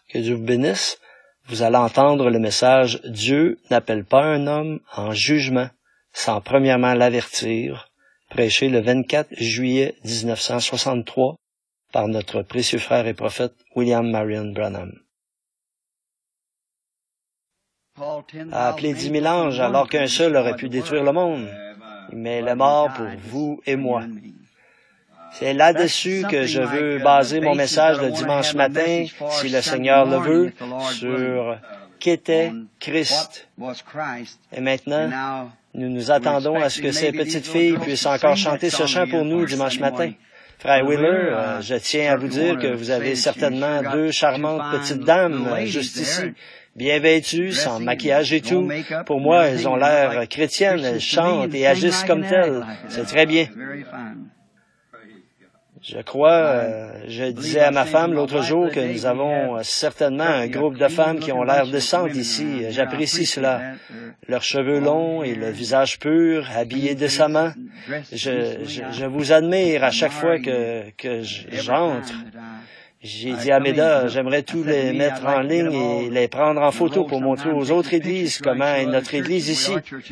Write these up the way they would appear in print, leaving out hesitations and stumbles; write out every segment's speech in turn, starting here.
Que Dieu vous bénisse. Vous allez entendre le message « Dieu n'appelle pas un homme en jugement sans premièrement l'avertir », prêché le 24 juillet 1963 par notre précieux frère et prophète William Marion Branham. A appelé 10 000 anges alors qu'un seul aurait pu détruire le monde, mais il est mort pour vous et moi. C'est là-dessus que je veux baser mon message de dimanche matin, si le Seigneur le veut, sur qu'était Christ. Et maintenant, nous nous attendons à ce que ces petites filles puissent encore chanter ce chant pour nous dimanche matin. Frère Wheeler, je tiens à vous dire que vous avez certainement deux charmantes petites dames juste ici, bien vêtues, sans maquillage et tout. Pour moi, elles ont l'air chrétiennes, elles chantent et agissent comme telles. C'est très bien. Je crois, je disais à ma femme l'autre jour que nous avons certainement un groupe de femmes qui ont l'air décentes ici. J'apprécie cela. Leurs cheveux longs et le visage pur, habillés décemment. Je vous admire à chaque fois que j'entre. J'ai dit à Méda, j'aimerais tous les mettre en ligne et les prendre en photo pour montrer aux autres églises comment est notre église ici.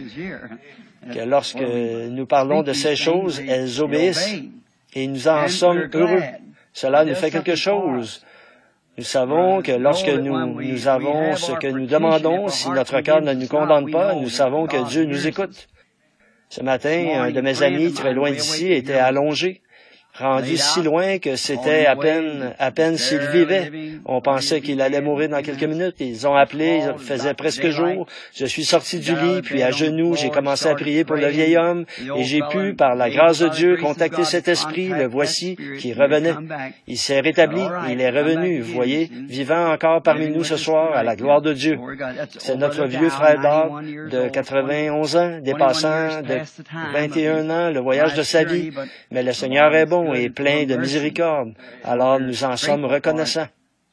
Que lorsque nous parlons de ces choses, elles obéissent. Et nous en sommes heureux. Cela nous fait quelque chose. Nous savons que lorsque nous avons ce que nous demandons, si notre cœur ne nous condamne pas, nous savons que Dieu nous écoute. Ce matin, un de mes amis très loin d'ici était allongé, rendu si loin que c'était à peine s'il vivait. On pensait qu'il allait mourir dans quelques minutes. Ils ont appelé, il faisait presque jour. Je suis sorti du lit, puis à genoux, j'ai commencé à prier pour le vieil homme, et j'ai pu, par la grâce de Dieu, contacter cet esprit, le voici, qui revenait. Il s'est rétabli, il est revenu, vous voyez, vivant encore parmi nous ce soir, à la gloire de Dieu. C'est notre vieux frère Dodd, de 91 ans, dépassant de 21 ans le voyage de sa vie. Mais le Seigneur est bon et plein de miséricorde. Alors nous en sommes reconnaissants.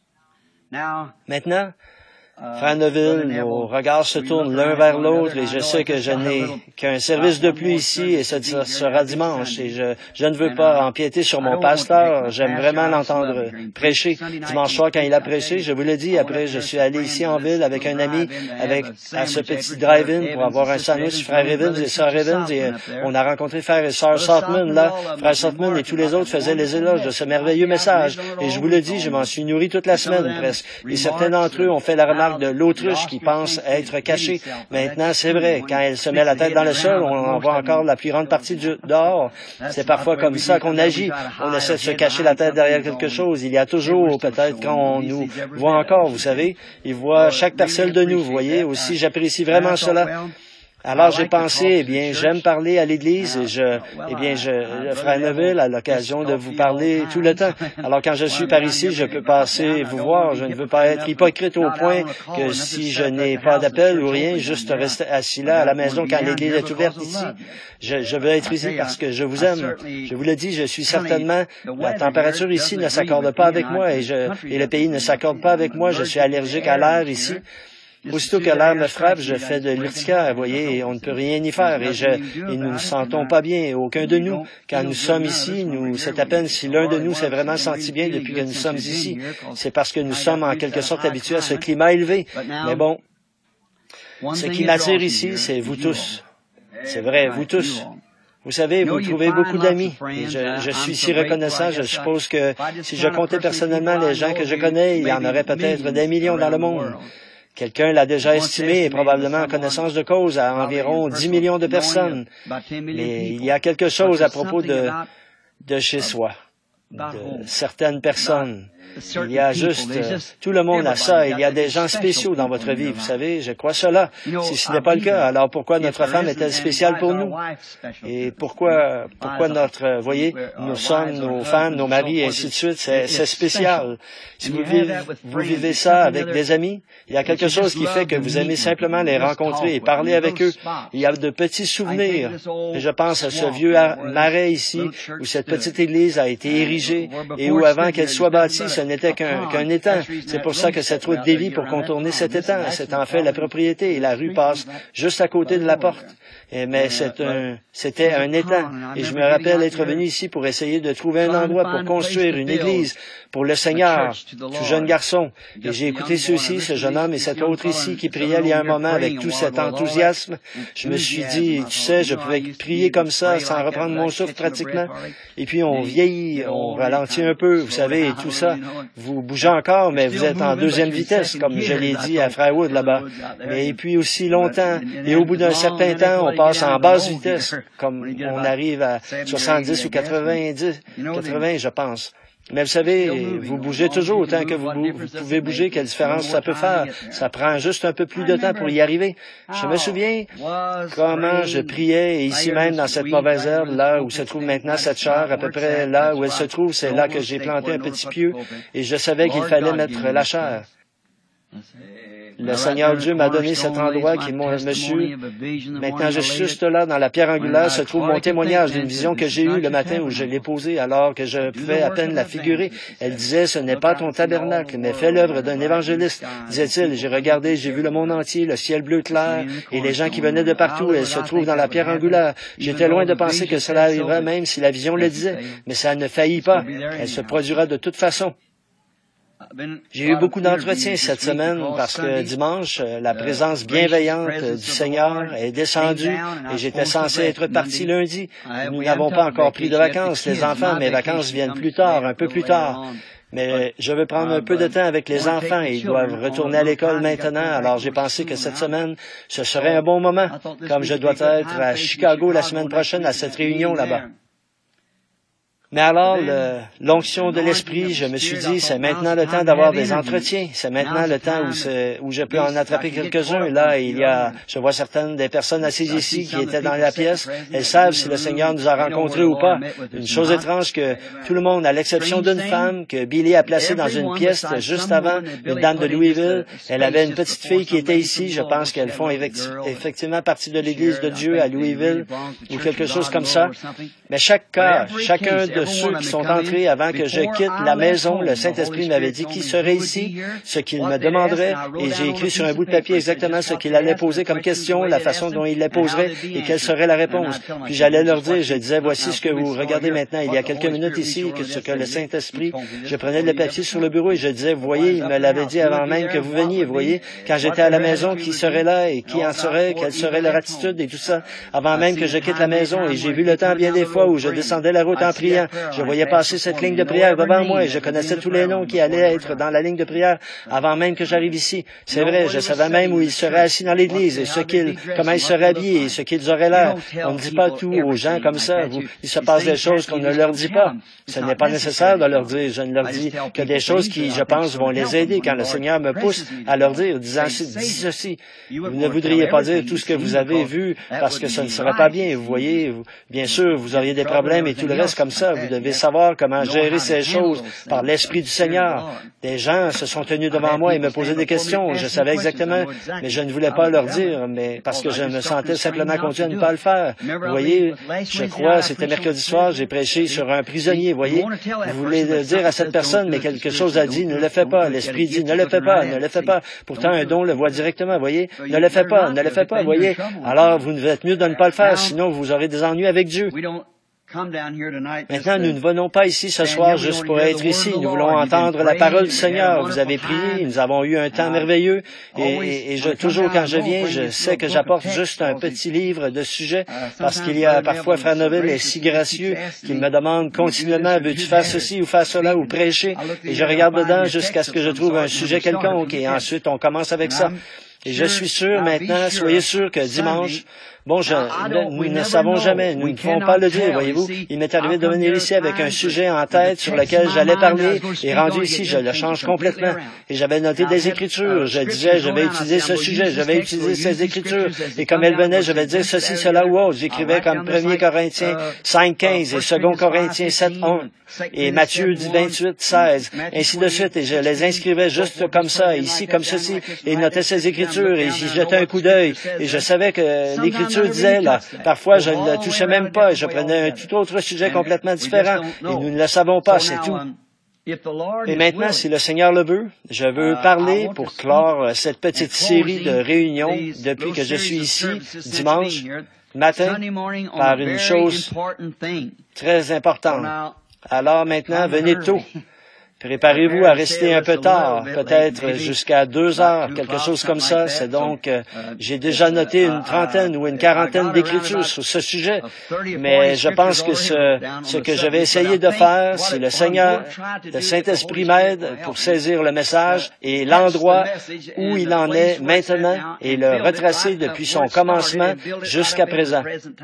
Maintenant, Frère Neville, nos regards se tournent l'un vers l'autre et je sais que je n'ai qu'un service de plus ici et ce sera dimanche et je ne veux pas empiéter sur mon pasteur. J'aime vraiment l'entendre prêcher. Dimanche soir, quand il a prêché, je vous l'ai dit, après je suis allé ici en ville avec un ami à ce petit drive-in pour avoir un sandwich, Frère Evans et Sœur Evans, et on a rencontré Frère et Sœur Saltman là. Frère Saltman et tous les autres faisaient les éloges de ce merveilleux message et je vous le dis, je m'en suis nourri toute la semaine presque. Et certains d'entre eux ont fait la remarque de l'autruche qui pense être cachée. Maintenant, c'est vrai, quand elle se met la tête dans le sol, on en voit encore la plus grande partie dehors. C'est parfois comme ça qu'on agit. On essaie de se cacher la tête derrière quelque chose. Il y a toujours, peut-être quand on nous voit encore, vous savez, il voit chaque parcelle de nous, vous voyez. Aussi, j'apprécie vraiment cela. Alors j'ai pensé, j'aime parler à l'Église et Frère Neville a l'occasion de vous parler tout le temps. Alors quand je suis par ici, je peux passer vous voir. Je ne veux pas être hypocrite au point que si je n'ai pas d'appel ou rien, juste rester assis là à la maison quand l'Église est ouverte ici. Je veux être ici parce que je vous aime. Je vous le dis, je suis certainement, la température ici ne s'accorde pas avec moi et le pays ne s'accorde pas avec moi. Je suis allergique à l'air ici. Aussitôt que l'air me frappe, je fais de l'urticaire, vous voyez, et on ne peut rien y faire, et nous ne sentons pas bien, aucun de nous. Quand nous sommes ici, c'est à peine si l'un de nous s'est vraiment senti bien depuis que nous sommes ici. C'est parce que nous sommes en quelque sorte habitués à ce climat élevé. Mais bon, ce qui m'attire ici, c'est vous tous. C'est vrai, vous tous. Vous savez, vous trouvez beaucoup d'amis. Et je suis si reconnaissant, je suppose que si je comptais personnellement les gens que je connais, il y en aurait peut-être des millions dans le monde. Quelqu'un l'a déjà estimé, et probablement en connaissance de cause, à environ 10 millions de personnes. Mais il y a quelque chose à propos de chez soi, de certaines personnes. Il y a juste, tout le monde a ça. Il y a des gens spéciaux dans votre vie, vous savez, je crois cela. Si ce n'est pas le cas, alors pourquoi notre femme est-elle spéciale pour nous? Et pourquoi notre, voyez, nous sommes, nos femmes, nos maris, et ainsi de suite, c'est spécial. Si vous vivez ça avec des amis, il y a quelque chose qui fait que vous aimez simplement les rencontrer et parler avec eux. Il y a de petits souvenirs. Et je pense à ce vieux marais ici, où cette petite église a été érigée, et où avant qu'elle soit bâtie, ce n'était qu'un étang. C'est pour ça que cette route dévie pour contourner cet étang. C'est en fait la propriété et la rue passe juste à côté de la porte. Mais c'était un étang. Et je me rappelle être venu ici pour essayer de trouver un endroit pour construire une église pour le Seigneur, tout jeune garçon. Et j'ai écouté ceux-ci, ce jeune homme et cet autre ici qui priait il y a un moment avec tout cet enthousiasme. Je me suis dit, tu sais, je pouvais prier comme ça sans reprendre mon souffle pratiquement. Et puis on vieillit, on ralentit un peu, vous savez, et tout ça. Vous bougez encore, mais vous êtes en deuxième vitesse, comme je l'ai dit à Frère Wood là-bas. Mais et puis aussi longtemps, et au bout d'un certain temps, on passe en basse vitesse, comme on arrive à 70 ou 80, je pense. Mais vous savez, vous bougez toujours autant que vous pouvez bouger. Quelle différence ça peut faire? Ça prend juste un peu plus de temps pour y arriver. Je me souviens comment je priais, et ici même, dans cette mauvaise herbe, là où se trouve maintenant cette chaire, à peu près là où elle se trouve, c'est là que j'ai planté un petit pieu, et je savais qu'il fallait mettre la chaire. Le Seigneur Dieu m'a donné cet endroit qui me suit. Maintenant, je suis juste là, dans la pierre angulaire, se trouve mon témoignage d'une vision que j'ai eue le matin où je l'ai posée, alors que je pouvais à peine la figurer. Elle disait, ce n'est pas ton tabernacle, mais fais l'œuvre d'un évangéliste, disait-il. J'ai regardé, j'ai vu le monde entier, le ciel bleu clair, et les gens qui venaient de partout. Elle se trouve dans la pierre angulaire. J'étais loin de penser que cela arriverait même si la vision le disait, mais ça ne faillit pas. Elle se produira de toute façon. J'ai eu beaucoup d'entretiens cette semaine parce que dimanche, la présence bienveillante du Seigneur est descendue et j'étais censé être parti lundi. Nous n'avons pas encore pris de vacances, les enfants. Mes vacances viennent plus tard, un peu plus tard. Mais je veux prendre un peu de temps avec les enfants et ils doivent retourner à l'école maintenant. Alors j'ai pensé que cette semaine, ce serait un bon moment, comme je dois être à Chicago la semaine prochaine à cette réunion là-bas. Mais alors, l'onction de l'Esprit, je me suis dit, c'est maintenant le temps d'avoir des entretiens. C'est maintenant le temps où je peux en attraper quelques-uns. Là, je vois certaines des personnes assises ici qui étaient dans la pièce. Elles savent si le Seigneur nous a rencontrés ou pas. Une chose étrange que tout le monde, à l'exception d'une femme que Billy a placée dans une pièce juste avant, une dame de Louisville, elle avait une petite fille qui était ici. Je pense qu'elles font effectivement partie de l'Église de Dieu à Louisville ou quelque chose comme ça. Mais chacun de ceux qui sont entrés avant que je quitte la maison, le Saint-Esprit m'avait dit qui serait ici, ce qu'il me demanderait, et j'ai écrit sur un bout de papier exactement ce qu'il allait poser comme question, la façon dont il les poserait et quelle serait la réponse. Puis j'allais leur dire, je disais, voici ce que vous regardez maintenant, il y a quelques minutes ici, ce que le Saint-Esprit, je prenais le papier sur le bureau et je disais, vous voyez, il me l'avait dit avant même que vous veniez, vous voyez, quand j'étais à la maison, qui serait là et qui en serait, quelle serait leur attitude et tout ça, avant même que je quitte la maison, et j'ai vu le temps bien des fois où je descendais la route en priant. Je voyais passer cette ligne de prière devant moi et je connaissais tous les noms qui allaient être dans la ligne de prière avant même que j'arrive ici. C'est vrai, je savais même où ils seraient assis dans l'église et comment ils seraient habillés et ce qu'ils auraient l'air. On ne dit pas tout aux gens comme ça. Il se passe des choses qu'on ne leur dit pas. Ce n'est pas nécessaire de leur dire. Je ne leur dis que des choses qui, je pense, vont les aider quand le Seigneur me pousse à leur dire, disant, dis ceci. Vous ne voudriez pas dire tout ce que vous avez vu parce que ce ne serait pas bien. Vous voyez, bien sûr, vous auriez des problèmes et tout le reste comme ça. Vous devez savoir comment gérer ces choses par l'Esprit du Seigneur. Des gens se sont tenus devant moi et me posaient des questions. Je savais exactement, mais je ne voulais pas leur dire, mais parce que je me sentais simplement conduit à ne pas le faire. Vous voyez, je crois, c'était mercredi soir, j'ai prêché sur un prisonnier, vous voyez. Vous voulez le dire à cette personne, mais quelque chose a dit, ne le fais pas. L'Esprit dit, ne le fais pas, ne le fais pas. Pourtant, un don le voit directement, vous voyez. Ne le fais pas, ne le fais pas, vous voyez. Alors, vous êtes mieux de ne pas le faire, sinon vous aurez des ennuis avec Dieu. Maintenant, nous ne venons pas ici ce soir juste pour être ici. Nous voulons entendre la parole du Seigneur. Vous avez prié, nous avons eu un temps merveilleux. Et toujours quand je viens, je sais que j'apporte juste un petit livre de sujet parce qu'il y a parfois, Frère Neville est si gracieux qu'il me demande continuellement, veux-tu faire ceci ou faire cela ou prêcher? Et je regarde dedans jusqu'à ce que je trouve un sujet quelconque et ensuite on commence avec ça. Et je suis sûr maintenant, soyez sûr que dimanche, nous ne savons jamais, nous ne pouvons pas le dire, voyez-vous. Il m'est arrivé de venir ici avec un sujet en tête sur lequel j'allais parler, et rendu ici, je le change complètement. Et j'avais noté des Écritures, je disais, je vais utiliser ce sujet, je vais utiliser ces Écritures, et comme elles venaient, je vais dire ceci, cela ou autre. J'écrivais comme 1 Corinthiens 5:15 et 2 Corinthiens 7:1 et Matthieu 28:16, ainsi de suite, et je les inscrivais juste comme ça, ici comme ceci, et notais ces Écritures, et j'y jetais un coup d'œil, et je savais que l'Écriture disait, là, parfois je ne le touchais même pas, et je prenais un tout autre sujet complètement différent, et nous ne le savons pas, c'est tout. Et maintenant, si le Seigneur le veut, je veux parler pour clore cette petite série de réunions depuis que je suis ici, dimanche matin, par une chose très importante. Alors maintenant, venez tôt. Préparez-vous à rester un peu tard, peut-être jusqu'à 2 heures, quelque chose comme ça. C'est donc, j'ai déjà noté une trentaine ou une quarantaine d'écritures sur ce sujet, mais je pense que ce que je vais essayer de faire, si le Seigneur, le Saint-Esprit m'aide pour saisir le message et l'endroit où il en est maintenant et le retracer depuis son commencement jusqu'à présent.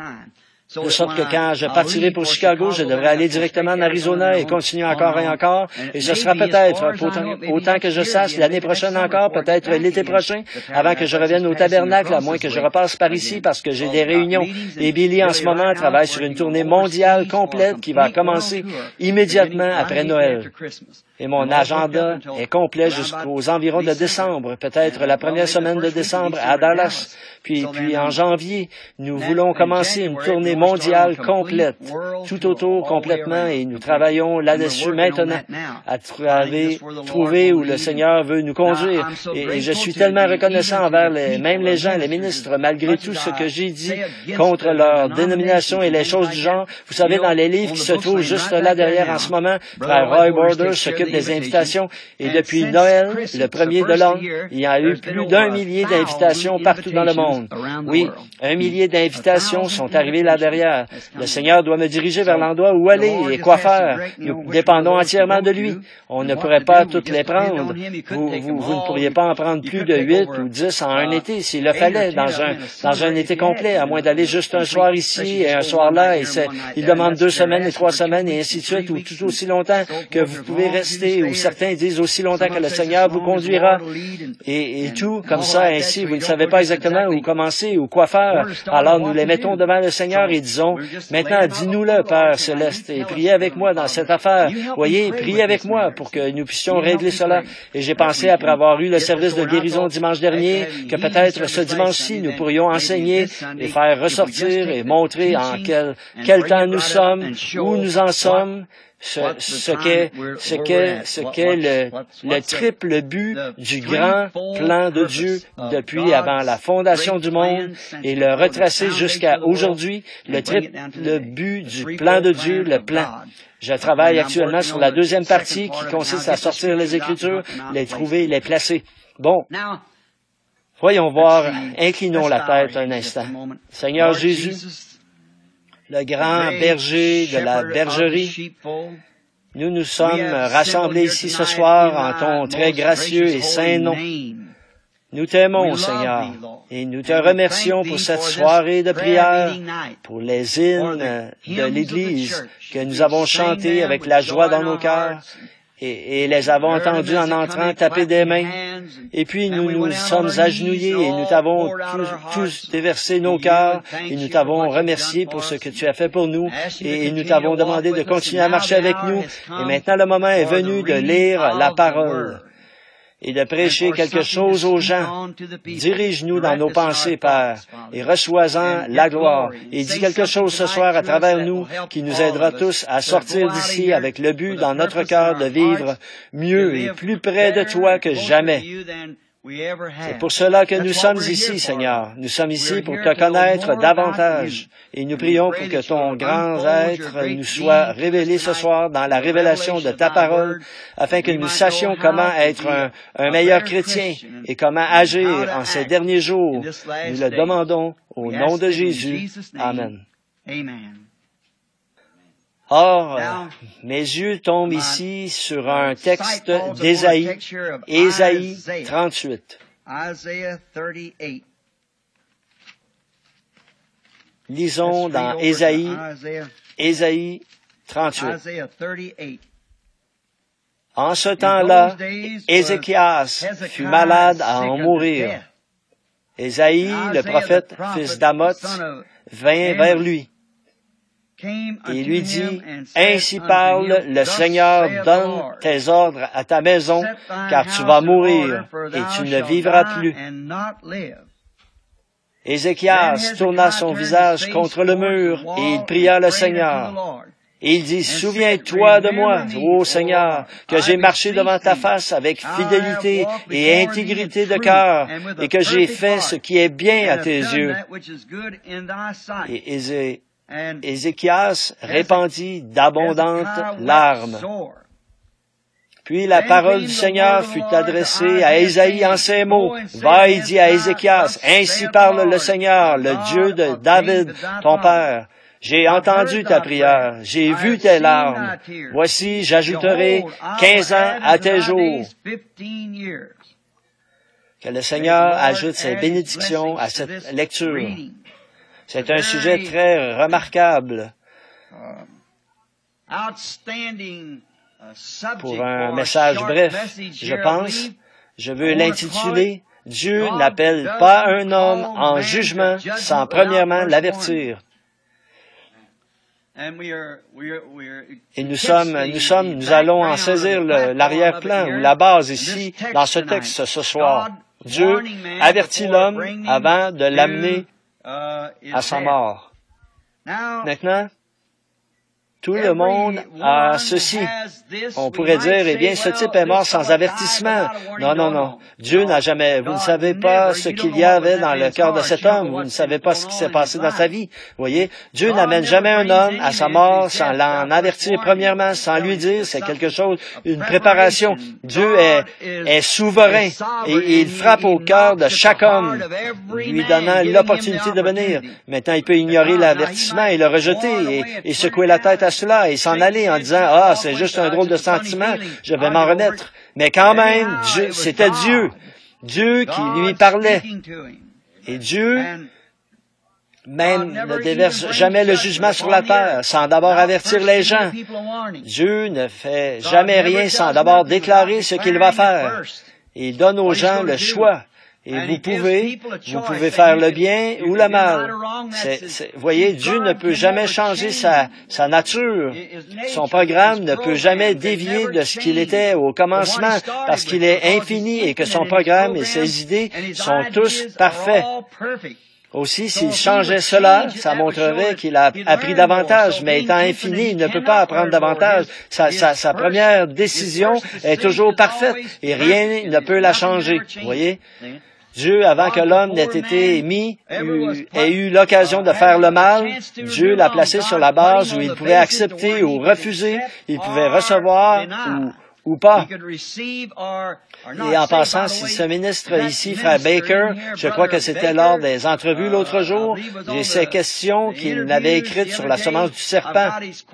De sorte que quand je partirai pour Chicago, je devrais aller directement en Arizona et continuer encore et encore. Et ce sera peut-être, autant que je sache, l'année prochaine encore, peut-être l'été prochain, avant que je revienne au tabernacle, à moins que je repasse par ici parce que j'ai des réunions. Et Billy, en ce moment, travaille sur une tournée mondiale complète qui va commencer immédiatement après Noël. Et mon agenda est complet jusqu'aux environs de décembre, peut-être la première semaine de décembre à Dallas. Puis en janvier, nous voulons commencer une tournée mondiale complète, tout autour complètement, et nous travaillons là-dessus maintenant, à trouver où le Seigneur veut nous conduire. Et je suis tellement reconnaissant envers même les gens, les ministres, malgré tout ce que j'ai dit contre leur dénomination et les choses du genre. Vous savez, dans les livres qui se trouvent juste là derrière en ce moment, Frère Roy Borders s'occupe des invitations, et depuis Noël, le premier de l'an, il y a eu plus d'1 millier d'invitations partout dans le monde. Oui, 1 millier d'invitations sont arrivées là derrière. Le Seigneur doit me diriger vers l'endroit où aller et quoi faire. Nous dépendons entièrement de lui. On ne pourrait pas toutes les prendre. Vous ne pourriez pas en prendre plus de 8 ou 10 en un été, s'il le fallait, dans un été complet, à moins d'aller juste un soir ici et un soir là, et il demande 2 semaines et 3 semaines et ainsi de suite, ou tout aussi longtemps que vous pouvez rester, ou certains disent aussi longtemps que le Seigneur vous conduira, et tout, comme ça, ainsi, vous ne savez pas exactement où commencer ou quoi faire. Alors nous les mettons devant le Seigneur et disons, maintenant, dis-nous-le, Père Céleste, et priez avec moi dans cette affaire. Voyez, priez avec moi pour que nous puissions régler cela. Et j'ai pensé, après avoir eu le service de guérison dimanche dernier, que peut-être ce dimanche-ci, nous pourrions enseigner et faire ressortir et montrer en quel temps nous sommes, où nous en sommes, ce qu'est le triple but du grand plan de Dieu depuis avant la fondation du monde et le retracer jusqu'à aujourd'hui, le triple but du plan de Dieu, le plan. Je travaille actuellement sur la deuxième partie qui consiste à sortir les Écritures, les trouver, les placer. Bon. Voyons voir, inclinons la tête un instant. Seigneur Jésus, le grand berger de la bergerie, nous nous sommes rassemblés ici ce soir en ton très gracieux et saint nom. Nous t'aimons, Seigneur, et nous te remercions pour cette soirée de prière, pour les hymnes de l'Église que nous avons chantés avec la joie dans nos cœurs, et les avons entendus en entrant taper des mains. Et puis nous nous sommes agenouillés et nous t'avons tous déversé nos cœurs et nous t'avons remercié pour ce que tu as fait pour nous et nous t'avons demandé de continuer à marcher avec nous. Et maintenant le moment est venu de lire la parole et de prêcher quelque chose aux gens. Dirige-nous dans nos pensées, Père, et reçois-en la gloire. Et dis quelque chose ce soir à travers nous qui nous aidera tous à sortir d'ici avec le but dans notre cœur de vivre mieux et plus près de toi que jamais. C'est pour cela que nous sommes ici, Seigneur. Nous sommes ici pour te connaître davantage. Et nous prions pour que ton grand être nous soit révélé ce soir dans la révélation de ta parole, afin que nous sachions comment être un meilleur chrétien et comment agir en ces derniers jours. Nous le demandons au nom de Jésus. Amen. Or, mes yeux tombent ici sur un texte d'Ésaïe, Ésaïe 38. Lisons dans Ésaïe 38. En ce temps-là, Ézéchias fut malade à en mourir. Ésaïe, le prophète, fils d'Amoz, vint vers lui. Et lui dit, « Ainsi parle le Seigneur, donne tes ordres à ta maison, car tu vas mourir, et tu ne vivras plus. » Ézéchias tourna son visage contre le mur, et il pria le Seigneur. Et il dit, souviens-toi de moi, ô Seigneur, que j'ai marché devant ta face avec fidélité et intégrité de cœur, et que j'ai fait ce qui est bien à tes yeux. Et Ézéchias répandit d'abondantes larmes. Puis la parole du Seigneur fut adressée à Ésaïe en ces mots. Va et dis à Ézéchias, ainsi parle le Seigneur, le Dieu de David, ton père. J'ai entendu ta prière, j'ai vu tes larmes. Voici, j'ajouterai 15 ans à tes jours. Que le Seigneur ajoute ses bénédictions à cette lecture. C'est un sujet très remarquable pour un message bref. Je veux l'intituler « Dieu n'appelle pas un homme en jugement sans premièrement l'avertir ». Et nous allons en saisir l'arrière-plan ou la base ici, dans ce texte ce soir. Dieu avertit l'homme avant de l'amener à sa mort. Maintenant, tout le monde a ceci. On pourrait dire, eh bien, ce type est mort sans avertissement. Non, non, non. Dieu n'a jamais, vous ne savez pas ce qu'il y avait dans le cœur de cet homme. Vous ne savez pas ce qui s'est passé dans sa vie. Vous voyez, Dieu n'amène jamais un homme à sa mort sans l'en avertir premièrement, sans lui dire, c'est quelque chose, une préparation. Dieu est souverain et il frappe au cœur de chaque homme, lui donnant l'opportunité de venir. Maintenant, il peut ignorer l'avertissement et le rejeter et secouer la tête à cela et s'en aller en disant, ah, c'est juste un drôle de sentiment, je vais m'en remettre. Mais quand même, c'était Dieu qui lui parlait. Et Dieu même ne déverse jamais le jugement sur la terre sans d'abord avertir les gens. Dieu ne fait jamais rien sans d'abord déclarer ce qu'il va faire. Et il donne aux gens le choix. Et vous pouvez faire le bien ou le mal. Vous voyez, Dieu ne peut jamais changer sa nature. Son programme ne peut jamais dévier de ce qu'il était au commencement parce qu'il est infini et que son programme et ses idées sont tous parfaits. Aussi, s'il changeait cela, ça montrerait qu'il a appris davantage, mais étant infini, il ne peut pas apprendre davantage. Sa première décision est toujours parfaite et rien ne peut la changer. Vous voyez? Dieu, avant que l'homme n'ait été mis, ait eu l'occasion de faire le mal, Dieu l'a placé sur la base où il pouvait accepter ou refuser, il pouvait recevoir ou pas. Et en passant, si ce ministre ici, Frère Baker, je crois que c'était lors des entrevues l'autre jour, j'ai ces questions qu'il avait écrites sur la semence du serpent.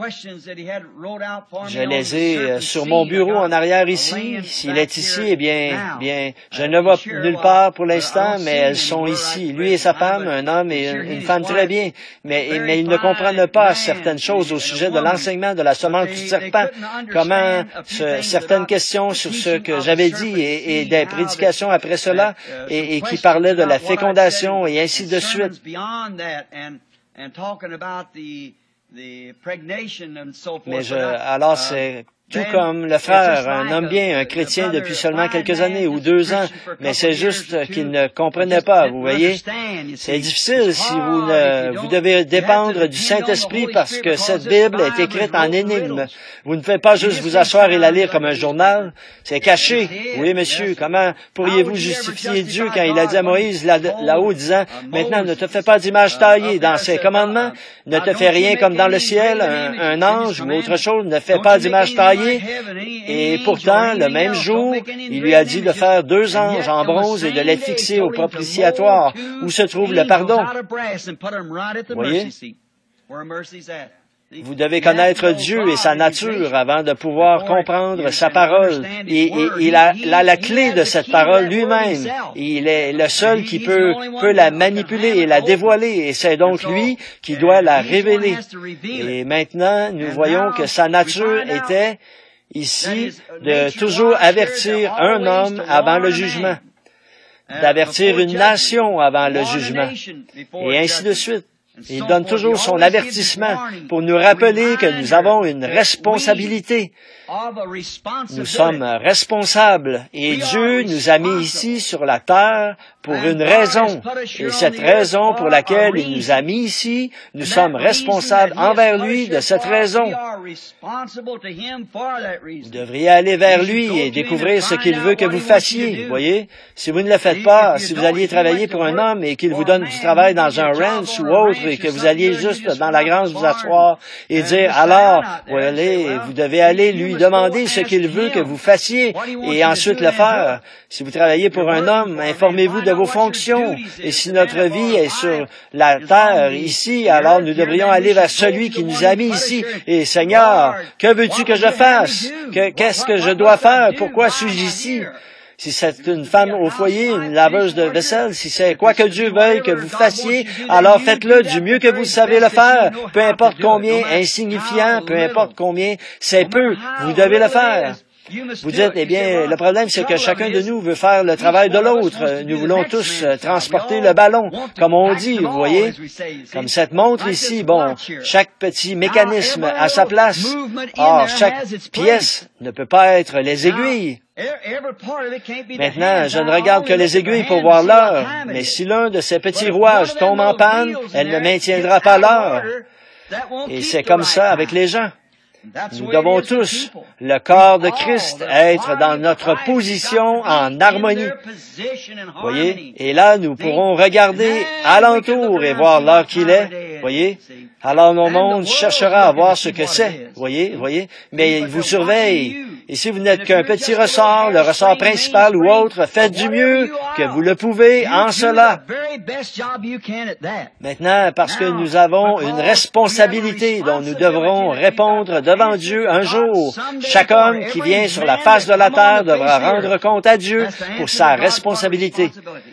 Je les ai sur mon bureau en arrière ici. S'il est ici, eh bien, je ne le vois nulle part pour l'instant, mais elles sont ici. Lui et sa femme, un homme et une femme très bien. Mais ils ne comprennent pas certaines choses au sujet de l'enseignement de la semence du serpent. Comment certaines questions sur ce que j'avais dit et des prédications après cela et qui parlaient de la fécondation et ainsi de suite. Mais alors c'est tout comme le frère, un homme bien, un chrétien depuis seulement quelques années ou 2 ans, mais c'est juste qu'il ne comprenait pas, vous voyez. C'est difficile si vous devez dépendre du Saint-Esprit parce que cette Bible est écrite en énigme. Vous ne pouvez pas juste vous asseoir et la lire comme un journal. C'est caché. Oui, monsieur, comment pourriez-vous justifier Dieu quand il a dit à Moïse là-haut, disant, maintenant, ne te fais pas d'image taillée dans ses commandements, ne te fais rien comme dans le ciel, un ange ou autre chose, ne fais pas d'image taillée. Et pourtant, le même jour, il lui a dit de faire 2 anges en bronze et de les fixer au propitiatoire, où se trouve le pardon. Vous voyez? Vous devez connaître Dieu et sa nature avant de pouvoir comprendre sa parole. Et il a la clé de cette parole lui-même. Il est le seul qui peut la manipuler et la dévoiler. Et c'est donc lui qui doit la révéler. Et maintenant, nous voyons que sa nature était ici de toujours avertir un homme avant le jugement, d'avertir une nation avant le jugement, et ainsi de suite. Il donne toujours son avertissement pour nous rappeler que nous avons une responsabilité. Nous sommes responsables et Dieu nous a mis ici sur la terre pour une raison. Et cette raison pour laquelle il nous a mis ici, nous sommes responsables envers lui de cette raison. Vous devriez aller vers lui et découvrir ce qu'il veut que vous fassiez. Vous voyez? Si vous ne le faites pas, si vous alliez travailler pour un homme et qu'il vous donne du travail dans un ranch ou autre et que vous alliez juste dans la grange vous asseoir et dire, alors, vous devez aller lui demander ce qu'il veut que vous fassiez et ensuite le faire. Si vous travaillez pour un homme, informez-vous de vos fonctions. Et si notre vie est sur la terre ici, alors nous devrions aller vers celui qui nous a mis ici. Et Seigneur, que veux-tu que je fasse? Qu'est-ce que je dois faire? Pourquoi suis-je ici? Si c'est une femme au foyer, une laveuse de vaisselle, si c'est quoi que Dieu veuille que vous fassiez, alors faites-le du mieux que vous savez le faire. Peu importe combien insignifiant, peu importe combien c'est peu, vous devez le faire. Vous dites, eh bien, le problème, c'est que chacun de nous veut faire le travail de l'autre. Nous voulons tous transporter le ballon, comme on dit, vous voyez. Comme cette montre ici, bon, chaque petit mécanisme a sa place. Or, chaque pièce ne peut pas être les aiguilles. Maintenant, je ne regarde que les aiguilles pour voir l'heure, mais si l'un de ces petits rouages tombe en panne, elle ne maintiendra pas l'heure. Et c'est comme ça avec les gens. Nous devons tous, le corps de Christ, être dans notre position en harmonie. Voyez? Et là, nous pourrons regarder alentour et voir l'heure qu'il est. Voyez? Alors, nos mondes cherchera à voir ce que c'est. Voyez? Mais il vous surveille. Et si vous n'êtes qu'un petit ressort, le ressort principal ou autre, faites du mieux que vous le pouvez en cela. Maintenant, parce que nous avons une responsabilité dont nous devrons répondre devant Dieu un jour, chaque homme qui vient sur la face de la terre devra rendre compte à Dieu pour sa responsabilité.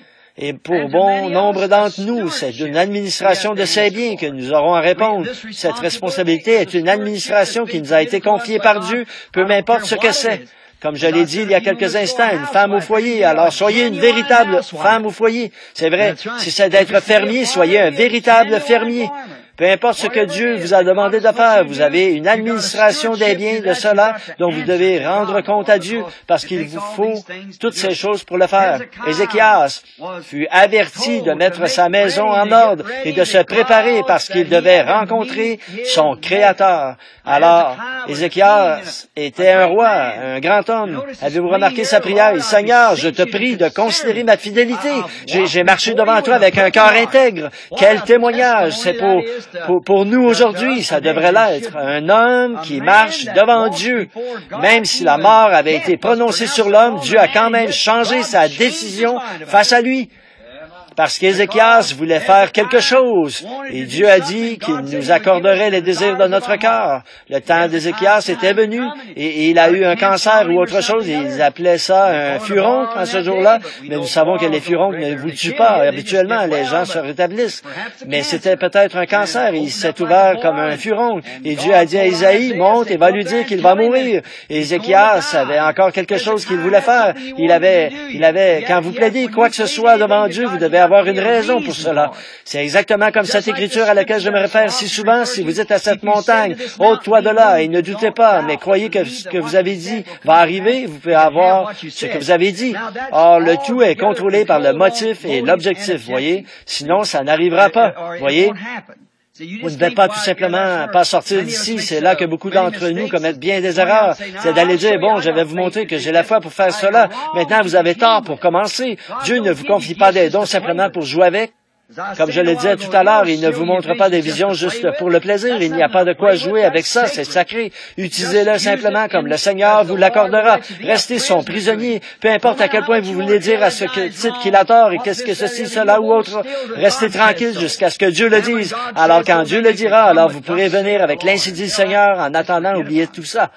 Et pour bon nombre d'entre nous, c'est une administration de ses biens que nous aurons à répondre. Cette responsabilité est une administration qui nous a été confiée par Dieu, peu importe ce que c'est. Comme je l'ai dit il y a quelques instants, une femme au foyer. Alors, soyez une véritable femme au foyer. C'est vrai, si c'est d'être fermier, soyez un véritable fermier. Peu importe ce que Dieu vous a demandé de faire, vous avez une administration des biens de cela dont vous devez rendre compte à Dieu parce qu'il vous faut toutes ces choses pour le faire. Ézéchias fut averti de mettre sa maison en ordre et de se préparer parce qu'il devait rencontrer son Créateur. Alors, Ézéchias était un roi, un grand homme. Avez-vous remarqué sa prière? Seigneur, je te prie de considérer ma fidélité. J'ai marché devant toi avec un cœur intègre. Quel témoignage! C'est pour nous aujourd'hui, ça devrait l'être. Un homme qui marche devant Dieu. Même si la mort avait été prononcée sur l'homme, Dieu a quand même changé sa décision face à lui. Parce qu'Ézéchias voulait faire quelque chose. Et Dieu a dit qu'il nous accorderait les désirs de notre cœur. Le temps d'Ézéchias était venu et il a eu un cancer ou autre chose. Et ils appelaient ça un furoncle à ce jour-là. Mais nous savons que les furoncles ne vous tuent pas. Habituellement, les gens se rétablissent. Mais c'était peut-être un cancer. Il s'est ouvert comme un furoncle. Et Dieu a dit à Isaïe, monte et va lui dire qu'il va mourir. Et Ézéchias avait encore quelque chose qu'il voulait faire. Il avait, quand vous plaidez quoi que ce soit devant Dieu, vous devez avoir une raison pour cela. C'est exactement comme cette écriture à laquelle je me réfère si souvent. Si vous êtes à cette montagne, ôte-toi de là et ne doutez pas, mais croyez que ce que vous avez dit va arriver, vous pouvez avoir ce que vous avez dit. Or, le tout est contrôlé par le motif et l'objectif, voyez. Sinon, ça n'arrivera pas, voyez. Vous ne devez pas tout simplement pas sortir d'ici. C'est là que beaucoup d'entre nous commettent bien des erreurs. C'est d'aller dire, bon, je vais vous montrer que j'ai la foi pour faire cela. Maintenant, vous avez tort pour commencer. Dieu ne vous confie pas des dons simplement pour jouer avec. Comme je le disais tout à l'heure, il ne vous montre pas des visions juste pour le plaisir. Il n'y a pas de quoi jouer avec ça, c'est sacré. Utilisez-le simplement comme le Seigneur vous l'accordera. Restez son prisonnier. Peu importe à quel point vous voulez dire à ce type qu'il a tort et qu'est-ce que ceci, cela ou autre, restez tranquille jusqu'à ce que Dieu le dise. Alors quand Dieu le dira, alors vous pourrez venir avec l'ainsi dit le Seigneur. En attendant, oubliez tout ça.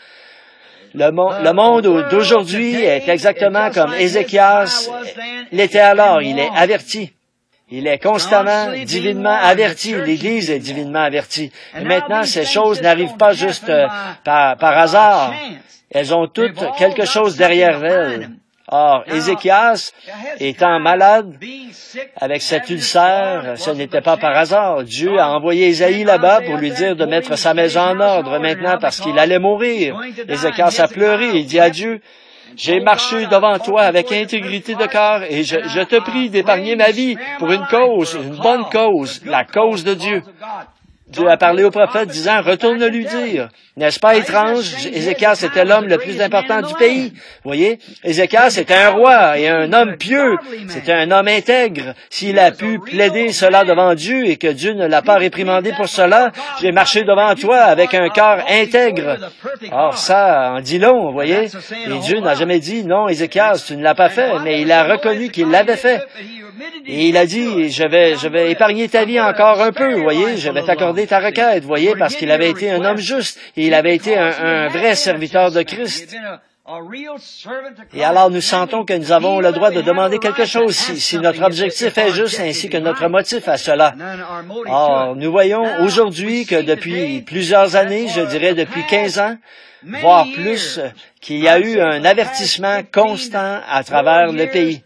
Le monde d'aujourd'hui est exactement comme Ézéchias l'était alors. Il est averti. Il est constamment, divinement averti. L'Église est divinement avertie. Et maintenant, ces choses n'arrivent pas juste par hasard. Elles ont toutes quelque chose derrière elles. Or, Ézéchias, étant malade, avec cet ulcère, ce n'était pas par hasard. Dieu a envoyé Isaïe là-bas pour lui dire de mettre sa maison en ordre maintenant parce qu'il allait mourir. Ézéchias a pleuré, il dit à Dieu, J'ai marché devant toi avec intégrité de cœur et je te prie d'épargner ma vie pour une cause, une bonne cause, la cause de Dieu. Dieu a parlé au prophète disant, retourne lui dire. N'est-ce pas étrange? Ézéchias était l'homme le plus important du pays. Vous voyez? Ézéchias était un roi et un homme pieux. C'était un homme intègre. S'il a pu plaider cela devant Dieu et que Dieu ne l'a pas réprimandé pour cela, j'ai marché devant toi avec un cœur intègre. Or, ça en dit long, vous voyez? Et Dieu n'a jamais dit, non, Ézéchias, tu ne l'as pas fait, mais il a reconnu qu'il l'avait fait. Et il a dit, je vais épargner ta vie encore un peu, vous voyez, je vais t'accorder ta requête, vous voyez, parce qu'il avait été un homme juste, et il avait été un vrai serviteur de Christ. Et alors nous sentons que nous avons le droit de demander quelque chose si notre objectif est juste ainsi que notre motif à cela. Or, nous voyons aujourd'hui que depuis plusieurs années, je dirais depuis 15 ans, voire plus, qu'il y a eu un avertissement constant à travers le pays.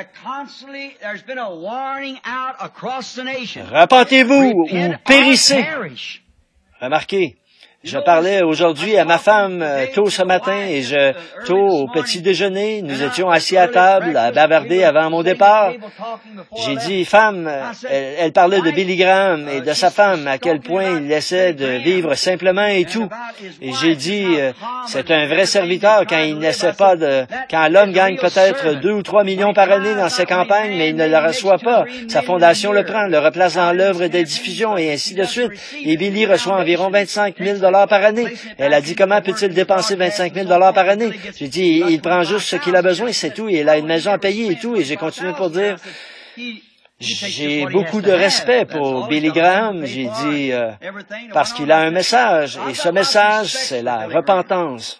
Repentez-vous ou périssez. Remarquez, je parlais aujourd'hui à ma femme tôt ce matin et tôt au petit déjeuner, nous étions assis à table à bavarder avant mon départ. J'ai dit, femme, elle parlait de Billy Graham et de sa femme, à quel point il essaie de vivre simplement et tout. Et j'ai dit, c'est un vrai serviteur quand il n'essaie pas quand l'homme gagne peut-être 2 ou 3 millions par année dans ses campagnes, mais il ne le reçoit pas. Sa fondation le prend, le replace dans l'œuvre de diffusion et ainsi de suite. Et Billy reçoit environ 25 000 $ par année. Elle a dit, comment peut-il dépenser 25 000 $ par année? J'ai dit, il prend juste ce qu'il a besoin, c'est tout. Il a une maison à payer et tout. Et j'ai continué pour dire, j'ai beaucoup de respect pour Billy Graham. J'ai dit, parce qu'il a un message. Et ce message, c'est la repentance.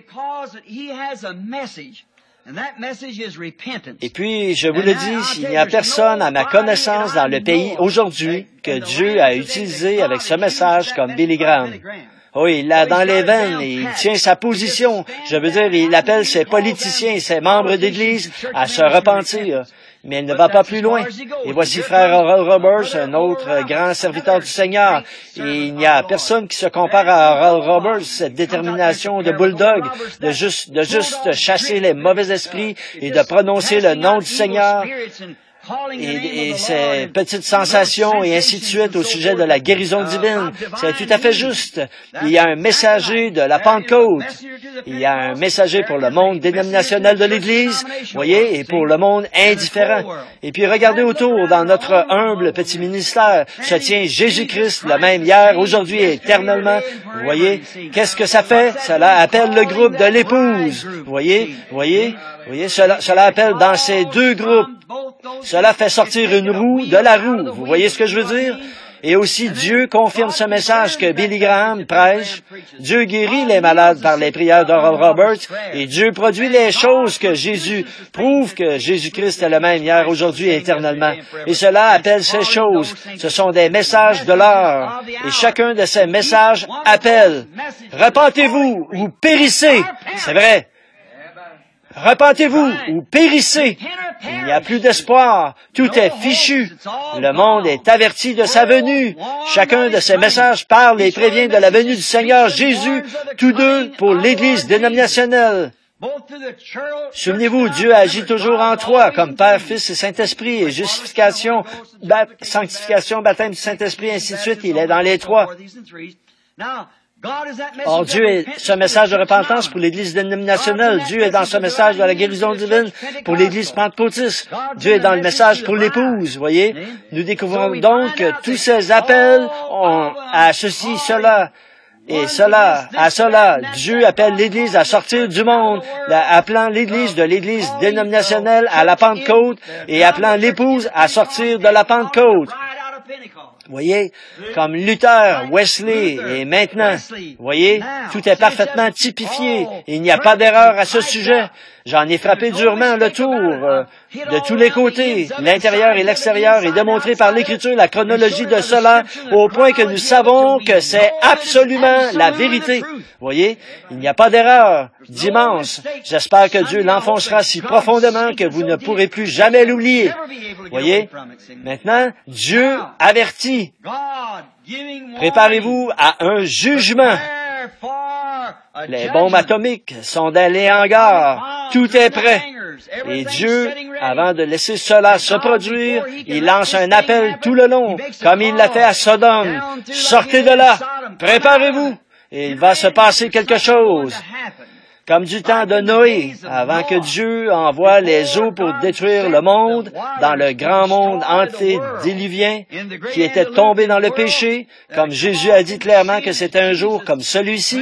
Et puis, je vous le dis, il n'y a personne à ma connaissance dans le pays aujourd'hui que Dieu a utilisé avec ce message comme Billy Graham. Oui, il l'a dans les veines et il tient sa position. Je veux dire, il appelle ses politiciens, ses membres d'Église à se repentir. Mais il ne va pas plus loin. Et voici frère Oral Roberts, un autre grand serviteur du Seigneur. Et il n'y a personne qui se compare à Oral Roberts, cette détermination de bulldog, de juste chasser les mauvais esprits et de prononcer le nom du Seigneur. Et ces petites sensations et ainsi de suite au sujet de la guérison divine. C'est tout à fait juste. Il y a un messager de la Pentecôte. Il y a un messager pour le monde dénominationnel de l'Église, voyez, et pour le monde indifférent. Et puis regardez autour, dans notre humble petit ministère, se tient Jésus-Christ, le même hier, aujourd'hui et éternellement. Vous voyez, qu'est-ce que ça fait? Cela appelle le groupe de l'épouse. Vous voyez, cela appelle dans ces deux groupes. Cela fait sortir une roue de la roue. Vous voyez ce que je veux dire? Et aussi, Dieu confirme ce message que Billy Graham prêche. Dieu guérit les malades par les prières d'Oral Roberts. Et Dieu produit les choses que Jésus prouve que Jésus-Christ est le même hier, aujourd'hui et éternellement. Et cela appelle ces choses. Ce sont des messages de l'heure. Et chacun de ces messages appelle. Repentez-vous ou périssez. C'est vrai. Repentez-vous ou périssez. Il n'y a plus d'espoir. Tout est fichu. Le monde est averti de sa venue. Chacun de ces messages parle et prévient de la venue du Seigneur Jésus, tous deux pour l'Église dénominationnelle. Souvenez-vous, Dieu agit toujours en trois, comme Père, Fils et Saint-Esprit, et justification, sanctification, baptême du Saint-Esprit, ainsi de suite. Il est dans les trois. Or, Dieu est ce message de repentance pour l'Église dénominationnelle. Dieu est dans ce message de la guérison divine pour l'Église pentecôtiste. Dieu est dans le message pour l'épouse, voyez. Nous découvrons donc que tous ces appels ont à ceci, cela, et cela, à cela. Dieu appelle l'Église à sortir du monde, appelant l'Église de l'Église dénominationnelle à la Pentecôte et appelant l'épouse à sortir de la Pentecôte. Voyez, comme Luther, Wesley et maintenant, voyez, tout est parfaitement typifié. Il n'y a pas d'erreur à ce sujet. J'en ai frappé durement le tour de tous les côtés, l'intérieur et l'extérieur, et démontré par l'Écriture la chronologie de cela, au point que nous savons que c'est absolument la vérité. Voyez, il n'y a pas d'erreur. Dimanche, j'espère que Dieu l'enfoncera si profondément que vous ne pourrez plus jamais l'oublier. Voyez, maintenant, Dieu avertit. Préparez-vous à un jugement. Les bombes atomiques sont dans les hangars. Tout est prêt. Et Dieu, avant de laisser cela se produire, il lance un appel tout le long, comme il l'a fait à Sodome. Sortez de là. Préparez-vous. Et il va se passer quelque chose. Comme du temps de Noé, avant que Dieu envoie les eaux pour détruire le monde, dans le grand monde antédiluvien qui était tombé dans le péché, comme Jésus a dit clairement que c'était un jour comme celui-ci.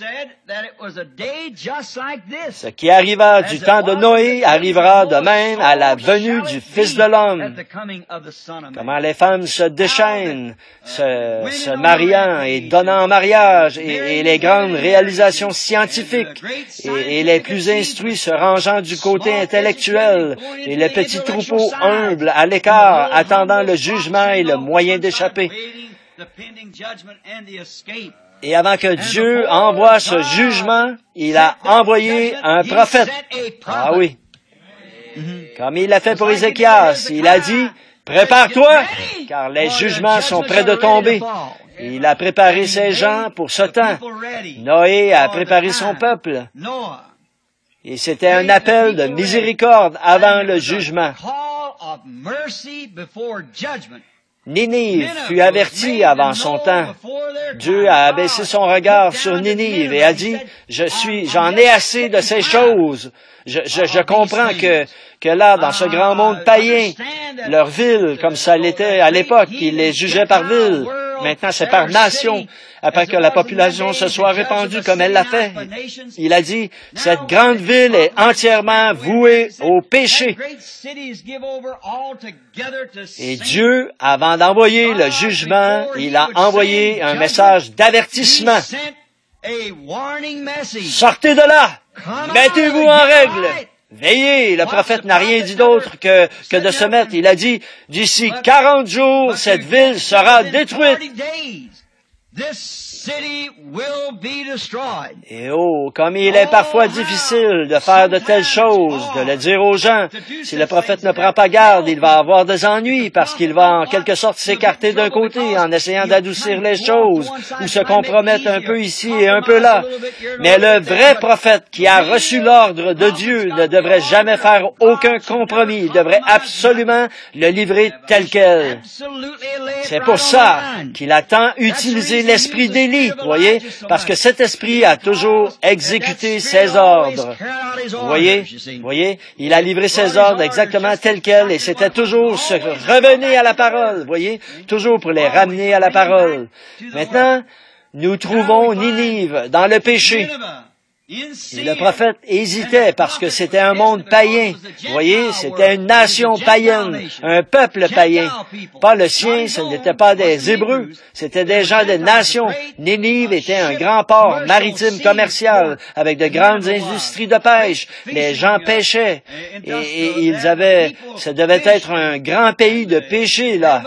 Ce qui arriva du temps de Noé arrivera de même à la venue du Fils de l'homme. Comment les femmes se déchaînent, se mariant et donnant en mariage, et les grandes réalisations scientifiques, et les plus instruits se rangeant du côté intellectuel, et les petits troupeaux humbles à l'écart, attendant le jugement et le moyen d'échapper. Et avant que Dieu envoie ce jugement, il a envoyé un prophète. Ah oui. Comme il l'a fait pour Ézéchias, il a dit, prépare-toi, car les jugements sont près de tomber. Et il a préparé ses gens pour ce temps. Noé a préparé son peuple. Et c'était un appel de miséricorde avant le jugement. Ninive fut averti avant son temps. Dieu a abaissé son regard sur Ninive et a dit, j'en ai assez de ces choses. Je comprends que là, dans ce grand monde païen, leur ville, comme ça l'était à l'époque, ils les jugeaient par ville. Maintenant, c'est par nation. Après que la population se soit répandue comme elle l'a fait, il a dit, cette grande ville est entièrement vouée au péché. Et Dieu, avant d'envoyer le jugement, il a envoyé un message d'avertissement. Sortez de là! Mettez-vous en règle! Veillez! Le prophète n'a rien dit d'autre que de se mettre. Il a dit, d'ici 40 jours, cette ville sera détruite. Et oh, comme il est parfois difficile de faire de telles choses, de le dire aux gens. Si le prophète ne prend pas garde, il va avoir des ennuis parce qu'il va en quelque sorte s'écarter d'un côté en essayant d'adoucir les choses ou se compromettre un peu ici et un peu là. Mais le vrai prophète qui a reçu l'ordre de Dieu ne devrait jamais faire aucun compromis. Il devrait absolument le livrer tel quel. C'est pour ça qu'il a tant utilisé l'esprit d'Élie. Voyez, parce que cet esprit a toujours exécuté ses ordres. Voyez, il a livré ses ordres exactement tels quels et c'était toujours se revenir à la parole. Voyez, toujours pour les ramener à la parole. Maintenant, nous trouvons Ninive dans le péché. Et le prophète hésitait parce que c'était un monde païen. Vous voyez, c'était une nation païenne, un peuple païen. Pas le sien, ce n'était pas des Hébreux, c'était des gens des nations. Ninive était un grand port maritime commercial avec de grandes industries de pêche. Les gens pêchaient et ça devait être un grand pays de péché, là.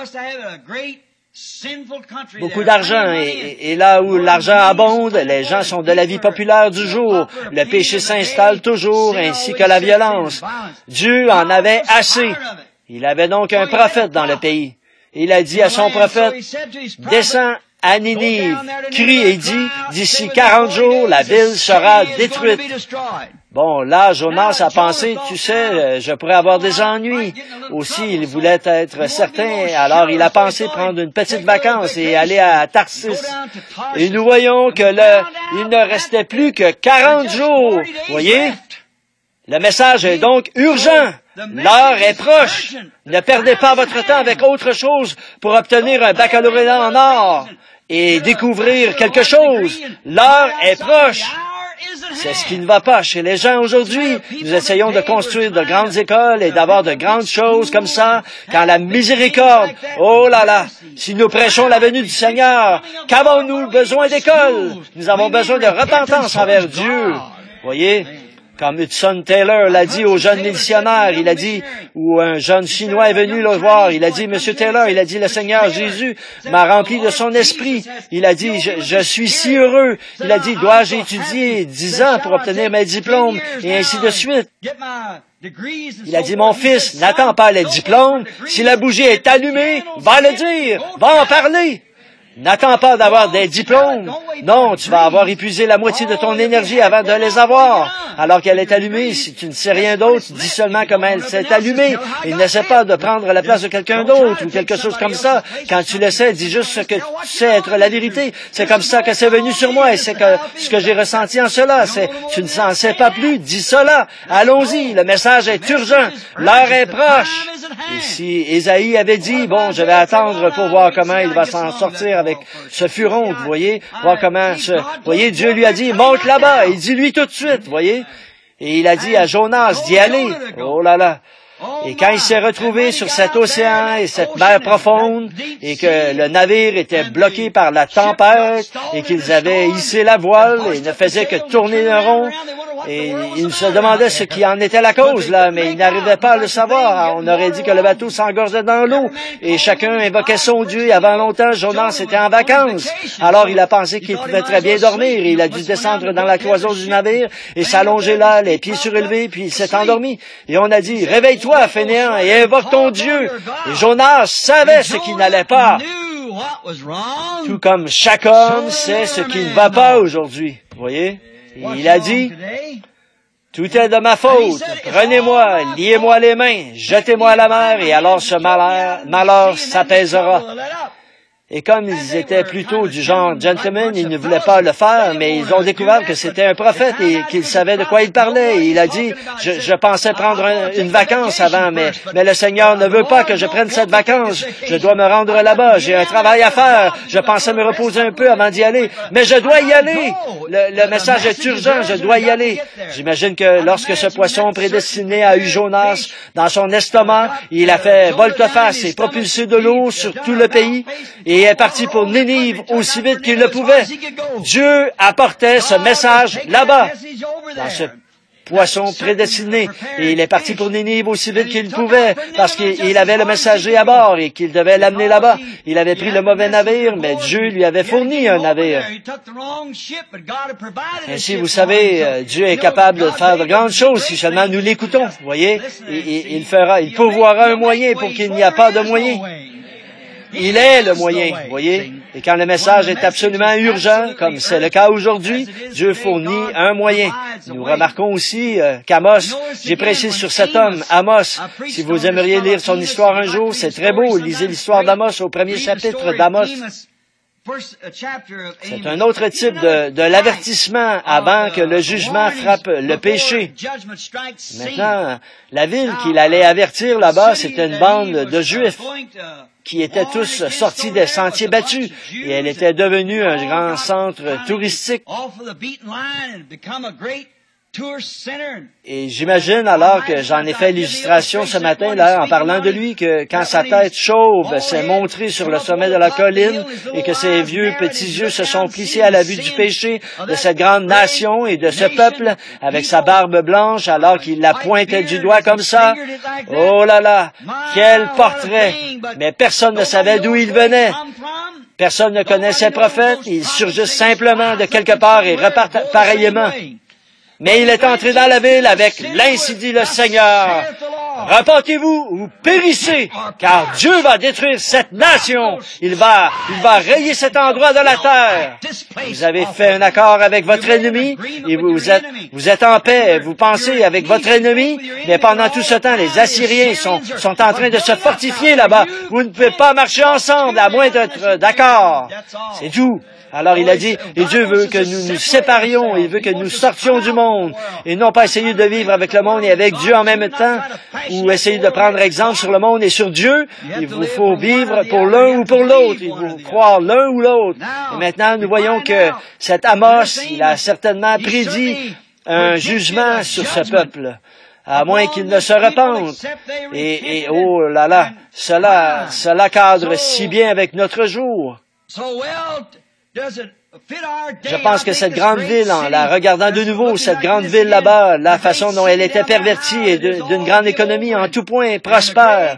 Beaucoup d'argent, et là où l'argent abonde, les gens sont de la vie populaire du jour. Le péché s'installe toujours, ainsi que la violence. Dieu en avait assez. Il avait donc un prophète dans le pays. Il a dit à son prophète, « Descends à Ninive, crie et dis, d'ici 40 jours, la ville sera détruite. » Bon, là, Jonas a pensé, tu sais, je pourrais avoir des ennuis. Aussi, il voulait être certain, alors il a pensé prendre une petite vacance et aller à Tarsis. Et nous voyons que il ne restait plus que 40 jours. Voyez? Le message est donc urgent. L'heure est proche. Ne perdez pas votre temps avec autre chose pour obtenir un baccalauréat en or et découvrir quelque chose. L'heure est proche. C'est ce qui ne va pas chez les gens aujourd'hui. Nous essayons de construire de grandes écoles et d'avoir de grandes choses comme ça, quand la miséricorde, oh là là, si nous prêchons la venue du Seigneur, qu'avons-nous besoin d'écoles? Nous avons besoin de repentance envers Dieu. Voyez? Comme Hudson Taylor l'a dit aux jeunes missionnaires, il a dit, ou un jeune Chinois est venu le voir, il a dit, Monsieur Taylor, il a dit, le Seigneur Jésus m'a rempli de son esprit. Il a dit, je suis si heureux. Il a dit, dois-je étudier 10 ans pour obtenir mes diplômes, et ainsi de suite. Il a dit, mon fils, n'attends pas les diplômes. Si la bougie est allumée, va le dire, va en parler. N'attends pas d'avoir des diplômes. Non, tu vas avoir épuisé la moitié de ton énergie avant de les avoir. Alors qu'elle est allumée, si tu ne sais rien d'autre, dis seulement comment elle s'est allumée. Et n'essaie pas de prendre la place de quelqu'un d'autre ou quelque chose comme ça. Quand tu le sais, dis juste ce que tu sais être la vérité. C'est comme ça que c'est venu sur moi et c'est ce que j'ai ressenti en cela. Tu ne s'en sais pas plus, dis cela. Allons-y, le message est urgent. L'heure est proche. Et si Ésaïe avait dit, bon, je vais attendre pour voir comment il va s'en sortir avec ce furon, vous voyez, voir comment vous voyez, Dieu lui a dit, monte là-bas. Il dit lui tout de suite, vous voyez. Et il a dit à Jonas d'y aller. Oh là là. Et quand il s'est retrouvé sur cet océan et cette mer profonde, et que le navire était bloqué par la tempête, et qu'ils avaient hissé la voile et ne faisaient que tourner un rond, et il se demandait ce qui en était la cause, là, mais il n'arrivait pas à le savoir. On aurait dit que le bateau s'engorgeait dans l'eau, et chacun invoquait son Dieu, et avant longtemps, Jonas était en vacances. Alors il a pensé qu'il pouvait très bien dormir, et il a dû descendre dans la cloison du navire, et s'allonger là, les pieds surélevés, puis il s'est endormi. Et on a dit, réveille-toi, fainéant, et invoque ton Dieu. Et Jonas savait ce qui n'allait pas. Tout comme chaque homme sait ce qui ne va pas aujourd'hui. Vous voyez? Et il a dit, tout est de ma faute. Prenez-moi, liez-moi les mains, jetez-moi à la mer, et alors ce malheur s'apaisera. Et comme ils étaient plutôt du genre gentleman, ils ne voulaient pas le faire, mais ils ont découvert que c'était un prophète et qu'il savait de quoi il parlait. Et il a dit, je pensais prendre une vacance avant, mais le Seigneur ne veut pas que je prenne cette vacance. Je dois me rendre là-bas, j'ai un travail à faire. Je pensais me reposer un peu avant d'y aller, mais je dois y aller. Le message est urgent, je dois y aller. J'imagine que lorsque ce poisson prédestiné a eu Jonas dans son estomac, il a fait volte-face et propulsé de l'eau sur tout le pays. Et est parti pour Ninive aussi vite qu'il le pouvait. Dieu apportait ce message là-bas, dans ce poisson prédestiné. Et il est parti pour Ninive aussi vite qu'il pouvait, parce qu'il avait le messager à bord et qu'il devait l'amener là-bas. Il avait pris le mauvais navire, mais Dieu lui avait fourni un navire. Ainsi, vous savez, Dieu est capable de faire de grandes choses si seulement nous l'écoutons. Vous voyez, il pourvoira un moyen pour qu'il n'y a pas de moyen. Il est le moyen, vous voyez. Et quand le message est absolument urgent, comme c'est le cas aujourd'hui, Dieu fournit un moyen. Nous remarquons aussi qu'Amos, j'ai prêché sur cet homme, Amos. Si vous aimeriez lire son histoire un jour, c'est très beau. Lisez l'histoire d'Amos au premier chapitre d'Amos. C'est un autre type de l'avertissement avant que le jugement frappe le péché. Maintenant, la ville qu'il allait avertir là-bas, c'était une bande de Juifs qui étaient tous sortis des sentiers battus, et elle était devenue un grand centre touristique. Et j'imagine alors que j'en ai fait l'illustration ce matin, là, en parlant de lui, que quand sa tête chauve s'est montrée sur le sommet de la colline et que ses vieux petits yeux se sont plissés à la vue du péché de cette grande nation et de ce peuple avec sa barbe blanche alors qu'il la pointait du doigt comme ça. Oh là là, quel portrait! Mais personne ne savait d'où il venait. Personne ne connaissait prophète. Ils surgissent simplement de quelque part et repartent pareillement. Mais il est entré dans la ville avec « L'ainsi dit le Seigneur, repentez-vous ou périssez, car Dieu va détruire cette nation. Il va rayer cet endroit de la terre. Vous avez fait un accord avec votre ennemi et vous êtes en paix, vous pensez avec votre ennemi, mais pendant tout ce temps, les Assyriens sont en train de se fortifier là-bas. Vous ne pouvez pas marcher ensemble à moins d'être d'accord. C'est tout. Alors il a dit, et Dieu veut que nous nous séparions, il veut que nous sortions du monde, et non pas essayer de vivre avec le monde et avec Dieu en même temps, ou essayer de prendre exemple sur le monde et sur Dieu. Il vous faut vivre pour l'un ou pour l'autre, il faut croire l'un ou l'autre. Et maintenant, nous voyons que cet Amos, il a certainement prédit un jugement sur ce peuple, à moins qu'il ne se repente. Et oh là là, cela cadre si bien avec notre jour. Je pense que cette grande ville, en la regardant de nouveau, cette grande ville là-bas, la façon dont elle était pervertie et d'une grande économie en tout point prospère.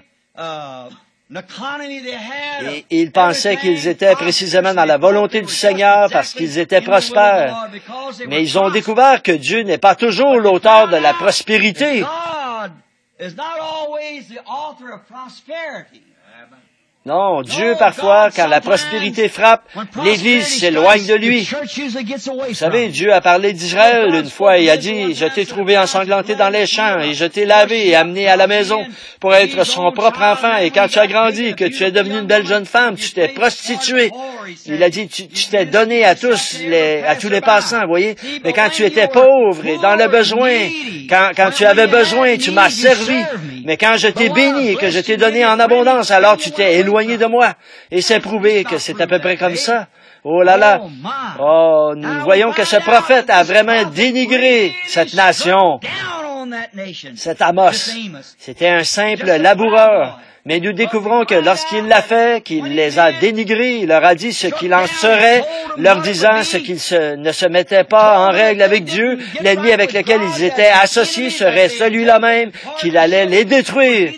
Et ils pensaient qu'ils étaient précisément dans la volonté du Seigneur parce qu'ils étaient prospères. Mais ils ont découvert que Dieu n'est pas toujours l'auteur de la prospérité. Non, Dieu, parfois, quand la prospérité frappe, l'Église s'éloigne de lui. Vous savez, Dieu a parlé d'Israël une fois et a dit, « Je t'ai trouvé ensanglanté dans les champs et je t'ai lavé et amené à la maison pour être son propre enfant. Et quand tu as grandi et que tu es devenue une belle jeune femme, tu t'es prostituée. » Il a dit, tu t'es donné à tous les passants, vous voyez. Mais quand tu étais pauvre et dans le besoin, quand tu avais besoin, tu m'as servi. Mais quand je t'ai béni et que je t'ai donné en abondance, alors tu t'es éloigné de moi. Et c'est prouvé que c'est à peu près comme ça. Oh là là. Oh, nous voyons que ce prophète a vraiment dénigré cette nation. Cet Amos. C'était un simple laboureur. Mais nous découvrons que lorsqu'il l'a fait, qu'il les a dénigrés, il leur a dit ce qu'il en serait, leur disant ce qu'ils ne se mettaient pas en règle avec Dieu, l'ennemi avec lequel ils étaient associés serait celui-là même qu'il allait les détruire.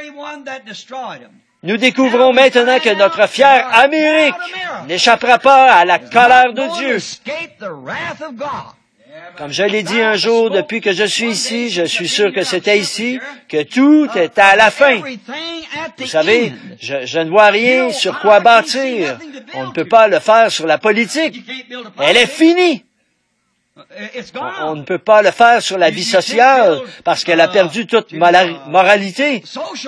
Nous découvrons maintenant que notre fière Amérique n'échappera pas à la colère de Dieu. Comme je l'ai dit un jour, depuis que je suis ici, je suis sûr que c'était ici, que tout est à la fin. Vous savez, je ne vois rien sur quoi bâtir. On ne peut pas le faire sur la politique. Elle est finie. On ne peut pas le faire sur la vie sociale parce qu'elle a perdu toute moralité.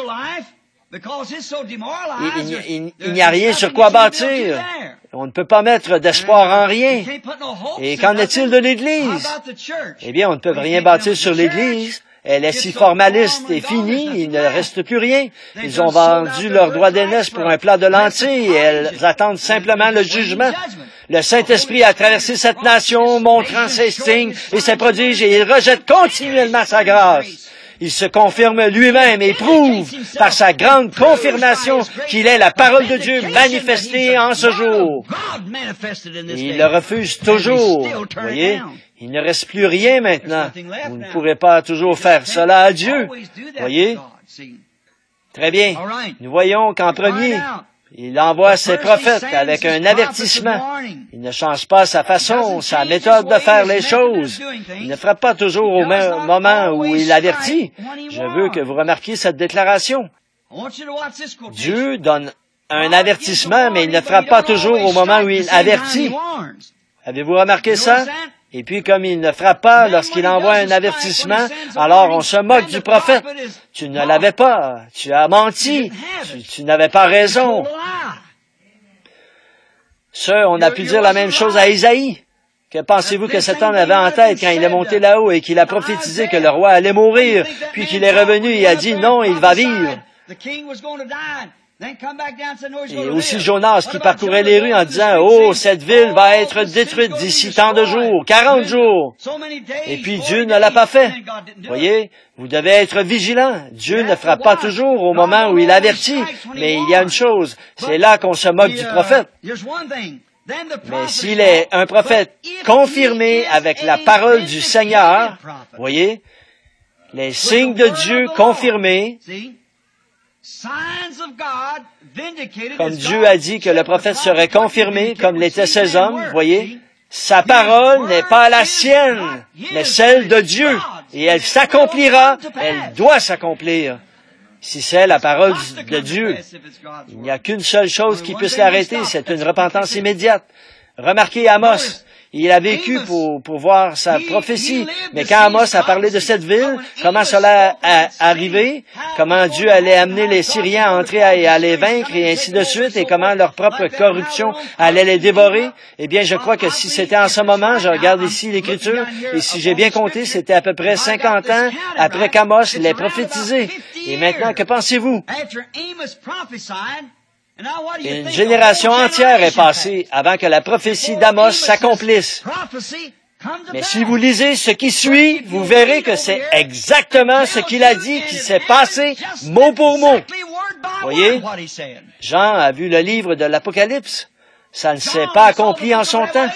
Il n'y a rien sur quoi bâtir. On ne peut pas mettre d'espoir en rien. Et qu'en est-il de l'Église? Eh bien, on ne peut rien bâtir sur l'Église. Elle est si formaliste et finie, il ne reste plus rien. Ils ont vendu leur droit d'aînesse pour un plat de lentilles et elles attendent simplement le jugement. Le Saint-Esprit a traversé cette nation, montrant ses signes et ses prodiges, et il rejette continuellement sa grâce. Il se confirme lui-même et prouve par sa grande confirmation qu'il est la parole de Dieu manifestée en ce jour. Et il le refuse toujours. Vous voyez, il ne reste plus rien maintenant. Vous ne pourrez pas toujours faire cela à Dieu. Voyez? Très bien. Nous voyons qu'en premier, il envoie ses prophètes avec un avertissement. Il ne change pas sa façon, sa méthode de faire les choses. Il ne frappe pas toujours au même moment où il avertit. Je veux que vous remarquiez cette déclaration. Dieu donne un avertissement, mais il ne frappe pas toujours au moment où il avertit. Avez-vous remarqué ça? Et puis, comme il ne frappe pas lorsqu'il envoie un avertissement, alors on se moque du prophète. Tu ne l'avais pas. Tu as menti. Tu n'avais pas raison. On a pu dire la même chose à Isaïe. Que pensez-vous que cet homme avait en tête quand il est monté là-haut et qu'il a prophétisé que le roi allait mourir, puis qu'il est revenu et a dit non, il va vivre? Et aussi Jonas qui parcourait les rues en disant, « Oh, cette ville va être détruite d'ici tant de jours, 40 jours. » Et puis Dieu ne l'a pas fait. Voyez, vous devez être vigilant. Dieu ne frappe pas toujours au moment où il avertit. Mais il y a une chose, c'est là qu'on se moque du prophète. Mais s'il est un prophète confirmé avec la parole du Seigneur, voyez, les signes de Dieu confirmés, comme Dieu a dit que le prophète serait confirmé, comme l'étaient ces hommes, voyez, sa parole n'est pas la sienne, mais celle de Dieu, et elle s'accomplira, elle doit s'accomplir. Si c'est la parole de Dieu, il n'y a qu'une seule chose qui puisse l'arrêter, c'est une repentance immédiate. Remarquez Amos. Il a vécu pour voir sa prophétie. Mais quand Amos a parlé de cette ville, comment cela a arrivé, comment Dieu allait amener les Syriens à entrer et à les vaincre, et ainsi de suite, et comment leur propre corruption allait les dévorer, eh bien, je crois que si c'était en ce moment, je regarde ici l'Écriture, et si j'ai bien compté, c'était à peu près 50 ans après qu'Amos l'ait prophétisé. Et maintenant, que pensez-vous? Une génération entière est passée avant que la prophétie d'Amos s'accomplisse. Mais si vous lisez ce qui suit, vous verrez que c'est exactement ce qu'il a dit qui s'est passé mot pour mot. Voyez, Jean a vu le livre de l'Apocalypse. Ça ne s'est pas accompli en son temps.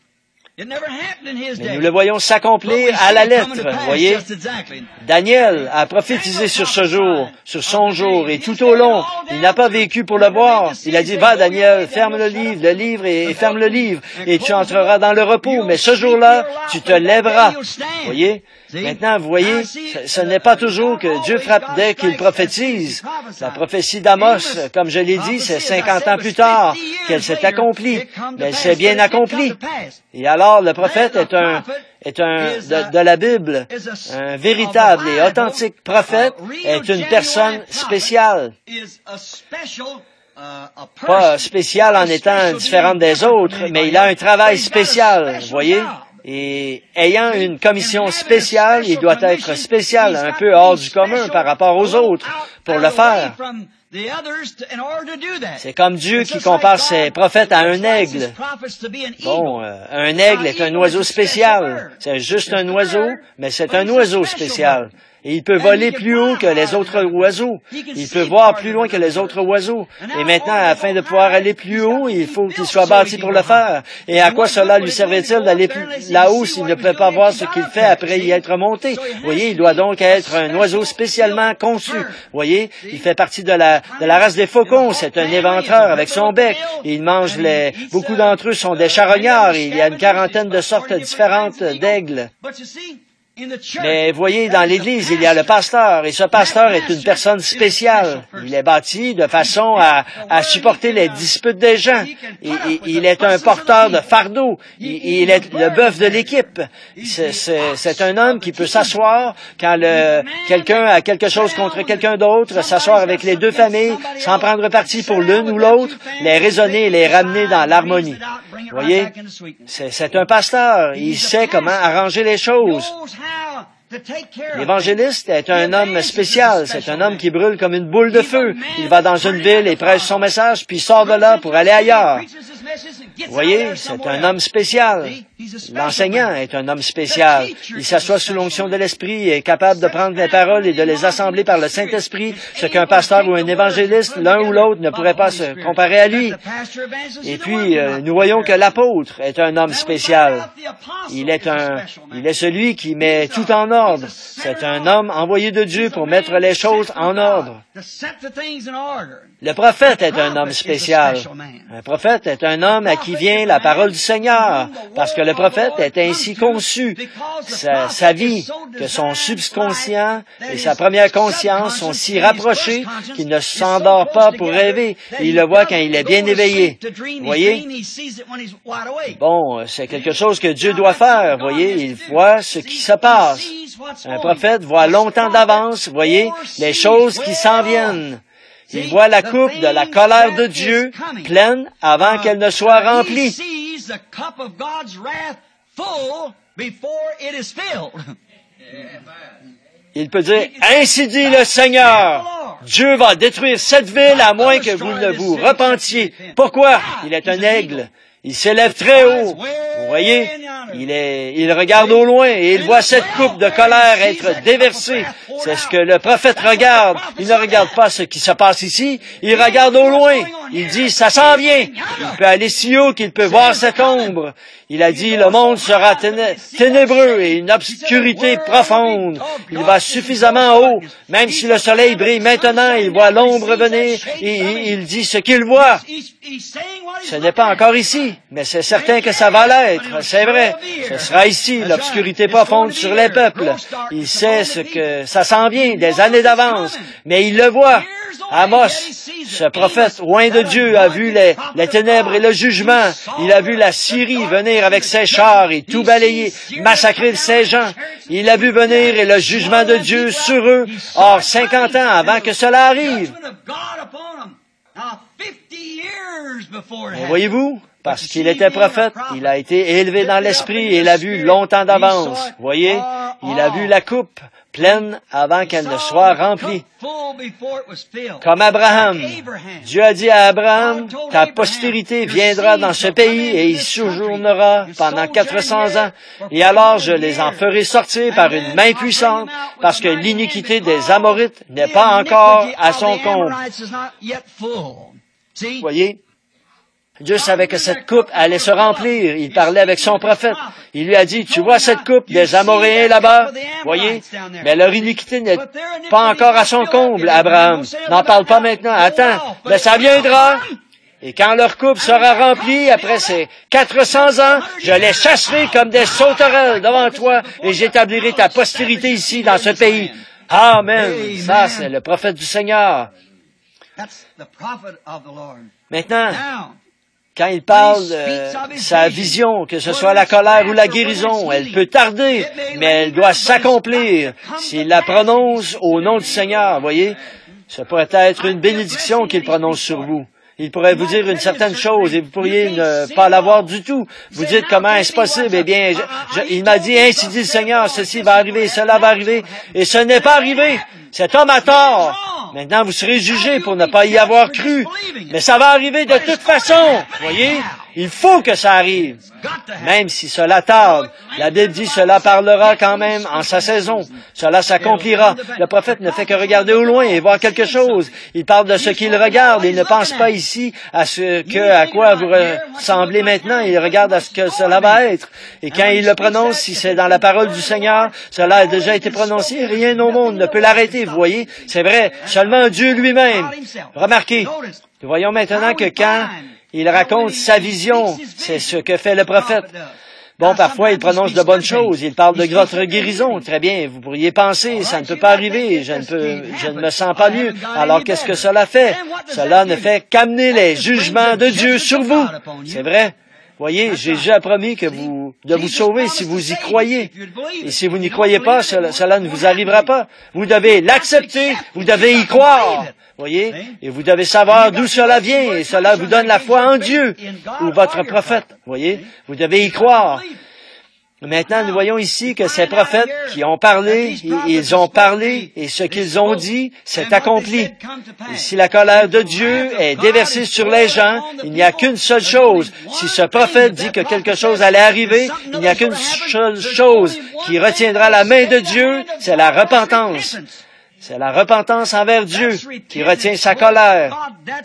Mais nous le voyons s'accomplir à la lettre, voyez. Daniel a prophétisé sur ce jour, sur son jour, et tout au long, il n'a pas vécu pour le voir. Il a dit, va Daniel, ferme le livre et ferme le livre, et tu entreras dans le repos. Mais ce jour-là, tu te lèveras, voyez. Maintenant, vous voyez, ce n'est pas toujours que Dieu frappe dès qu'il prophétise. La prophétie d'Amos, comme je l'ai dit, c'est 50 ans plus tard qu'elle s'est accomplie. Mais elle s'est bien accomplie. Et alors, le prophète de la Bible, un véritable et authentique prophète, est une personne spéciale. Pas spéciale en étant différente des autres, mais il a un travail spécial, vous voyez? Et ayant une commission spéciale, il doit être spécial, un peu hors du commun par rapport aux autres, pour le faire. C'est comme Dieu qui compare ses prophètes à un aigle. Bon, un aigle est un oiseau spécial. C'est juste un oiseau, mais c'est un oiseau spécial. Et il peut voler plus haut que les autres oiseaux. Il peut voir plus loin que les autres oiseaux. Et maintenant, afin de pouvoir aller plus haut, il faut qu'il soit bâti pour le faire. Et à quoi cela lui servait-il d'aller plus là-haut s'il ne peut pas voir ce qu'il fait après y être monté? Vous voyez, il doit donc être un oiseau spécialement conçu. Vous voyez, il fait partie de la race des faucons. C'est un éventreur avec son bec. Il mange beaucoup d'entre eux sont des charognards. Il y a une quarantaine de sortes différentes d'aigles. Mais voyez, dans l'Église, il y a le pasteur, et ce pasteur est une personne spéciale. Il est bâti de façon à supporter les disputes des gens. Il est un porteur de fardeau. Il est le bœuf de l'équipe. C'est un homme qui peut s'asseoir quand quelqu'un a quelque chose contre quelqu'un d'autre, s'asseoir avec les deux familles, sans prendre parti pour l'une ou l'autre, les raisonner et les ramener dans l'harmonie. Vous voyez, c'est un pasteur. Il sait comment arranger les choses. L'évangéliste est un homme spécial. C'est un homme qui brûle comme une boule de feu. Il va dans une ville et prêche son message, puis sort de là pour aller ailleurs. Vous voyez, c'est un homme spécial. L'enseignant est un homme spécial. Il s'assoit sous l'onction de l'Esprit et est capable de prendre les paroles et de les assembler par le Saint-Esprit, ce qu'un pasteur ou un évangéliste, l'un ou l'autre, ne pourrait pas se comparer à lui. Et puis, nous voyons que l'apôtre est un homme spécial. Il est celui qui met tout en ordre. C'est un homme envoyé de Dieu pour mettre les choses en ordre. Le prophète est un homme spécial. Un prophète est un homme à qui vient la parole du Seigneur, parce que le prophète est ainsi conçu. Sa vie, que son subconscient et sa première conscience sont si rapprochés qu'il ne s'endort pas pour rêver. Il le voit quand il est bien éveillé. Voyez? Bon, c'est quelque chose que Dieu doit faire. Voyez? Il voit ce qui se passe. Un prophète voit longtemps d'avance, voyez, les choses qui s'en viennent. Il voit la coupe de la colère de Dieu pleine avant qu'elle ne soit remplie. Il peut dire, ainsi dit le Seigneur, Dieu va détruire cette ville à moins que vous ne vous repentiez. Pourquoi? Il est un aigle. Il s'élève très haut. Vous voyez? Il regarde au loin et il voit cette coupe de colère être déversée. C'est ce que le prophète regarde. Il ne regarde pas ce qui se passe ici. Il regarde au loin. Il dit, ça s'en vient. Il peut aller si haut qu'il peut voir cette ombre. Il a dit, le monde sera ténébreux et une obscurité profonde. Il va suffisamment haut. Même si le soleil brille maintenant, il voit l'ombre venir et il dit ce qu'il voit. Ce n'est pas encore ici, mais c'est certain que ça va l'être. C'est vrai. Ce sera ici, l'obscurité profonde sur les peuples. Il sait ce que ça s'en vient, des années d'avance, mais il le voit. Amos, ce prophète loin de Dieu, a vu les ténèbres et le jugement. Il a vu la Syrie venir avec ses chars et tout balayer, massacrer ses gens. Il a vu venir et le jugement de Dieu sur eux. Or, 50 ans avant que cela arrive. Mais voyez-vous, parce qu'il était prophète, il a été élevé dans l'esprit et il a vu longtemps d'avance. Voyez, il a vu la coupe pleine avant qu'elle ne soit remplie. Comme Abraham. Dieu a dit à Abraham, ta postérité viendra dans ce pays et il séjournera pendant 400 ans. Et alors je les en ferai sortir par une main puissante, parce que l'iniquité des Amorites n'est pas encore à son comble. Voyez? Dieu savait que cette coupe allait se remplir. Il parlait avec son prophète. Il lui a dit, tu vois cette coupe des Amoréens là-bas? Voyez? Mais leur iniquité n'est pas encore à son comble, Abraham. N'en parle pas maintenant. Attends. Mais ça viendra. Et quand leur coupe sera remplie, après ces 400 ans, je les chasserai comme des sauterelles devant toi et j'établirai ta postérité ici, dans ce pays. Amen. Ça, c'est le prophète du Seigneur. Maintenant, quand il parle de sa vision, que ce soit la colère ou la guérison, elle peut tarder, mais elle doit s'accomplir s'il la prononce au nom du Seigneur. Voyez, ça pourrait être une bénédiction qu'il prononce sur vous. Il pourrait vous dire une certaine chose et vous pourriez ne pas l'avoir du tout. Vous dites comment est-ce possible? Eh bien, il m'a dit, ainsi dit le Seigneur, ceci va arriver, cela va arriver, et ce n'est pas arrivé. Cet homme a tort. Maintenant, vous serez jugés pour ne pas y avoir cru. Mais ça va arriver de toute façon. Voyez? Il faut que ça arrive. Même si cela tarde. La Bible dit, cela parlera quand même en sa saison. Cela s'accomplira. Le prophète ne fait que regarder au loin et voir quelque chose. Il parle de ce qu'il regarde. Il ne pense pas ici à à quoi vous ressemblez maintenant. Il regarde à ce que cela va être. Et quand il le prononce, si c'est dans la parole du Seigneur, cela a déjà été prononcé. Rien au monde ne peut l'arrêter. Vous voyez? C'est vrai. Seulement Dieu lui-même. Remarquez. Nous voyons maintenant que quand il raconte sa vision, c'est ce que fait le prophète. Bon, parfois, il prononce de bonnes choses. Il parle de votre guérison. Très bien. Vous pourriez penser, ça ne peut pas arriver. Je ne me sens pas mieux. Alors, qu'est-ce que cela fait? Cela ne fait qu'amener les jugements de Dieu sur vous. C'est vrai. Voyez, Jésus a promis de vous sauver si vous y croyez. Et si vous n'y croyez pas, cela ne vous arrivera pas. Vous devez l'accepter. Vous devez y croire. Voyez? Et vous devez savoir d'où cela vient, et cela vous donne la foi en Dieu, ou votre prophète. Voyez? Vous devez y croire. Maintenant, nous voyons ici que ces prophètes qui ont parlé, ils ont parlé, et ce qu'ils ont dit s'est accompli. Et si la colère de Dieu est déversée sur les gens, il n'y a qu'une seule chose. Si ce prophète dit que quelque chose allait arriver, il n'y a qu'une seule chose qui retiendra la main de Dieu, c'est la repentance. C'est la repentance envers Dieu qui retient sa colère.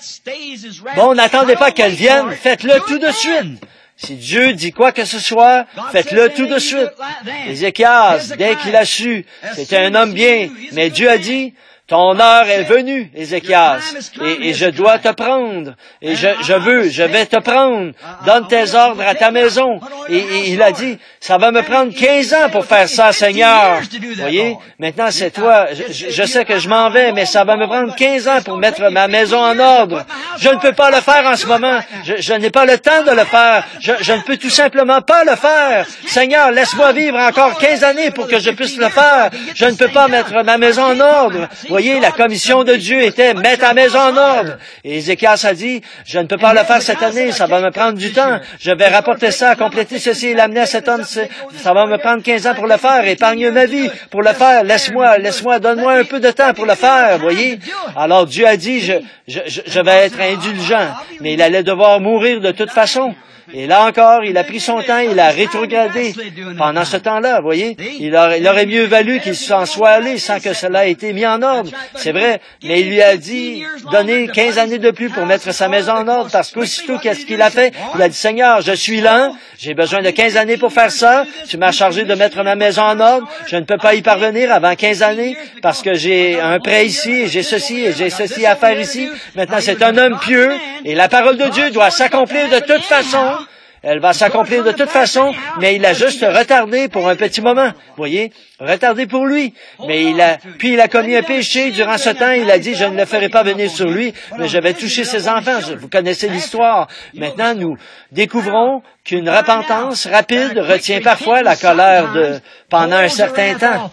Bon, n'attendez pas qu'elle vienne, faites-le tout de suite. Si Dieu dit quoi que ce soit, faites-le tout de suite. Ézéchias, dès qu'il a su, c'était un homme bien, mais Dieu a dit, ton heure est venue, Ézéchias, et je dois te prendre, et je vais te prendre, donne tes ordres à ta maison. Et il a dit, ça va me prendre 15 ans pour faire ça, Seigneur. Voyez, maintenant c'est toi, je sais que je m'en vais, mais ça va me prendre 15 ans pour mettre ma maison en ordre. Je ne peux pas le faire en ce moment, je n'ai pas le temps de le faire, je ne peux tout simplement pas le faire. Seigneur, laisse-moi vivre encore 15 années pour que je puisse le faire. Je ne peux pas mettre ma maison en ordre. Voyez, la commission de Dieu était « Mets ta maison en ordre ». Et Ézéchias a dit « Je ne peux pas le faire cette année, ça va me prendre du temps. Je vais rapporter ça, compléter ceci et l'amener à cet homme. Ça va me prendre 15 ans pour le faire. Épargne ma vie pour le faire. Laisse-moi, donne-moi un peu de temps pour le faire. » Voyez? Alors Dieu a dit « Je vais être indulgent. » Mais il allait devoir mourir de toute façon. Et là encore, il a pris son temps, il a rétrogradé pendant ce temps-là, voyez. Il aurait mieux valu qu'il s'en soit allé sans que cela ait été mis en ordre. C'est vrai, mais il lui a dit, donnez 15 années de plus pour mettre sa maison en ordre, parce qu'aussitôt qu'est-ce qu'il a fait? Il a dit, Seigneur, je suis lent, j'ai besoin de 15 années pour faire ça, tu m'as chargé de mettre ma maison en ordre, je ne peux pas y parvenir avant 15 années, parce que j'ai un prêt ici, et j'ai ceci à faire ici. Maintenant, c'est un homme pieux, et la parole de Dieu doit s'accomplir de toute façon. Elle va s'accomplir de toute façon, mais il a juste retardé pour un petit moment. Voyez? Retardé pour lui. Mais puis il a commis un péché. Durant ce temps, il a dit, je ne le ferai pas venir sur lui, mais je vais toucher ses enfants. Vous connaissez l'histoire. Maintenant, nous découvrons qu'une repentance rapide retient parfois la colère pendant un certain temps.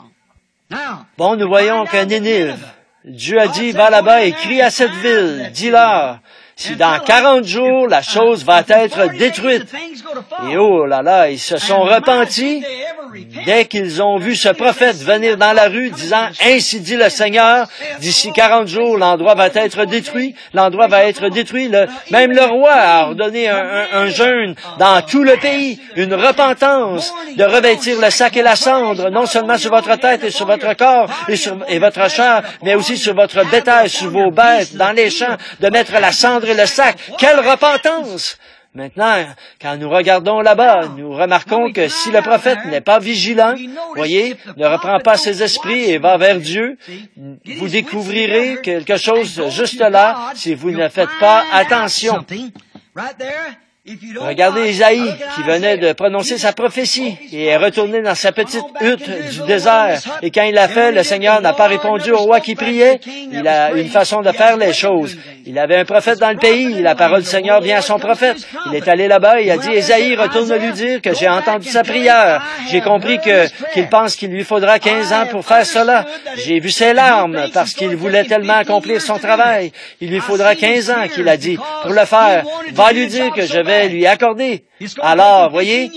Bon, nous voyons qu'un Nénive, Dieu a dit, va là-bas et crie à cette ville, dis-leur, si dans 40 jours, la chose va être détruite. Et oh là là, ils se sont repentis dès qu'ils ont vu ce prophète venir dans la rue disant, ainsi dit le Seigneur, d'ici 40 jours, l'endroit va être détruit. L'endroit va être détruit. Même le roi a ordonné un jeûne dans tout le pays, une repentance, de revêtir le sac et la cendre, non seulement sur votre tête et sur votre corps et votre chair, mais aussi sur votre bétail, sur vos bêtes, dans les champs, de mettre la cendre et le sac. Quelle repentance! Maintenant, quand nous regardons là-bas, nous remarquons que si le prophète n'est pas vigilant, voyez, ne reprend pas ses esprits et va vers Dieu, vous découvrirez quelque chose juste là si vous ne faites pas attention. Regardez Isaïe qui venait de prononcer sa prophétie et est retourné dans sa petite hutte du désert. Et quand il l'a fait, le Seigneur n'a pas répondu au roi qui priait. Il a une façon de faire les choses. Il avait un prophète dans le pays. La parole du Seigneur vient à son prophète. Il est allé là-bas et il a dit, Isaïe, retourne lui dire que j'ai entendu sa prière. J'ai compris qu'il pense qu'il lui faudra 15 ans pour faire cela. J'ai vu ses larmes parce qu'il voulait tellement accomplir son travail. Il lui faudra 15 ans, qu'il a dit, pour le faire. Va lui dire que je vais lui accorder. Alors, voyez,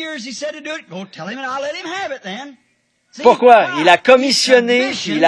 pourquoi? Il a commissionné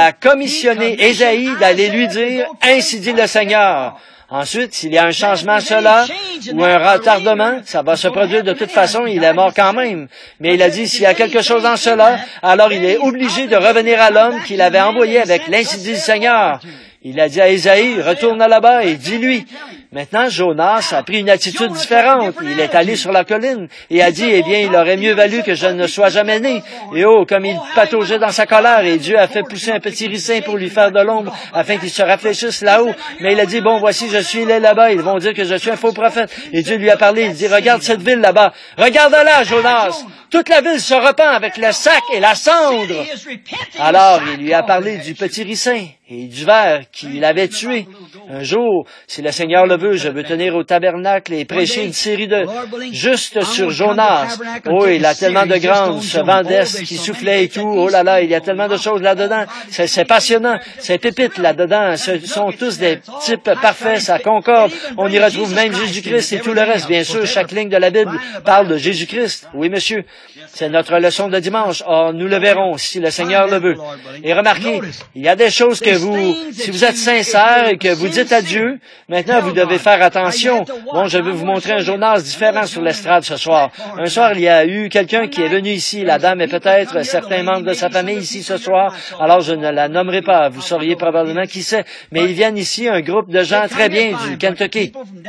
Ésaïe d'aller lui dire, ainsi dit le Seigneur. Ensuite, s'il y a un changement cela, ou un retardement, ça va se produire de toute façon, il est mort quand même. Mais il a dit, s'il y a quelque chose en cela, alors il est obligé de revenir à l'homme qu'il avait envoyé avec l'insi dit le Seigneur. Il a dit à Ésaïe, retourne là-bas et dis-lui. Maintenant, Jonas a pris une attitude différente. Il est allé sur la colline et a dit, eh bien, il aurait mieux valu que je ne sois jamais né. Et oh, comme il pataugeait dans sa colère, et Dieu a fait pousser un petit ricin pour lui faire de l'ombre afin qu'il se rafraîchisse là-haut. Mais il a dit, bon, voici, je suis là-bas. Ils vont dire que je suis un faux prophète. Et Dieu lui a parlé. Il dit, regarde cette ville là-bas. Regarde-la, Jonas. Toute la ville se repent avec le sac et la cendre. Alors, il lui a parlé du petit ricin et du ver qu'il avait tué. Un jour, si le Seigneur le veut, je veux tenir au tabernacle et prêcher une série de juste sur Jonas. Oh, il a tellement de grandes, ce vent d'est qui soufflait et tout. Oh là là, il y a tellement de choses là-dedans. C'est passionnant. Ces pépites là-dedans, ce sont tous des types parfaits, ça concorde. On y retrouve même Jésus-Christ et tout le reste. Bien sûr, chaque ligne de la Bible parle de Jésus-Christ. Oui, monsieur. C'est notre leçon de dimanche. Or, nous le verrons si le Seigneur le veut. Et remarquez, il y a des choses que si vous êtes sincère et que vous dites à Dieu, maintenant vous devez faire attention. Bon, je vais vous montrer un Jonas différent sur l'estrade ce soir. Un soir, il y a eu quelqu'un qui est venu ici. La dame est peut-être certains membres de sa famille ici ce soir. Alors, je ne la nommerai pas. Vous sauriez probablement qui c'est. Mais ils viennent ici, un groupe de gens très bien du Kentucky.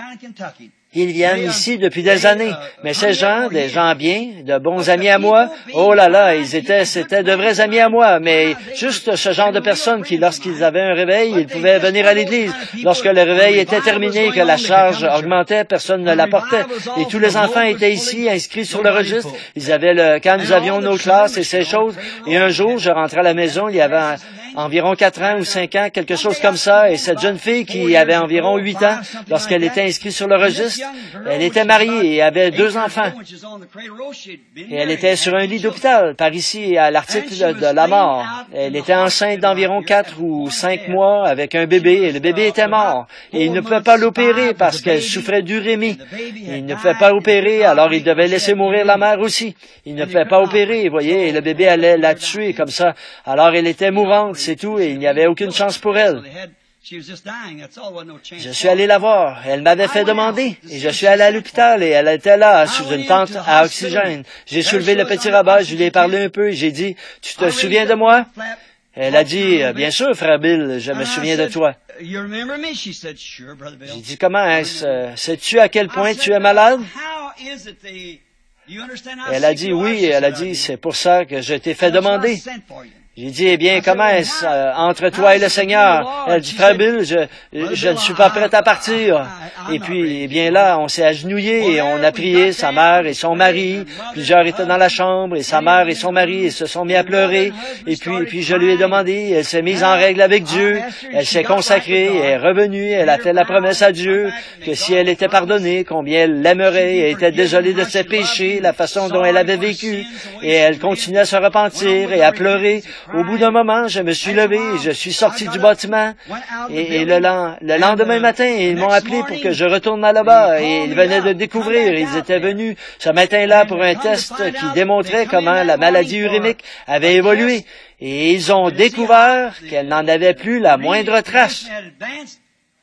Ils viennent ici depuis des années. Mais ces gens, des gens bien, de bons amis à moi, oh là là, c'était de vrais amis à moi, mais juste ce genre de personnes qui, lorsqu'ils avaient un réveil, ils pouvaient venir à l'église. Lorsque le réveil était terminé, que la charge augmentait, personne ne l'apportait. Et tous les enfants étaient ici, inscrits sur le registre. Ils avaient quand nous avions nos classes et ces choses. Et un jour, je rentrais à la maison, il y avait environ 4 ans ou 5 ans, quelque chose comme ça, et cette jeune fille qui avait environ 8 ans, lorsqu'elle était inscrite sur le registre, elle était mariée et avait 2 enfants. Et elle était sur un lit d'hôpital, par ici, à l'article de la mort. Elle était enceinte d'environ 4 ou 5 mois avec un bébé, et le bébé était mort. Et il ne pouvait pas l'opérer parce qu'elle souffrait d'urémie. Il ne pouvait pas opérer, alors il devait laisser mourir la mère aussi. Il ne pouvait pas opérer, vous voyez, et le bébé allait la tuer comme ça. Alors elle était mourante, c'est tout, et il n'y avait aucune chance pour elle. Je suis allé la voir. Elle m'avait fait demander. Et je suis allé à l'hôpital et elle était là, sous une tente à oxygène. J'ai soulevé le petit rabat, je lui ai parlé un peu et j'ai dit, tu te souviens de moi? Elle a dit, bien sûr, frère Bill, je me souviens de toi. J'ai dit, comment est-ce? Sais-tu à quel point tu es malade? Elle a dit, oui, elle a dit, c'est pour ça que je t'ai fait demander. J'ai dit, eh bien, comment est-ce entre toi et le Seigneur? Elle dit, frère Bill, je ne suis pas prête à partir. Et puis, eh bien là, on s'est agenouillé et on a prié, sa mère et son mari. Plusieurs étaient dans la chambre et sa mère et son mari se sont mis à pleurer. Et puis je lui ai demandé, elle s'est mise en règle avec Dieu, elle s'est consacrée, elle est revenue, elle a fait la promesse à Dieu que si elle était pardonnée, combien elle l'aimerait, elle était désolée de ses péchés, la façon dont elle avait vécu. Et elle continuait à se repentir et à pleurer. Au bout d'un moment, je me suis levé, je suis sorti du bâtiment et le lendemain matin, ils m'ont appelé pour que je retourne là-bas et ils venaient de découvrir, ils étaient venus ce matin-là pour un test qui démontrait comment la maladie urémique avait évolué et ils ont découvert qu'elle n'en avait plus la moindre trace.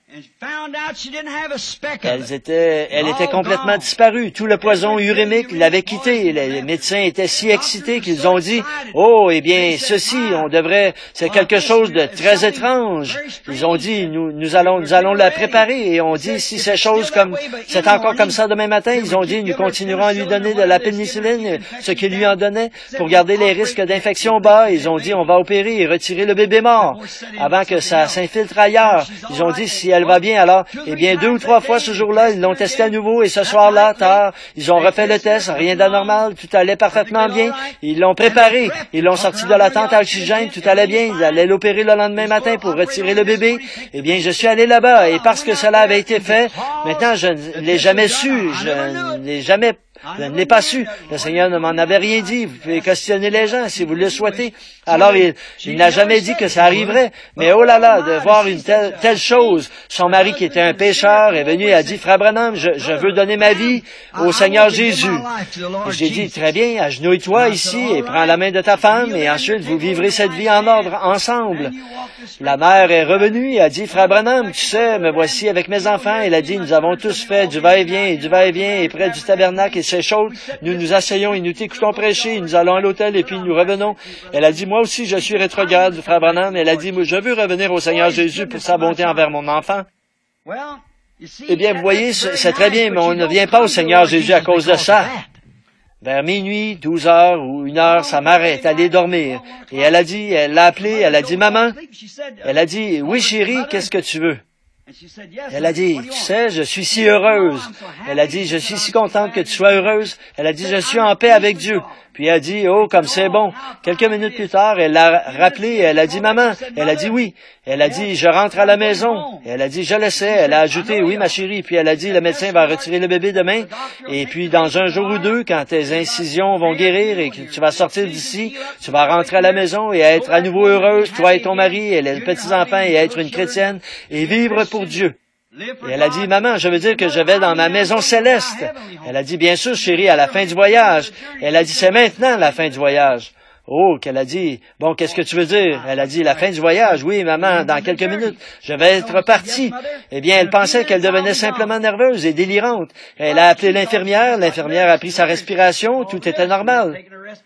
Elle était complètement disparue. Tout le poison urémique l'avait quittée. Les médecins étaient si excités qu'ils ont dit, « Oh, eh bien, c'est quelque chose de très étrange. » Ils ont dit, nous allons la préparer. Et on dit, si c'est encore comme ça demain matin, ils ont dit, nous continuerons à lui donner de la pénicilline, ce qu'ils lui en donnaient, pour garder les risques d'infection bas. Ils ont dit, on va opérer et retirer le bébé mort avant que ça s'infiltre ailleurs. Ils ont dit, si elle va bien, alors, eh bien, 2 ou 3 fois ce jour-là, ils l'ont testé à nouveau, et ce soir-là, tard, ils ont refait le test, rien d'anormal, tout allait parfaitement bien. Ils l'ont préparé, ils l'ont sorti de la tente à oxygène, tout allait bien, ils allaient l'opérer le lendemain matin pour retirer le bébé. Eh bien, je suis allé là-bas, et parce que cela avait été fait, maintenant, je ne l'ai jamais su, je ne l'ai pas su. Le Seigneur ne m'en avait rien dit. Vous pouvez questionner les gens si vous le souhaitez. Alors, il n'a jamais dit que ça arriverait. Mais oh là là, de voir une telle chose. Son mari, qui était un pécheur, est venu et a dit, Frère Branham, je veux donner ma vie au Seigneur Jésus. Et j'ai dit, très bien, agenouille-toi ici et prends la main de ta femme et ensuite vous vivrez cette vie en ordre ensemble. La mère est revenue et a dit, Frère Branham, tu sais, me voici avec mes enfants. Elle a dit, nous avons tous fait du va-et-vient et près du tabernacle et c'est chaud. Nous nous asseyons et nous t'écoutons prêcher, nous allons à l'hôtel et puis nous revenons. Elle a dit, moi aussi, je suis rétrograde, Frère Branham. Elle a dit, je veux revenir au Seigneur Jésus pour sa bonté envers mon enfant. Eh bien, vous voyez, c'est très bien, mais on ne vient pas au Seigneur Jésus à cause de ça. Vers minuit, 12 heures ou 1 heure, sa mère est allée dormir. Et elle l'a appelée, elle a dit, Maman. Elle a dit, oui chérie, qu'est-ce que tu veux? Elle a dit, tu sais, je suis si heureuse. Elle a dit, je suis si contente que tu sois heureuse. Elle a dit, je suis en paix avec Dieu. Puis elle a dit, oh, comme c'est bon. Quelques minutes plus tard, elle l'a rappelé et elle a dit, Maman. Elle a dit oui. Elle a dit, je rentre à la maison. Et elle a dit, je le sais. Elle a ajouté, oui, ma chérie. Puis elle a dit, le médecin va retirer le bébé demain. Et puis, dans 1 jour ou 2, quand tes incisions vont guérir et que tu vas sortir d'ici, tu vas rentrer à la maison et être à nouveau heureuse, toi et ton mari et les petits-enfants et être une chrétienne et vivre pour Dieu. Et elle a dit, Maman, je veux dire que je vais dans ma maison céleste. Elle a dit, bien sûr, chérie, à la fin du voyage. Elle a dit, c'est maintenant la fin du voyage. Oh, qu'elle a dit, bon, qu'est-ce que tu veux dire? Elle a dit, la fin du voyage, oui, maman, dans quelques minutes, je vais être partie. Eh bien, elle pensait qu'elle devenait simplement nerveuse et délirante. Elle a appelé l'infirmière a pris sa respiration, tout était normal.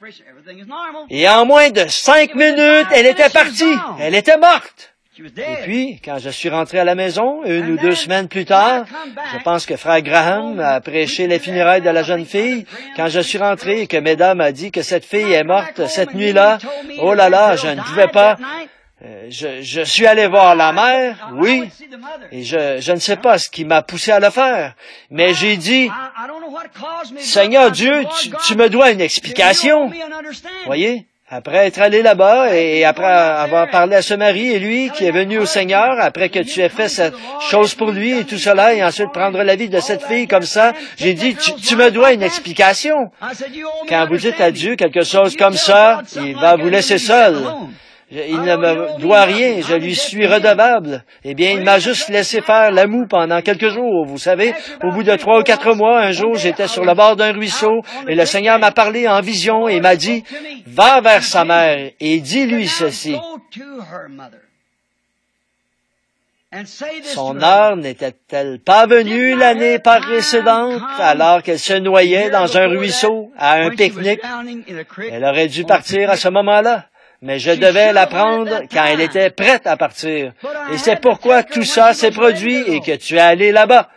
Et en moins de 5 minutes, elle était partie. Elle était morte. Et puis, quand je suis rentré à la maison, 1 ou 2 semaines plus tard, je pense que Frère Graham a prêché les funérailles de la jeune fille. Quand je suis rentré et que Mesdames a dit que cette fille est morte cette nuit-là, oh là là, je ne pouvais pas. Je suis allé voir la mère, oui, et je ne sais pas ce qui m'a poussé à le faire, mais j'ai dit, Seigneur Dieu, tu me dois une explication. Voyez? Après être allé là-bas et après avoir parlé à ce mari et lui qui est venu au Seigneur, après que tu aies fait cette chose pour lui et tout cela, et ensuite prendre la vie de cette fille comme ça, j'ai dit, tu me dois une explication. Quand vous dites à Dieu quelque chose comme ça, il va vous laisser seul. Il ne me doit rien, je lui suis redevable. Eh bien, il m'a juste laissé faire la moue pendant quelques jours. Vous savez, au bout de 3 ou 4 mois, un jour, j'étais sur le bord d'un ruisseau et le Seigneur m'a parlé en vision et m'a dit, va vers sa mère et dis-lui ceci. Son heure n'était-elle pas venue l'année précédente alors qu'elle se noyait dans un ruisseau à un pique-nique? Elle aurait dû partir à ce moment-là. Mais je devais la prendre quand elle était prête à partir. Et c'est pourquoi tout ça s'est produit et que tu es allé là-bas.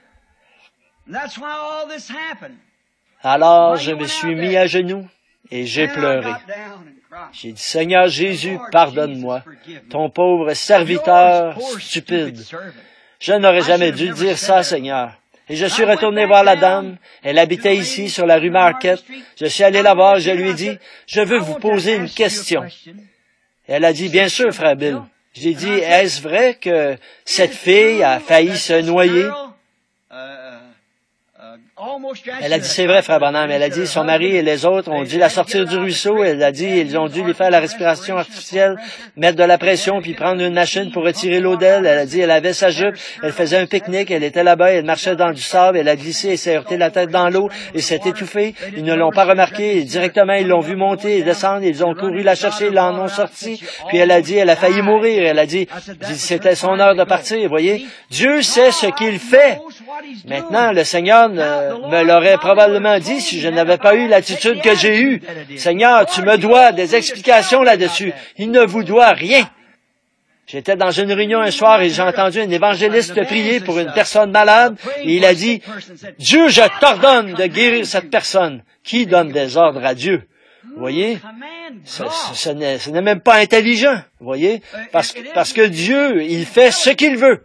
Alors je me suis mis à genoux et j'ai pleuré. J'ai dit, Seigneur Jésus, pardonne-moi, ton pauvre serviteur stupide. Je n'aurais jamais dû dire ça, Seigneur. Et je suis retourné voir la dame. Elle habitait ici, sur la rue Marquette. Je suis allé la voir, je lui ai dit, je veux vous poser une question. Elle a dit, bien sûr, frère Bill. J'ai dit, est-ce vrai que cette fille a failli se noyer? Elle a dit, c'est vrai, frère Branham. Elle a dit, son mari et les autres ont dû la sortir du ruisseau. Elle a dit, ils ont dû lui faire la respiration artificielle, mettre de la pression, puis prendre une machine pour retirer l'eau d'elle. Elle a dit, elle avait sa jupe, elle faisait un pique-nique, elle était là-bas, elle marchait dans du sable, elle a glissé et s'est heurté la tête dans l'eau et s'est étouffée. Ils ne l'ont pas remarqué. Directement, ils l'ont vu monter et descendre. Ils ont couru la chercher, ils l'en ont sorti. Puis elle a dit, elle a failli mourir. Elle a dit, c'était son heure de partir. Vous voyez, Dieu sait ce qu'il fait. Maintenant, le Seigneur me l'aurait probablement dit si je n'avais pas eu l'attitude que j'ai eue. Seigneur, tu me dois des explications là-dessus. Il ne vous doit rien. J'étais dans une réunion un soir et j'ai entendu un évangéliste prier pour une personne malade et il a dit, Dieu, je t'ordonne de guérir cette personne. Qui donne des ordres à Dieu? Vous voyez? Ce n'est même pas intelligent. Vous voyez? Parce que Dieu, il fait ce qu'il veut.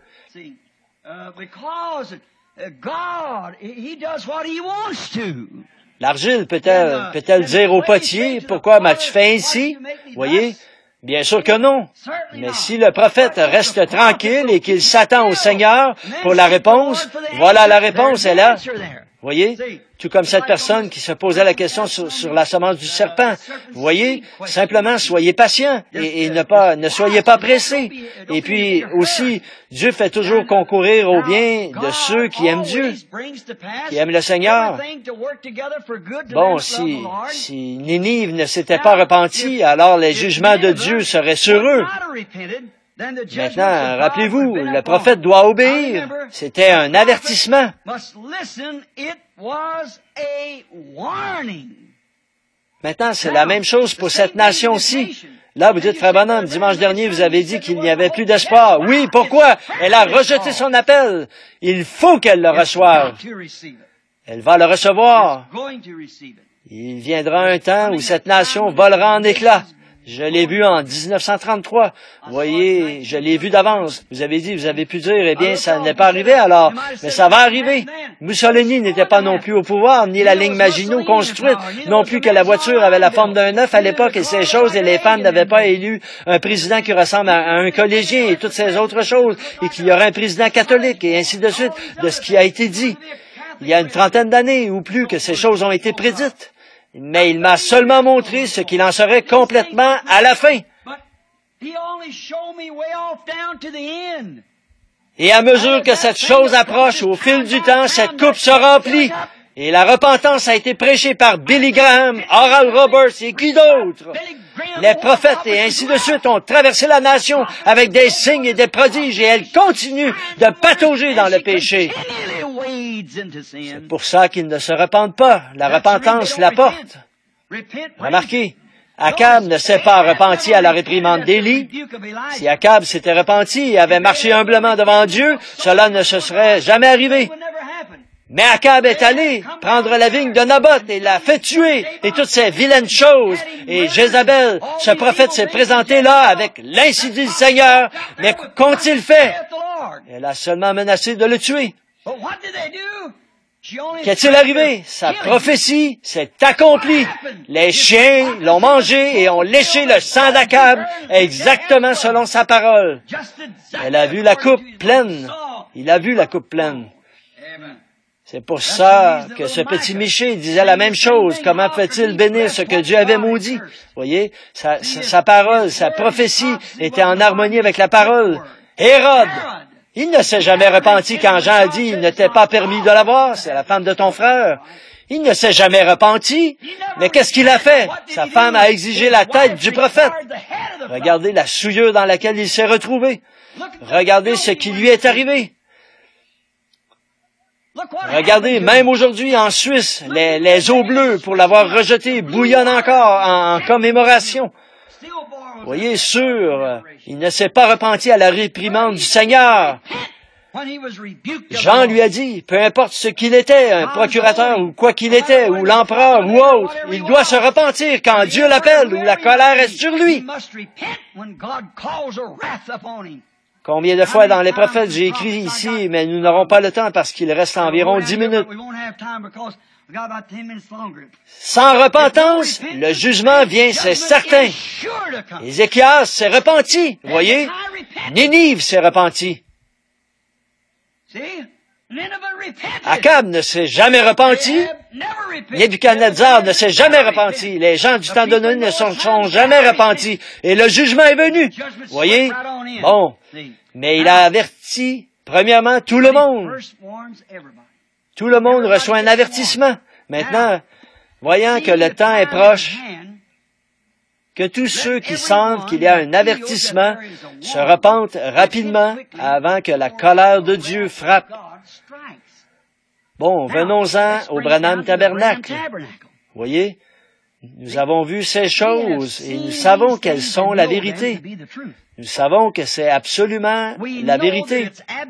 L'argile peut-elle dire au potier, pourquoi m'as-tu fait ainsi? Vous voyez? Bien sûr que non. Mais si le prophète reste tranquille et qu'il s'attend au Seigneur pour la réponse, voilà la réponse, elle est là. Vous voyez? Tout comme cette personne qui se posait la question sur la semence du serpent. Vous voyez? Simplement, soyez patient et ne soyez pas pressés. Et puis aussi, Dieu fait toujours concourir au bien de ceux qui aiment Dieu, qui aiment le Seigneur. Bon, si Ninive ne s'était pas repenti, alors les jugements de Dieu seraient sur eux. Maintenant, rappelez-vous, le prophète doit obéir. C'était un avertissement. Maintenant, c'est la même chose pour cette nation-ci. Là, vous dites, frère Branham, dimanche dernier, vous avez dit qu'il n'y avait plus d'espoir. Oui, pourquoi? Elle a rejeté son appel. Il faut qu'elle le reçoive. Elle va le recevoir. Il viendra un temps où cette nation volera en éclats. Je l'ai vu en 1933. Vous voyez, je l'ai vu d'avance. Vous avez dit, vous avez pu dire, eh bien, ça n'est pas arrivé alors. Mais ça va arriver. Mussolini n'était pas non plus au pouvoir, ni la ligne Maginot construite, non plus que la voiture avait la forme d'un œuf à l'époque et ces choses, et les femmes n'avaient pas élu un président qui ressemble à un collégien et toutes ces autres choses, et qu'il y aurait un président catholique, et ainsi de suite, de ce qui a été dit. Il y a une trentaine d'années ou plus que ces choses ont été prédites. Mais il m'a seulement montré ce qu'il en serait complètement à la fin. Et à mesure que cette chose approche, au fil du temps, cette coupe se remplit. Et la repentance a été prêchée par Billy Graham, Oral Roberts et qui d'autre? Les prophètes et ainsi de suite ont traversé la nation avec des signes et des prodiges et elle continue de patauger dans le péché. C'est pour ça qu'ils ne se repentent pas. La repentance la porte. Remarquez, Akab ne s'est pas repenti à la réprimande d'Élie. Si Akab s'était repenti et avait marché humblement devant Dieu, cela ne se serait jamais arrivé. Mais Akab est allé prendre la vigne de Naboth et l'a fait tuer et toutes ces vilaines choses. Et Jézabel, ce prophète s'est présenté là avec l'insidie du Seigneur. Mais qu'ont-ils fait? Elle a seulement menacé de le tuer. Qu'est-il arrivé? Sa prophétie s'est accomplie. Les chiens l'ont mangé et ont léché le sang d'Akab exactement selon sa parole. Elle a vu la coupe pleine. Il a vu la coupe pleine. C'est pour ça que ce petit Michée disait la même chose. Comment peut-il bénir ce que Dieu avait maudit? Vous voyez, sa parole, sa prophétie était en harmonie avec la parole. Hérode, il ne s'est jamais repenti quand Jean a dit, il ne t'est pas permis de la voir, c'est la femme de ton frère. Il ne s'est jamais repenti. Mais qu'est-ce qu'il a fait? Sa femme a exigé la tête du prophète. Regardez la souillure dans laquelle il s'est retrouvé. Regardez ce qui lui est arrivé. Regardez, même aujourd'hui en Suisse, les eaux bleues, pour l'avoir rejeté, bouillonnent encore en commémoration. Vous voyez, sûr, il ne s'est pas repenti à la réprimande du Seigneur. Jean lui a dit, peu importe ce qu'il était, un procurateur ou quoi qu'il était, ou l'empereur ou autre, il doit se repentir quand Dieu l'appelle ou la colère est sur lui. Combien de fois dans les prophètes j'ai écrit ici, mais nous n'aurons pas le temps parce qu'il reste environ 10 minutes. Sans repentance, le jugement vient, c'est certain. Ézéchias s'est repenti, vous voyez? Ninive s'est repenti. Akab ne s'est jamais repenti. Nebuchadnezzar ne s'est jamais repenti. Les gens du temps donné ne sont jamais repentis. Et le jugement est venu. Voyez? Bon. Mais il a averti, premièrement, tout le monde. Tout le monde reçoit un avertissement. Maintenant, voyant que le temps est proche, que tous ceux qui sentent qu'il y a un avertissement se repentent rapidement avant que la colère de Dieu frappe. Bon, venons-en au Branham Tabernacle. Voyez, nous avons vu ces choses et nous savons qu'elles sont la vérité. Nous savons que c'est absolument la vérité.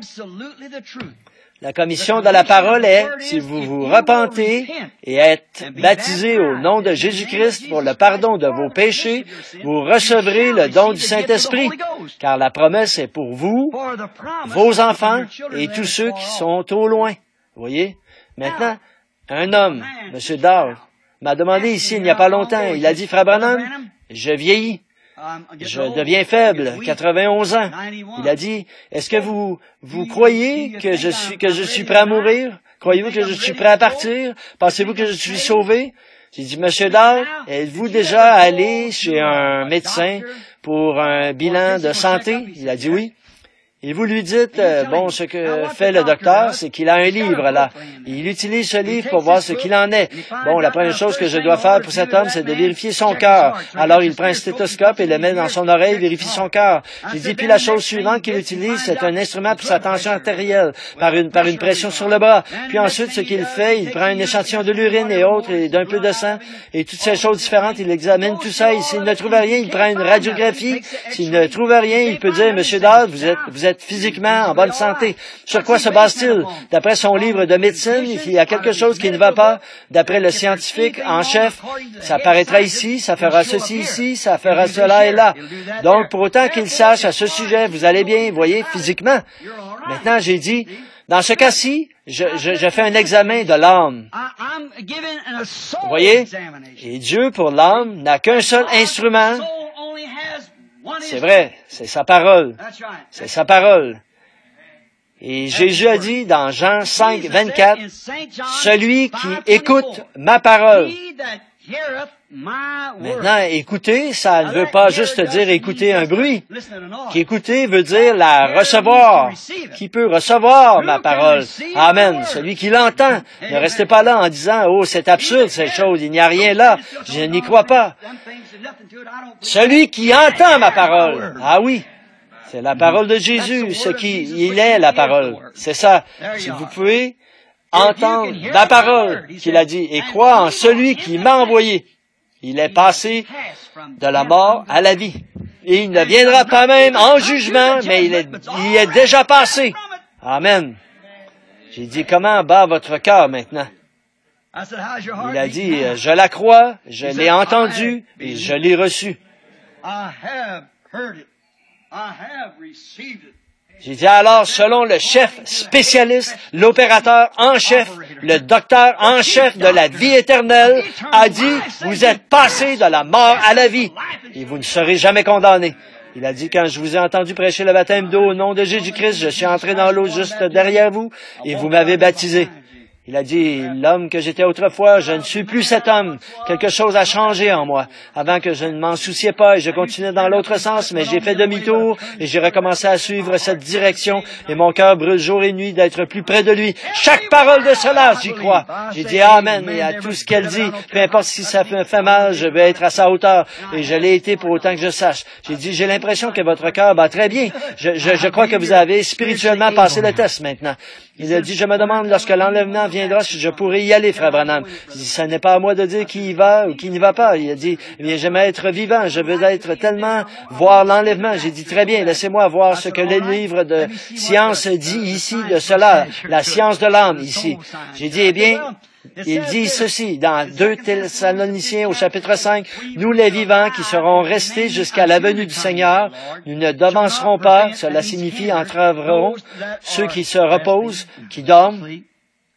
La commission de la parole est, si vous vous repentez et êtes baptisés au nom de Jésus-Christ pour le pardon de vos péchés, vous recevrez le don du Saint-Esprit, car la promesse est pour vous, vos enfants et tous ceux qui sont au loin. Vous voyez? Maintenant, un homme, M. Dahl, m'a demandé ici il n'y a pas longtemps, il a dit, Frère Branham, je vieillis. Je deviens faible, 91 ans. Il a dit, est-ce que vous croyez que je suis prêt à mourir? Croyez-vous que je suis prêt à partir? Pensez-vous que je suis sauvé? J'ai dit, Monsieur Dahl, êtes-vous déjà allé chez un médecin pour un bilan de santé? Il a dit oui. Et vous lui dites, bon, ce que fait le docteur, c'est qu'il a un livre là. Il utilise ce livre pour voir ce qu'il en est. Bon, la première chose que je dois faire pour cet homme, c'est de vérifier son cœur. Alors, il prend un stéthoscope et le met dans son oreille, vérifie son cœur. J'ai dit, puis la chose suivante qu'il utilise, c'est un instrument pour sa tension artérielle, par une pression sur le bras. Puis ensuite, ce qu'il fait, il prend un échantillon de l'urine et autres, et d'un peu de sang, et toutes ces choses différentes, il examine tout ça, et s'il ne trouve rien, il prend une radiographie. S'il ne trouve rien, il peut dire, Monsieur Dahl, vous êtes physiquement en bonne santé. Sur quoi se base-t-il? D'après son livre de médecine, il y a quelque chose qui ne va pas. D'après le scientifique en chef, ça paraîtra ici, ça fera ceci ici, ça fera cela et là. Donc, pour autant qu'il sache à ce sujet, vous allez bien, vous voyez, physiquement. Maintenant, j'ai dit, dans ce cas-ci, je fais un examen de l'âme. Vous voyez? Et Dieu, pour l'âme, n'a qu'un seul instrument. C'est vrai, c'est sa parole. C'est sa parole. Et Jésus a dit dans Jean 5, 24, « Celui qui écoute ma parole. » Maintenant, écouter, ça ne veut pas juste dire écouter un bruit. Qu'écouter veut dire la recevoir. Qui peut recevoir ma parole? Amen. Celui qui l'entend. Ne restez pas là en disant, oh, c'est absurde cette chose, il n'y a rien là. Je n'y crois pas. Celui qui entend ma parole. Ah oui. C'est la parole de Jésus, il est la parole. C'est ça. Si vous pouvez entendre la parole qu'il a dit et croire en celui qui m'a envoyé, il est passé de la mort à la vie. Et il ne viendra pas même en jugement, mais il est déjà passé. Amen. J'ai dit, comment bat votre cœur maintenant? Il a dit, je la crois, je l'ai entendu et je l'ai reçu. J'ai dit alors, selon le chef spécialiste, l'opérateur en chef, le docteur en chef de la vie éternelle, a dit, vous êtes passé de la mort à la vie et vous ne serez jamais condamnés. Il a dit, quand je vous ai entendu prêcher le baptême d'eau au nom de Jésus-Christ, je suis entré dans l'eau juste derrière vous et vous m'avez baptisé. Il a dit, l'homme que j'étais autrefois, je ne suis plus cet homme. Quelque chose a changé en moi. Avant que je ne m'en souciais pas et je continuais dans l'autre sens, mais j'ai fait demi-tour et j'ai recommencé à suivre cette direction et mon cœur brûle jour et nuit d'être plus près de lui. Chaque parole de cela, j'y crois. J'ai dit amen et à tout ce qu'elle dit, peu importe si ça me fait mal, je vais être à sa hauteur et je l'ai été pour autant que je sache. J'ai dit, j'ai l'impression que votre cœur bat très bien. Je crois que vous avez spirituellement passé le test maintenant. Il a dit, je me demande lorsque l'enlèvement viendra si je pourrai y aller, frère Branham. Il dit, ce n'est pas à moi de dire qui y va ou qui n'y va pas. Il a dit, eh bien, j'aime être vivant, je veux être tellement voir l'enlèvement. J'ai dit, très bien, laissez-moi voir ce que le livre de science dit ici de cela, la science de l'âme ici. J'ai dit, eh bien, il dit ceci dans 2 Thessaloniciens au chapitre 5, « Nous les vivants qui serons restés jusqu'à la venue du Seigneur, nous ne devancerons pas, cela signifie entraveront ceux qui se reposent, qui dorment,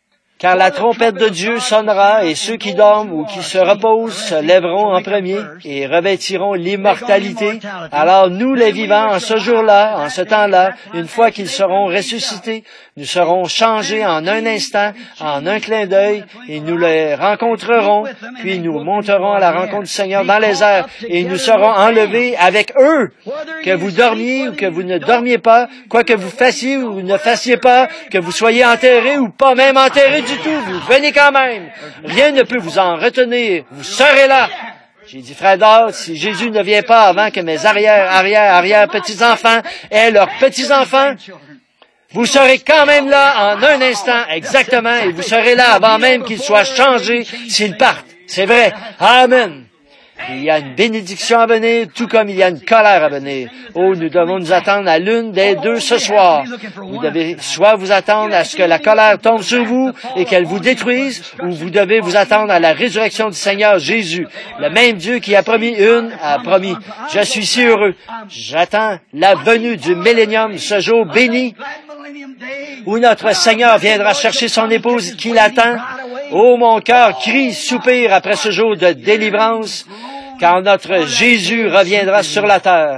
car la trompette de Dieu sonnera, et ceux qui dorment ou qui se reposent se lèveront en premier et revêtiront l'immortalité. Alors nous, les vivants, en ce jour-là, en ce temps-là, une fois qu'ils seront ressuscités, nous serons changés en un instant, en un clin d'œil, et nous les rencontrerons, puis nous monterons à la rencontre du Seigneur dans les airs, et nous serons enlevés avec eux. Que vous dormiez ou que vous ne dormiez pas, quoi que vous fassiez ou ne fassiez pas, que vous soyez enterrés ou pas même enterrés du tout, vous venez quand même. Rien ne peut vous en retenir. Vous serez là. J'ai dit, frère Dawes, si Jésus ne vient pas avant que mes arrière petits-enfants aient leurs petits-enfants, vous serez quand même là en un instant, exactement, et vous serez là avant même qu'ils soient changés s'ils partent. C'est vrai. Amen. Il y a une bénédiction à venir, tout comme il y a une colère à venir. Oh, nous devons nous attendre à l'une des deux ce soir. Vous devez soit vous attendre à ce que la colère tombe sur vous et qu'elle vous détruise, ou vous devez vous attendre à la résurrection du Seigneur Jésus. Le même Dieu qui a promis a promis. Je suis si heureux. J'attends la venue du millénium, ce jour béni, où notre Seigneur viendra chercher son épouse qui l'attend. Oh, mon cœur crie, soupire après ce jour de délivrance, quand notre Jésus reviendra sur la terre.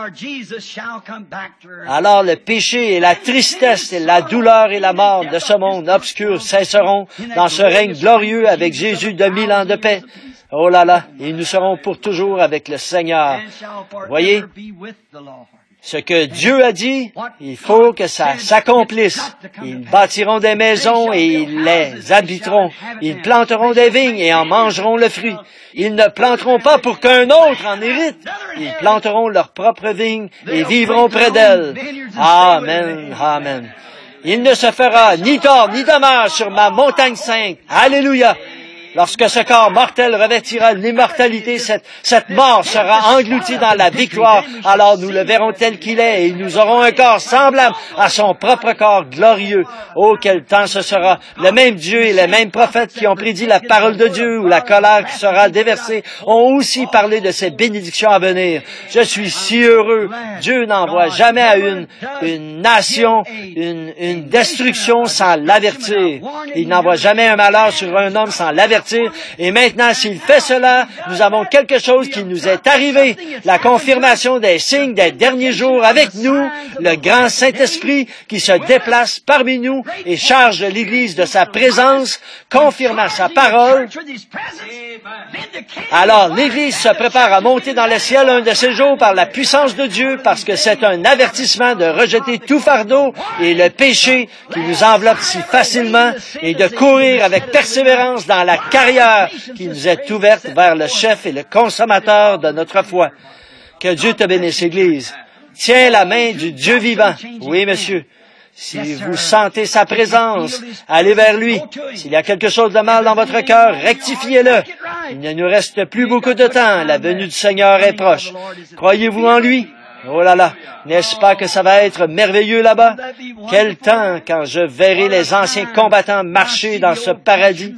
Alors le péché et la tristesse et la douleur et la mort de ce monde obscur cesseront dans ce règne glorieux avec Jésus de 1000 ans de paix. Oh là là, et nous serons pour toujours avec le Seigneur. Voyez, ce que Dieu a dit, il faut que ça s'accomplisse. Ils bâtiront des maisons et ils les habiteront. Ils planteront des vignes et en mangeront le fruit. Ils ne planteront pas pour qu'un autre en hérite. Ils planteront leurs propres vignes et vivront près d'elles. Amen, amen. Il ne se fera ni tort ni dommage sur ma montagne sainte. Alléluia. Lorsque ce corps mortel revêtira l'immortalité, cette mort sera engloutie dans la victoire. Alors nous le verrons tel qu'il est et nous aurons un corps semblable à son propre corps glorieux. Oh, quel temps ce sera! Le même Dieu et les mêmes prophètes qui ont prédit la parole de Dieu ou la colère qui sera déversée ont aussi parlé de ces bénédictions à venir. Je suis si heureux. Dieu n'envoie jamais à une nation une destruction sans l'avertir. Il n'envoie jamais un malheur sur un homme sans l'avertir. Et maintenant, s'il fait cela, nous avons quelque chose qui nous est arrivé. La confirmation des signes des derniers jours avec nous, le grand Saint-Esprit qui se déplace parmi nous et charge l'Église de sa présence, confirmant sa parole. Alors, l'Église se prépare à monter dans le ciel un de ces jours par la puissance de Dieu, parce que c'est un avertissement de rejeter tout fardeau et le péché qui nous enveloppe si facilement et de courir avec persévérance dans la carrière qui nous est ouverte vers le chef et le consommateur de notre foi. Que Dieu te bénisse, Église. Tiens la main du Dieu vivant. Oui, monsieur. Si vous sentez sa présence, allez vers lui. S'il y a quelque chose de mal dans votre cœur, rectifiez-le. Il ne nous reste plus beaucoup de temps. La venue du Seigneur est proche. Croyez-vous en lui? Oh là là, n'est-ce pas que ça va être merveilleux là-bas? Quel temps quand je verrai les anciens combattants marcher dans ce paradis.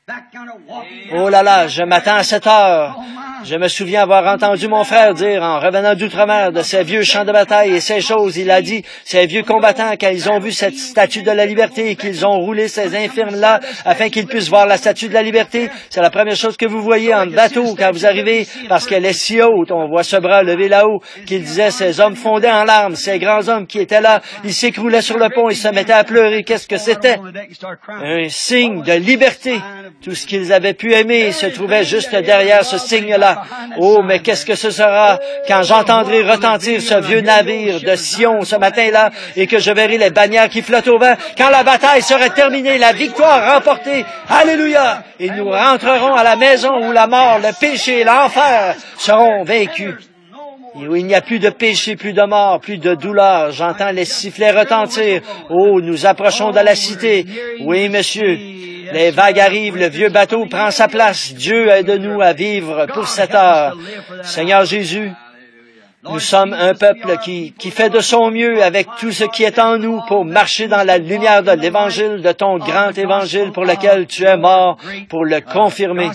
Oh là là, je m'attends à cette heure. Je me souviens avoir entendu mon frère dire, en revenant d'outre-mer, de ces vieux champs de bataille et ces choses, il a dit, ces vieux combattants, quand ils ont vu cette statue de la liberté et qu'ils ont roulé ces infirmes-là, afin qu'ils puissent voir la statue de la liberté, c'est la première chose que vous voyez en bateau quand vous arrivez, parce qu'elle est si haute, on voit ce bras levé là-haut, qu'il disait, ces hommes fondaient en larmes, ces grands hommes qui étaient là, ils s'écroulaient sur le pont, ils se mettaient à pleurer. Qu'est-ce que c'était? Un signe de liberté. Tout ce qu'ils avaient pu aimer se trouvait juste derrière ce signe-là. Oh, mais qu'est-ce que ce sera quand j'entendrai retentir ce vieux navire de Sion ce matin-là et que je verrai les bannières qui flottent au vent, quand la bataille sera terminée, la victoire remportée. Alléluia! Et nous rentrerons à la maison où la mort, le péché et l'enfer seront vaincus. Et où il n'y a plus de péché, plus de mort, plus de douleur. J'entends les sifflets retentir. Oh, nous approchons de la cité. Oui, monsieur. Les vagues arrivent, le vieux bateau prend sa place. Dieu aide-nous à vivre pour cette heure. Seigneur Jésus, nous sommes un peuple qui fait de son mieux avec tout ce qui est en nous pour marcher dans la lumière de l'Évangile, de ton grand Évangile pour lequel tu es mort, pour le confirmer.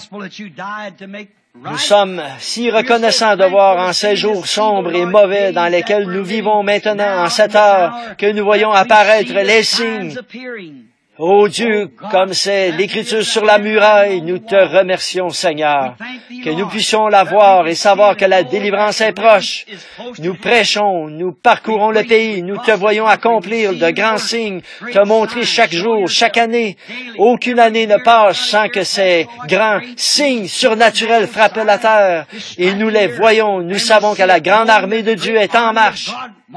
Nous sommes si reconnaissants de voir en ces jours sombres et mauvais dans lesquels nous vivons maintenant, en cette heure, que nous voyons apparaître les signes. Ô Dieu, comme c'est l'Écriture sur la muraille, nous te remercions, Seigneur, que nous puissions la voir et savoir que la délivrance est proche. Nous prêchons, nous parcourons le pays, nous te voyons accomplir de grands signes, te montrer chaque jour, chaque année. Aucune année ne passe sans que ces grands signes surnaturels frappent la terre. Et nous les voyons, nous savons que la grande armée de Dieu est en marche.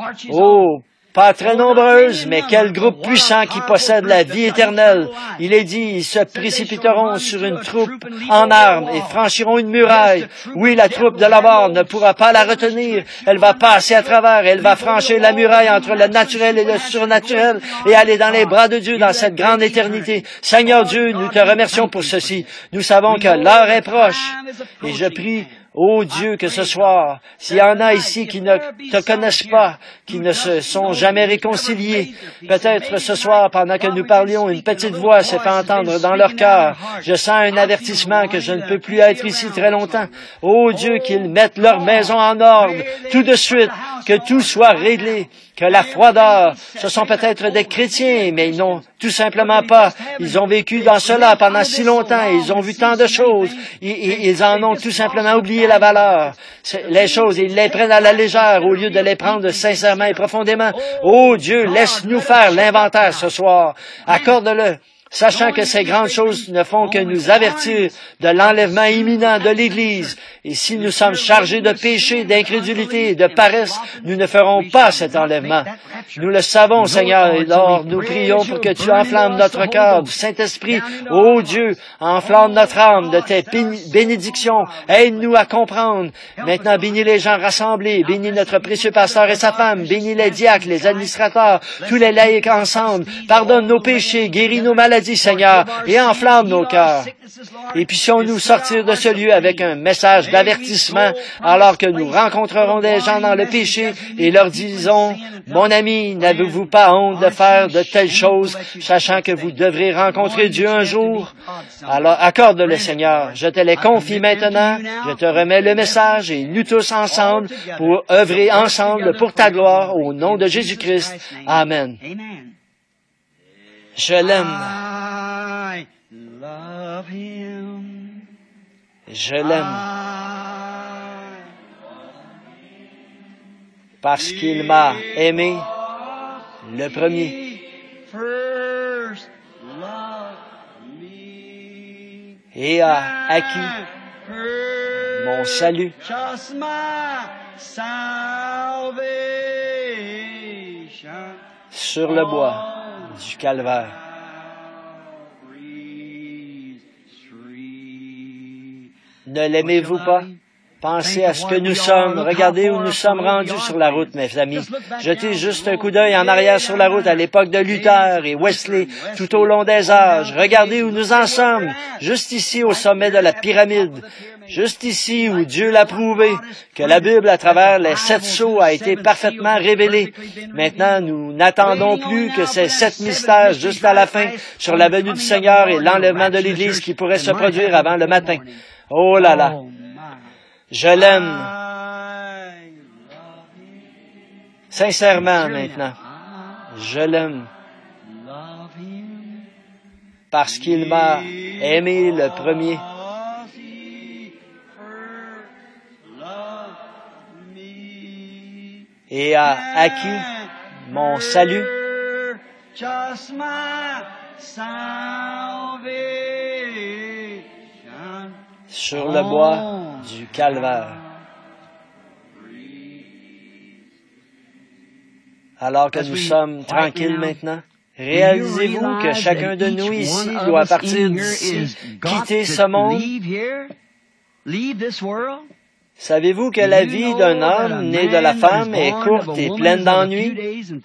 Oh, pas très nombreuse, mais quel groupe puissant qui possède la vie éternelle. Il est dit, ils se précipiteront sur une troupe en armes et franchiront une muraille. Oui, la troupe de la mort ne pourra pas la retenir. Elle va passer à travers, elle va franchir la muraille entre le naturel et le surnaturel et aller dans les bras de Dieu dans cette grande éternité. Seigneur Dieu, nous te remercions pour ceci. Nous savons que l'heure est proche. Et je prie, ô Dieu, que ce soir, s'il y en a ici qui ne te connaissent pas, qui ne se sont jamais réconciliés, peut-être ce soir, pendant que nous parlions, une petite voix s'est fait entendre dans leur cœur. Je sens un avertissement que je ne peux plus être ici très longtemps. Ô Dieu, qu'ils mettent leur maison en ordre, tout de suite, que tout soit réglé, que la froideur, ce sont peut-être des chrétiens, mais ils n'ont tout simplement pas. Ils ont vécu dans cela pendant si longtemps, ils ont vu tant de choses, ils en ont tout simplement oublié la valeur. Les choses, ils les prennent à la légère au lieu de les prendre sincèrement et profondément. Oh Dieu, laisse-nous faire l'inventaire ce soir. Accorde-le. Sachant que ces grandes choses ne font que nous avertir de l'enlèvement imminent de l'Église. Et si nous sommes chargés de péché, d'incrédulité et de paresse, nous ne ferons pas cet enlèvement. Nous le savons, Seigneur, et alors nous prions pour que tu enflammes notre cœur du Saint-Esprit. Ô Dieu, enflamme notre âme de tes bénédictions. Aide-nous à comprendre. Maintenant, bénis les gens rassemblés, bénis notre précieux pasteur et sa femme, bénis les diacres, les administrateurs, tous les laïcs ensemble. Pardonne nos péchés, guéris nos maladies, Seigneur, et enflamme nos cœurs. Et puissions-nous sortir de ce lieu avec un message d'avertissement alors que nous rencontrerons des gens dans le péché et leur disons, mon ami, n'avez-vous pas honte de faire de telles choses, sachant que vous devrez rencontrer Dieu un jour? Alors accorde-le, Seigneur. Je te les confie maintenant. Je te remets le message et nous tous ensemble pour œuvrer ensemble pour ta gloire au nom de Jésus-Christ. Amen. Je l'aime. Je l'aime. Parce qu'il m'a aimé le premier. Et a acquis mon salut. Sur le bois du calvaire. Ne l'aimez-vous pas? Pensez à ce que nous sommes. Regardez où nous sommes rendus sur la route, mes amis. Jetez juste un coup d'œil en arrière sur la route à l'époque de Luther et Wesley, tout au long des âges. Regardez où nous en sommes, juste ici au sommet de la pyramide. Juste ici où Dieu l'a prouvé, que la Bible, à travers les 7 sceaux, a été parfaitement révélée. Maintenant, nous n'attendons plus que ces 7 mystères juste à la fin sur la venue du Seigneur et l'enlèvement de l'Église qui pourrait se produire avant le matin. Oh là là! Je l'aime. Sincèrement maintenant, je l'aime. Parce qu'il m'a aimé le premier. Et a acquis mon salut. Sur le bois du calvaire. Alors que nous sommes tranquilles maintenant, réalisez-vous que chacun de nous ici doit partir d'ici, quitter ce monde? Savez-vous que la vie d'un homme né de la femme est courte et pleine d'ennuis?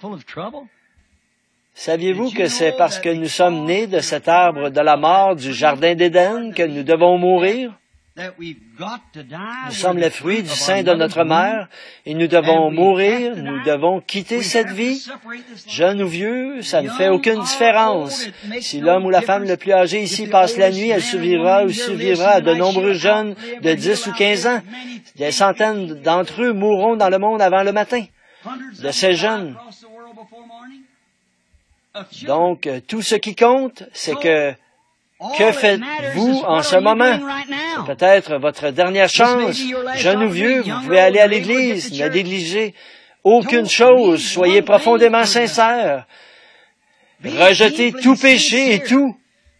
Saviez-vous que c'est parce que nous sommes nés de cet arbre de la mort du Jardin d'Éden que nous devons mourir? Nous sommes le fruit du sein de notre mère et nous devons mourir, nous devons quitter cette vie. Jeune ou vieux, ça ne fait aucune différence. Si l'homme ou la femme le plus âgé ici passe la nuit, elle survivra ou survivra à de nombreux jeunes de 10 ou 15 ans. Des centaines d'entre eux mourront dans le monde avant le matin. De ces jeunes, Donc, tout ce qui compte, c'est que faites-vous en ce moment? C'est peut-être votre dernière chance. Jeune ou vieux, vous pouvez aller à l'Église, ne négligez aucune chose, soyez profondément sincères. Rejetez tout péché et tout.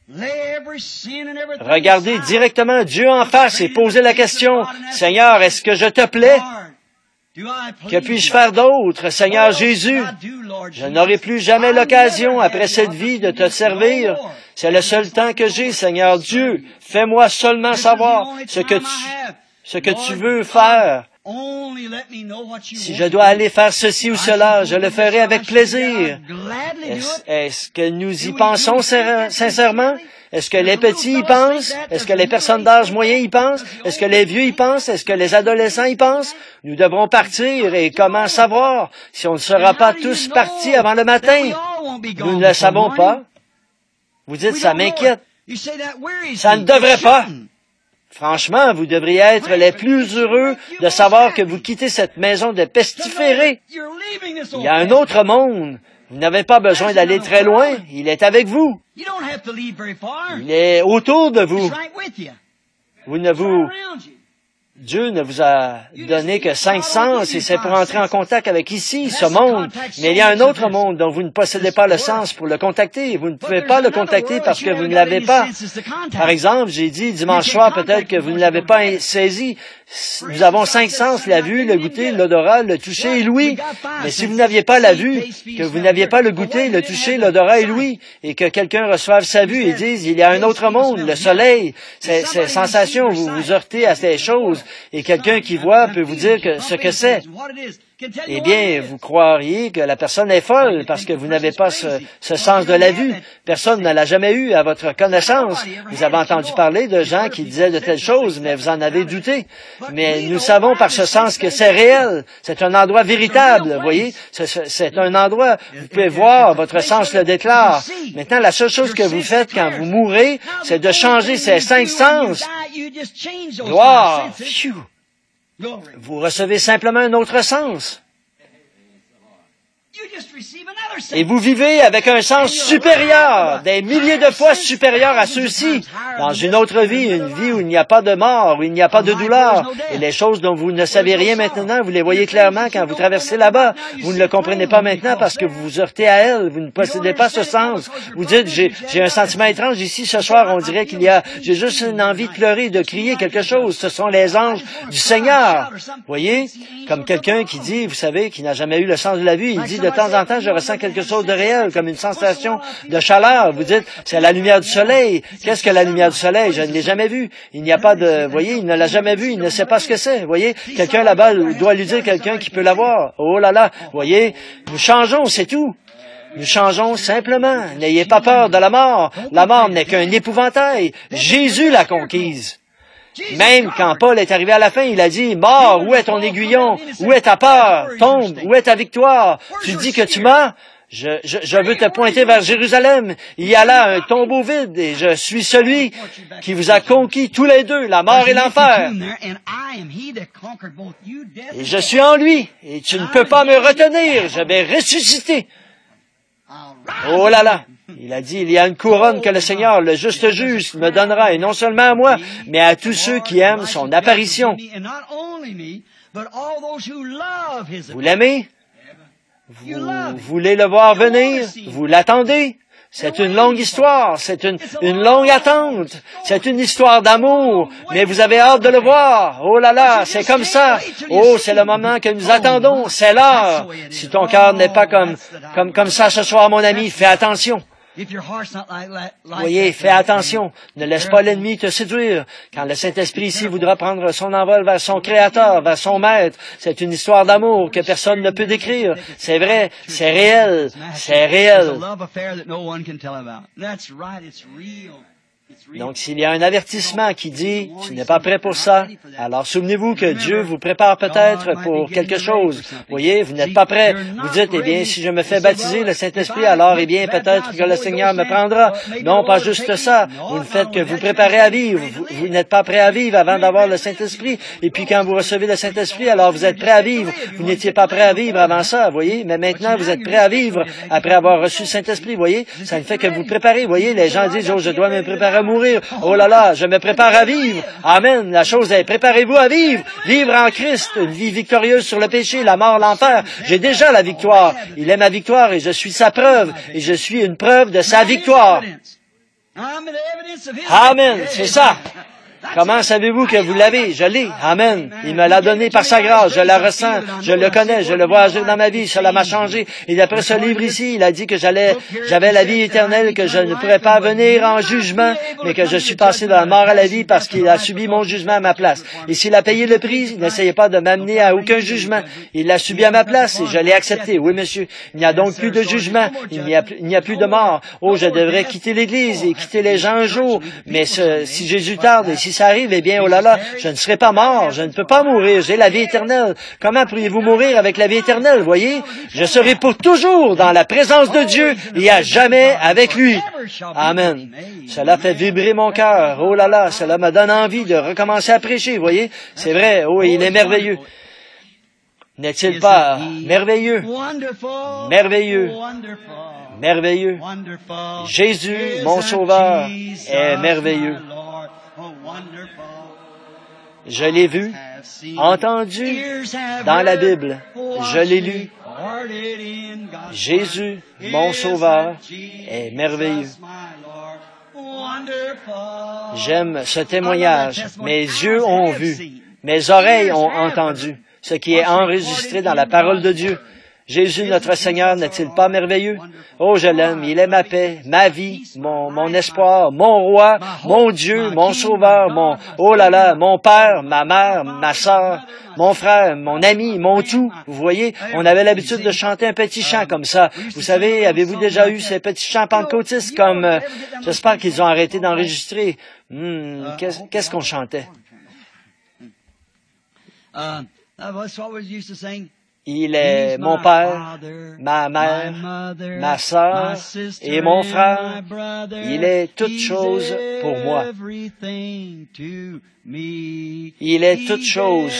Regardez directement Dieu en face et posez la question, Seigneur, est-ce que je te plais? Que puis-je faire d'autre, Seigneur Jésus? Je n'aurai plus jamais l'occasion, après cette vie, de te servir. C'est le seul temps que j'ai, Seigneur Dieu. Fais-moi seulement savoir ce que tu veux faire. Si je dois aller faire ceci ou cela, je le ferai avec plaisir. Est-ce que nous y pensons sincèrement? Est-ce que les petits y pensent? Est-ce que les personnes d'âge moyen y pensent? Est-ce que les vieux y pensent? Est-ce que les adolescents y pensent? Nous devrons partir et comment savoir si on ne sera pas tous partis avant le matin? Nous ne le savons pas. Vous dites, ça m'inquiète. Ça ne devrait pas. Franchement, vous devriez être les plus heureux de savoir que vous quittez cette maison de pestiférés. Il y a un autre monde. Vous n'avez pas besoin d'aller très loin. Il est avec vous. Il est autour de vous. Dieu ne vous a donné que 5 sens et c'est pour entrer en contact avec ici, ce monde. Mais il y a un autre monde dont vous ne possédez pas le sens pour le contacter. Vous ne pouvez pas le contacter parce que vous ne l'avez pas. Par exemple, j'ai dit dimanche soir, peut-être que vous ne l'avez pas saisi. Nous avons 5 sens, la vue, le goûter, l'odorat, le toucher et l'ouïe. Mais si vous n'aviez pas la vue, que vous n'aviez pas le goûter, le toucher, l'odorat et l'ouïe, et que quelqu'un reçoive sa vue et dise, il y a un autre monde, le soleil, ces sensations, vous vous heurtez à ces choses, et quelqu'un qui voit peut vous dire ce que c'est. Eh bien, vous croiriez que la personne est folle parce que vous n'avez pas ce sens de la vue. Personne ne l'a jamais eu à votre connaissance. Vous avez entendu parler de gens qui disaient de telles choses, mais vous en avez douté. Mais nous savons par ce sens que c'est réel. C'est un endroit véritable, vous voyez. C'est un endroit, vous pouvez voir, votre sens le déclare. Maintenant, la seule chose que vous faites quand vous mourrez, c'est de changer ces 5 sens. Gloire! Phew. Vous recevez simplement un autre sens. Et vous vivez avec un sens supérieur, des milliers de fois supérieur à ceux-ci, dans une autre vie, une vie où il n'y a pas de mort, où il n'y a pas de douleur. Et les choses dont vous ne savez rien maintenant, vous les voyez clairement quand vous traversez là-bas. Vous ne le comprenez pas maintenant parce que vous vous heurtez à elles, vous ne possédez pas ce sens. Vous dites, j'ai un sentiment étrange ici ce soir, on dirait j'ai juste une envie de pleurer, de crier quelque chose. Ce sont les anges du Seigneur. Voyez, comme quelqu'un qui dit, vous savez, qui n'a jamais eu le sens de la vue, il dit de temps en temps, je ressens quelque chose de réel, comme une sensation de chaleur. Vous dites, c'est la lumière du soleil. Qu'est-ce que la lumière du soleil? Je ne l'ai jamais vu. Il n'y a pas de, voyez, il ne l'a jamais vu, il ne sait pas ce que c'est. Voyez, quelqu'un là-bas doit lui dire quelqu'un qui peut l'avoir. Oh là là, voyez, nous changeons, c'est tout. Nous changeons simplement. N'ayez pas peur de la mort. La mort n'est qu'un épouvantail. Jésus l'a conquise. Même quand Paul est arrivé à la fin, il a dit, mort, où est ton aiguillon? Où est ta peur? Tombe, où est ta victoire? Tu dis que tu mens? Je veux te pointer vers Jérusalem. Il y a là un tombeau vide et je suis celui qui vous a conquis tous les deux, la mort et l'enfer. Et je suis en lui et tu ne peux pas me retenir. Je vais ressusciter. Oh là là! Il a dit, il y a une couronne que le Seigneur, le juste juge, me donnera, et non seulement à moi, mais à tous ceux qui aiment son apparition. Vous l'aimez? Vous voulez le voir venir? Vous l'attendez? C'est une longue histoire, c'est une longue attente, c'est une histoire d'amour, mais vous avez hâte de le voir. Oh là là, c'est comme ça. Oh, c'est le moment que nous attendons, c'est l'heure. Si ton cœur n'est pas comme ça ce soir, mon ami, fais attention. Voyez, fais attention. Ne laisse pas l'ennemi te séduire. Quand le Saint-Esprit ici voudra prendre son envol vers son Créateur, vers son Maître, c'est une histoire d'amour que personne ne peut décrire. C'est vrai, c'est réel, c'est réel. Donc, s'il y a un avertissement qui dit « Tu n'es pas prêt pour ça », alors souvenez-vous que Dieu vous prépare peut-être pour quelque chose. Vous voyez, vous n'êtes pas prêt. Vous dites « Eh bien, si je me fais baptiser le Saint-Esprit, alors, eh bien, peut-être que le Seigneur me prendra. » Non, pas juste ça. Vous ne faites que vous préparer à vivre. Vous n'êtes pas prêt à vivre avant d'avoir le Saint-Esprit. Et puis, quand vous recevez le Saint-Esprit, alors vous êtes prêt à vivre. Vous n'étiez pas prêt à vivre avant ça, vous voyez. Mais maintenant, vous êtes prêt à vivre après avoir reçu le Saint-Esprit, vous voyez. Ça ne fait que vous préparer, vous voyez. Les gens disent « Oh, je dois me préparer à mourir. Oh là là, je me prépare à vivre. » Amen. La chose est, préparez-vous à vivre. Vivre en Christ, une vie victorieuse sur le péché, la mort, l'enfer. J'ai déjà la victoire. Il est ma victoire et je suis sa preuve. Et je suis une preuve de sa victoire. Amen. C'est ça. Comment savez-vous que vous l'avez? Je l'ai. Amen. Il me l'a donné par sa grâce. Je la ressens. Je le connais. Je le vois agir dans ma vie. Cela m'a changé. Et d'après ce livre ici, il a dit que j'avais la vie éternelle, que je ne pourrais pas venir en jugement, mais que je suis passé de la mort à la vie parce qu'il a subi mon jugement à ma place. Et s'il a payé le prix, n'essayez pas de m'amener à aucun jugement. Il l'a subi à ma place et je l'ai accepté. Oui, monsieur. Il n'y a donc plus de jugement. Il n'y a plus de mort. Oh, je devrais quitter l'Église et quitter les gens un jour. Mais si Jésus tarde et si ça arrive, eh bien, oh là là, je ne serai pas mort, je ne peux pas mourir, j'ai la vie éternelle. Comment pourriez-vous mourir avec la vie éternelle, voyez? Je serai pour toujours dans la présence de Dieu et à jamais avec lui. Amen. Cela fait vibrer mon cœur. Oh là là, cela me donne envie de recommencer à prêcher, voyez? C'est vrai, oh, il est merveilleux. N'est-il pas merveilleux? Merveilleux. Merveilleux. Jésus, mon Sauveur, est merveilleux. Je l'ai vu, entendu dans la Bible. Je l'ai lu. Jésus, mon Sauveur, est merveilleux. J'aime ce témoignage. Mes yeux ont vu, mes oreilles ont entendu ce qui est enregistré dans la parole de Dieu. Jésus, notre Seigneur, n'est-il pas merveilleux? Oh, je l'aime. Il est ma paix, ma vie, mon espoir, mon roi, mon Dieu, mon sauveur, oh là là, mon père, ma mère, ma sœur, mon frère, mon ami, mon tout. Vous voyez, on avait l'habitude de chanter un petit chant comme ça. Vous savez, avez-vous déjà eu ces petits chants pentecôtistes comme, j'espère qu'ils ont arrêté d'enregistrer. Qu'est-ce qu'on chantait? Il est mon père, ma mère, ma sœur et mon frère. Il est toute chose pour moi. Il est toute chose.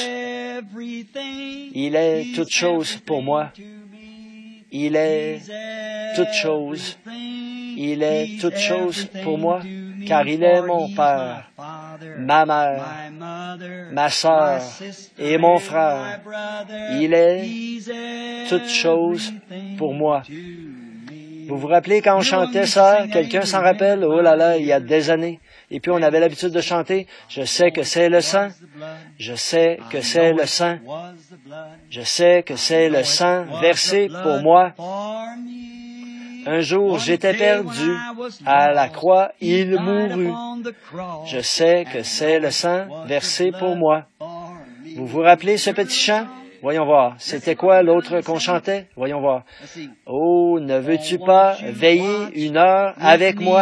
Il est toute chose pour moi. Il est toute chose. Il est toute chose pour moi, car il est mon père, ma mère, ma sœur et mon frère. Il est toute chose pour moi. Vous vous rappelez quand on chantait ça? Quelqu'un s'en rappelle? Oh là là, il y a des années. Et puis on avait l'habitude de chanter, je sais que c'est le sang, je sais que c'est le sang, je sais que c'est le sang versé pour moi. Un jour, j'étais perdu. À la croix, il mourut. Je sais que c'est le sang versé pour moi. Vous vous rappelez ce petit chant? Voyons voir. C'était quoi l'autre qu'on chantait? Voyons voir. Oh, ne veux-tu pas veiller une heure avec moi?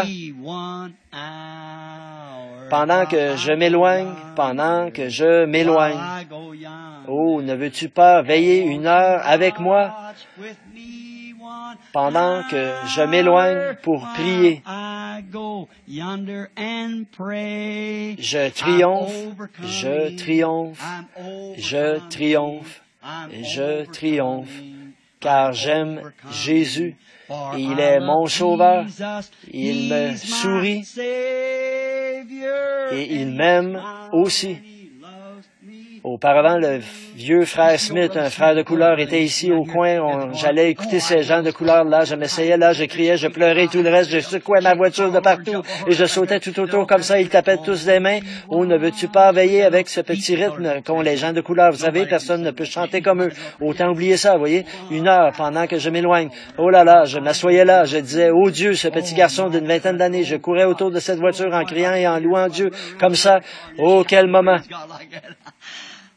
Pendant que je m'éloigne, pendant que je m'éloigne. Oh, ne veux-tu pas veiller une heure avec moi? Pendant que je m'éloigne pour prier. Je triomphe, je triomphe, je triomphe, je triomphe, car j'aime Jésus. Il est mon sauveur. Il me sourit et il m'aime aussi. Auparavant, le vieux frère Smith, un frère de couleur, était ici au coin. J'allais écouter ces gens de couleur là. Je m'essayais là, je criais, je pleurais et tout le reste. Je secouais ma voiture de partout et je sautais tout autour comme ça. Ils tapaient tous des mains. Oh, ne veux-tu pas veiller avec ce petit rythme qu'ont les gens de couleur? Vous savez, personne ne peut chanter comme eux. Autant oublier ça, vous voyez. Une heure pendant que je m'éloigne. Oh là là, je m'assoyais là. Je disais, oh Dieu, ce petit garçon d'une vingtaine d'années. Je courais autour de cette voiture en criant et en louant Dieu comme ça. Oh, quel moment!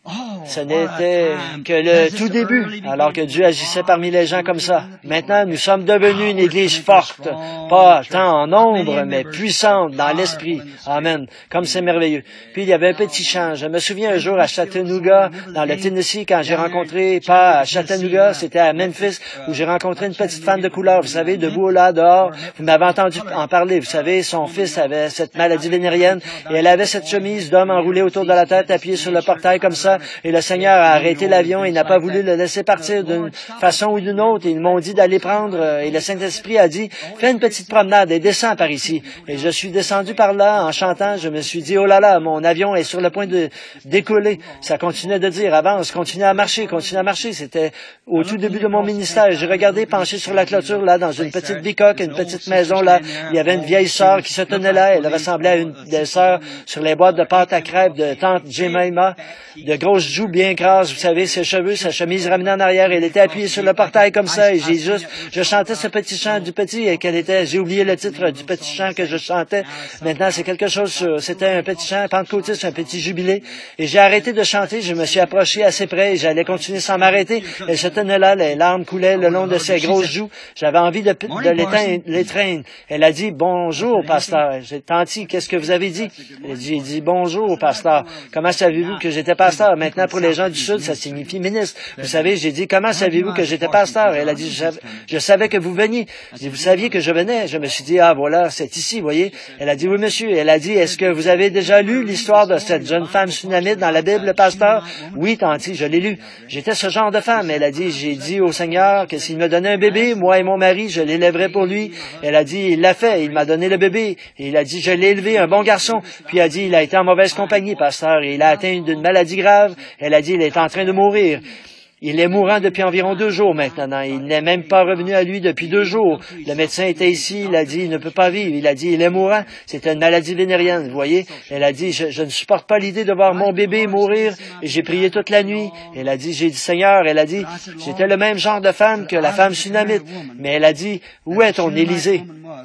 Ce n'était que le tout début, alors que Dieu agissait parmi les gens comme ça. Maintenant, nous sommes devenus une Église forte, pas tant en nombre, mais puissante dans l'esprit. Amen. Comme c'est merveilleux. Puis, il y avait un petit chant. Je me souviens un jour à Chattanooga, dans le Tennessee, quand j'ai rencontré, pas à Chattanooga, c'était à Memphis, où j'ai rencontré une petite femme de couleur. Vous savez, debout là, dehors. Vous m'avez entendu en parler. Vous savez, son fils avait cette maladie vénérienne et elle avait cette chemise d'homme enroulée autour de la tête, appuyée sur le portail comme ça. Et le Seigneur a arrêté l'avion et n'a pas voulu le laisser partir d'une façon ou d'une autre. Et ils m'ont dit d'aller prendre, et le Saint-Esprit a dit, fais une petite promenade et descends par ici. Et je suis descendu par là en chantant. Je me suis dit, oh là là, mon avion est sur le point de décoller. Ça continuait de dire, avance, continue à marcher, continue à marcher. C'était au tout début de mon ministère. J'ai regardé penché sur la clôture, là, dans une petite bicoque, une petite maison, là. Il y avait une vieille sœur qui se tenait là. Elle ressemblait à une des sœurs sur les boîtes de pâte à crêpes de tante Jemima, de grosses joues bien grasses, vous savez, ses cheveux, sa chemise ramenée en arrière. Elle était appuyée sur le portail comme ça, et je chantais ce petit chant du petit, et j'ai oublié le titre du petit chant que je chantais. Maintenant, c'est quelque chose, c'était un petit chant pentecôtiste, un petit jubilé. Et j'ai arrêté de chanter, je me suis approché assez près, et j'allais continuer sans m'arrêter. Elle se tenait là, les larmes coulaient le long de ses grosses joues. J'avais envie de l'étreindre. Elle a dit, bonjour, pasteur. J'ai tanti, qu'est-ce que vous avez dit? J'ai dit, bonjour, pasteur. Comment savez-vous que j'étais pasteur? Maintenant, pour les gens du Sud, ça signifie ministre. Vous savez, j'ai dit, comment savez-vous que j'étais pasteur? Elle a dit, je savais que vous veniez. J'ai dit, vous saviez que je venais? Je me suis dit, ah, voilà, c'est ici, voyez. Elle a dit, oui, monsieur. Elle a dit, est-ce que vous avez déjà lu l'histoire de cette jeune femme sunamite dans la Bible, pasteur? Oui, tanti, je l'ai lu. J'étais ce genre de femme. Elle a dit, j'ai dit au Seigneur que s'il me donnait un bébé, moi et mon mari, je l'élèverais pour lui. Elle a dit, il l'a fait. Il m'a donné le bébé. Et il a dit, je l'ai élevé, un bon garçon. Puis il a dit, il a été en mauvaise compagnie, pasteur, et il a atteint d'une maladie grave. Elle a dit, il est en train de mourir. Il est mourant depuis environ 2 jours maintenant. Il n'est même pas revenu à lui depuis 2 jours. Le médecin était ici, il a dit, il ne peut pas vivre. Il a dit, il est mourant. C'était une maladie vénérienne, vous voyez. Elle a dit, je ne supporte pas l'idée de voir mon bébé mourir. Et j'ai prié toute la nuit. Elle a dit, j'ai dit, Seigneur, elle a dit, j'étais le même genre de femme que la femme sunamite. Mais elle a dit, où est ton Élisée?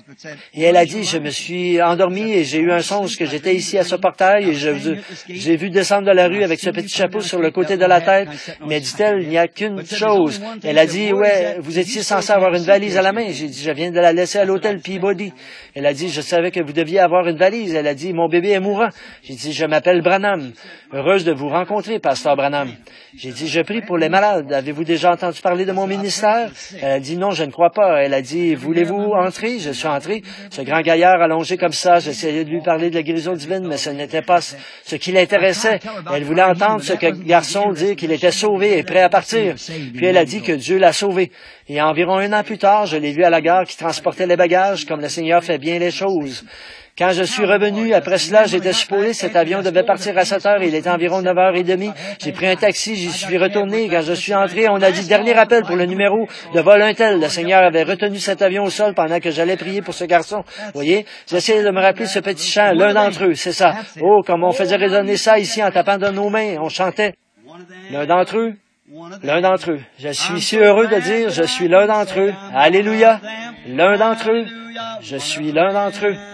Et elle a dit, je me suis endormie et j'ai eu un songe que j'étais ici à ce portail et j'ai vu descendre de la rue avec ce petit chapeau sur le côté de la tête. Mais dit-elle, il n'y a qu'une chose. Elle a dit, ouais, vous étiez censé avoir une valise à la main. J'ai dit, je viens de la laisser à l'hôtel Peabody. Elle a dit, je savais que vous deviez avoir une valise. Elle a dit, mon bébé est mourant. J'ai dit, je m'appelle Branham. Heureuse de vous rencontrer, pasteur Branham. J'ai dit, je prie pour les malades. Avez-vous déjà entendu parler de mon ministère? Elle a dit, non, je ne crois pas. Elle a dit, voulez-vous entrer? Je suis entré. Ce grand gaillard allongé comme ça, j'essayais de lui parler de la guérison divine, mais ce n'était pas ce qui l'intéressait. Elle voulait entendre ce garçon dire qu'il était sauvé et prêt à partir. Puis elle a dit que Dieu l'a sauvé. Et environ 1 an plus tard, je l'ai vu à la gare qui transportait les bagages, comme le Seigneur fait bien les choses. Quand je suis revenu, après cela, j'étais supposé, cet avion devait partir à 7 heures, il était environ 9h30. J'ai pris un taxi, j'y suis retourné. Quand je suis entré, on a dit dernier appel pour le numéro de vol un tel. Le Seigneur avait retenu cet avion au sol pendant que j'allais prier pour ce garçon. Vous voyez? J'essayais de me rappeler ce petit chant, l'un d'entre eux, c'est ça. Oh, comme on faisait résonner ça ici en tapant de nos mains, on chantait. L'un d'entre eux. L'un d'entre eux. Je suis si heureux de dire, je suis l'un d'entre eux. Alléluia. L'un d'entre eux. Je suis l'un d'entre eux.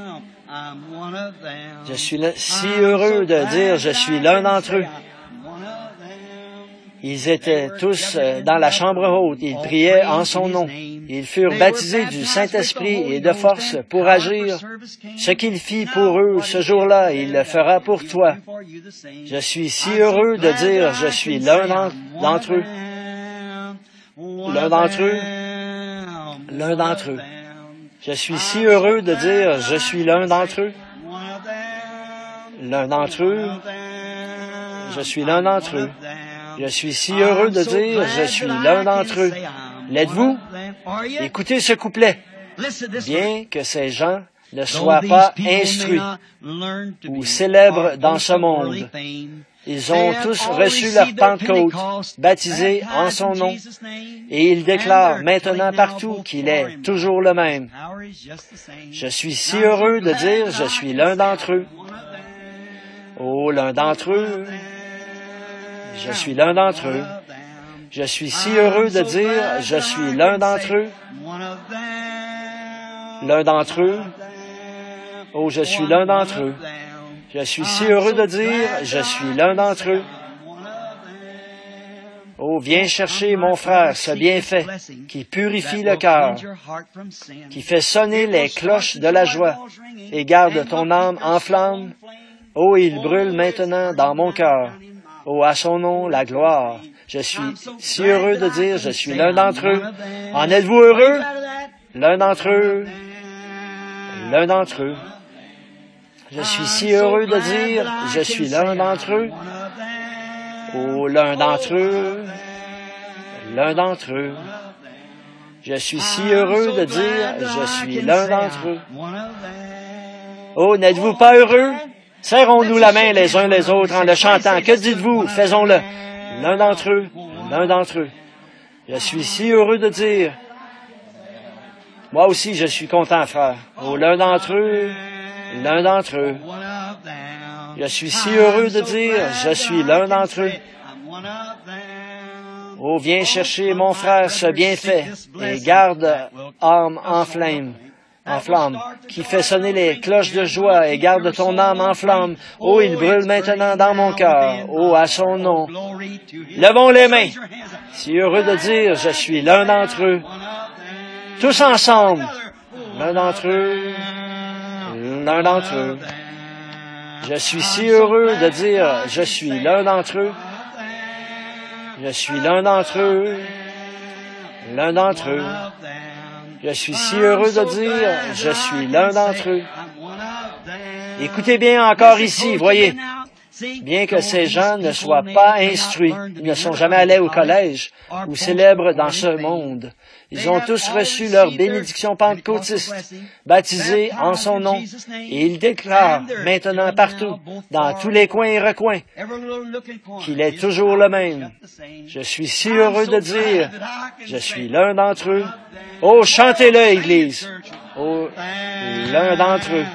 Je suis si heureux de dire, je suis l'un d'entre eux. Ils étaient tous dans la chambre haute. Ils priaient en son nom. Ils furent baptisés du Saint-Esprit et de force pour agir. Ce qu'il fit pour eux ce jour-là, il le fera pour toi. Je suis si heureux de dire, je suis l'un d'entre eux. L'un d'entre eux. L'un d'entre eux. Je suis si heureux de dire, je suis l'un d'entre eux. L'un d'entre eux. Je suis l'un d'entre eux. Je suis si heureux de dire, je suis l'un d'entre eux. L'êtes-vous? Écoutez ce couplet. Bien que ces gens ne soient pas instruits ou célèbres dans ce monde, ils ont tous reçu leur Pentecôte, baptisés en son nom, et ils déclarent maintenant partout qu'il est toujours le même. Je suis si heureux de dire, je suis l'un d'entre eux. Oh, l'un d'entre eux. Je suis l'un d'entre eux. Je suis si heureux de dire, je suis l'un d'entre eux. L'un d'entre eux. Oh, je suis l'un d'entre eux. Je suis si heureux de dire, je suis l'un d'entre eux. Oh, viens chercher, mon frère, ce bienfait qui purifie le cœur, qui fait sonner les cloches de la joie et garde ton âme en flamme. Oh, il brûle maintenant dans mon cœur. Oh, à son nom, la gloire. Je suis si heureux de dire, je suis l'un d'entre eux. En êtes-vous heureux? L'un d'entre eux. L'un d'entre eux. Je suis si heureux de dire, je suis l'un d'entre eux. Oh, l'un d'entre eux, l'un d'entre eux. Je suis si heureux de dire, je suis l'un d'entre eux. Oh, n'êtes-vous pas heureux? Serrons-nous la main les uns les autres en le chantant. Que dites-vous? Faisons-le. L'un d'entre eux, l'un d'entre eux. Je suis si heureux de dire, moi aussi je suis content, frère. Oh, l'un d'entre eux, l'un d'entre eux. Je suis si heureux de dire, je suis l'un d'entre eux. Oh, viens chercher, mon frère, ce bienfait et garde âme en flamme, qui fait sonner les cloches de joie et garde ton âme en flamme. Oh, il brûle maintenant dans mon cœur. Oh, à son nom. Levons les mains. Si heureux de dire, je suis l'un d'entre eux. Tous ensemble. L'un d'entre eux. L'un d'entre eux. Je suis si heureux de dire, je suis l'un d'entre eux. Je suis l'un d'entre eux. L'un d'entre eux. Je suis si heureux de dire, je suis l'un d'entre eux. Écoutez bien encore ici, voyez. Bien que ces gens ne soient pas instruits, ils ne sont jamais allés au collège ou célèbres dans ce monde. Ils ont tous reçu leur bénédiction pentecôtiste, baptisés en son nom, et ils déclarent maintenant partout, dans tous les coins et recoins, qu'il est toujours le même. Je suis si heureux de dire, je suis l'un d'entre eux. Oh, chantez-le, Église. Oh, l'un d'entre eux.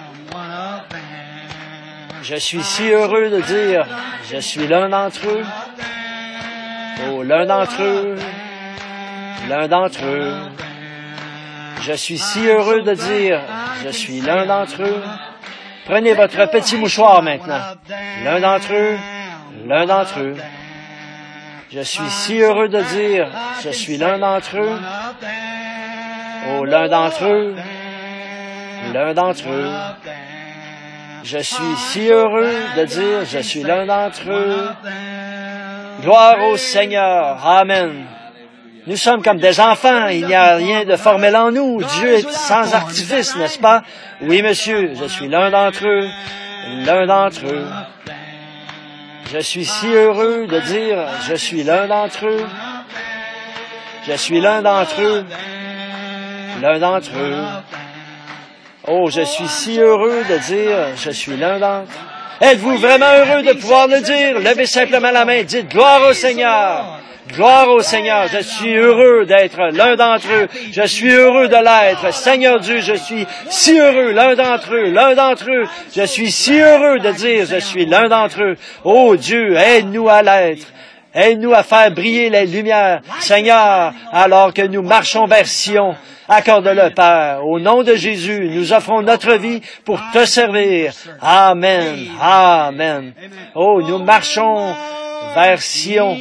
Je suis si heureux de dire, je suis l'un d'entre eux. Oh, l'un d'entre eux. L'un d'entre eux. Je suis si heureux de dire, je suis l'un d'entre eux. Prenez votre petit mouchoir maintenant. L'un d'entre eux. L'un d'entre eux. Je suis si heureux de dire, je suis l'un d'entre eux. Oh, l'un d'entre eux. L'un d'entre eux. Je suis si heureux de dire, je suis l'un d'entre eux. Gloire au Seigneur. Amen. Nous sommes comme des enfants. Il n'y a rien de formel en nous. Dieu est sans artifice, n'est-ce pas? Oui, monsieur. Je suis l'un d'entre eux. L'un d'entre eux. Je suis si heureux de dire, je suis l'un d'entre eux. Je suis l'un d'entre eux. L'un d'entre eux. Oh, je suis si heureux de dire, je suis l'un d'entre eux. Êtes-vous vraiment heureux de pouvoir le dire? Levez simplement la main, dites gloire au Seigneur. Gloire au Seigneur. Je suis heureux d'être l'un d'entre eux. Je suis heureux de l'être. Seigneur Dieu, je suis si heureux, l'un d'entre eux, l'un d'entre eux. Je suis si heureux de dire, je suis l'un d'entre eux. Oh Dieu, aide-nous à l'être. Aide-nous à faire briller les lumières. Seigneur, alors que nous marchons vers Sion, accorde-le, Père. Au nom de Jésus, nous offrons notre vie pour te servir. Amen. Amen. Oh, nous marchons vers Sion.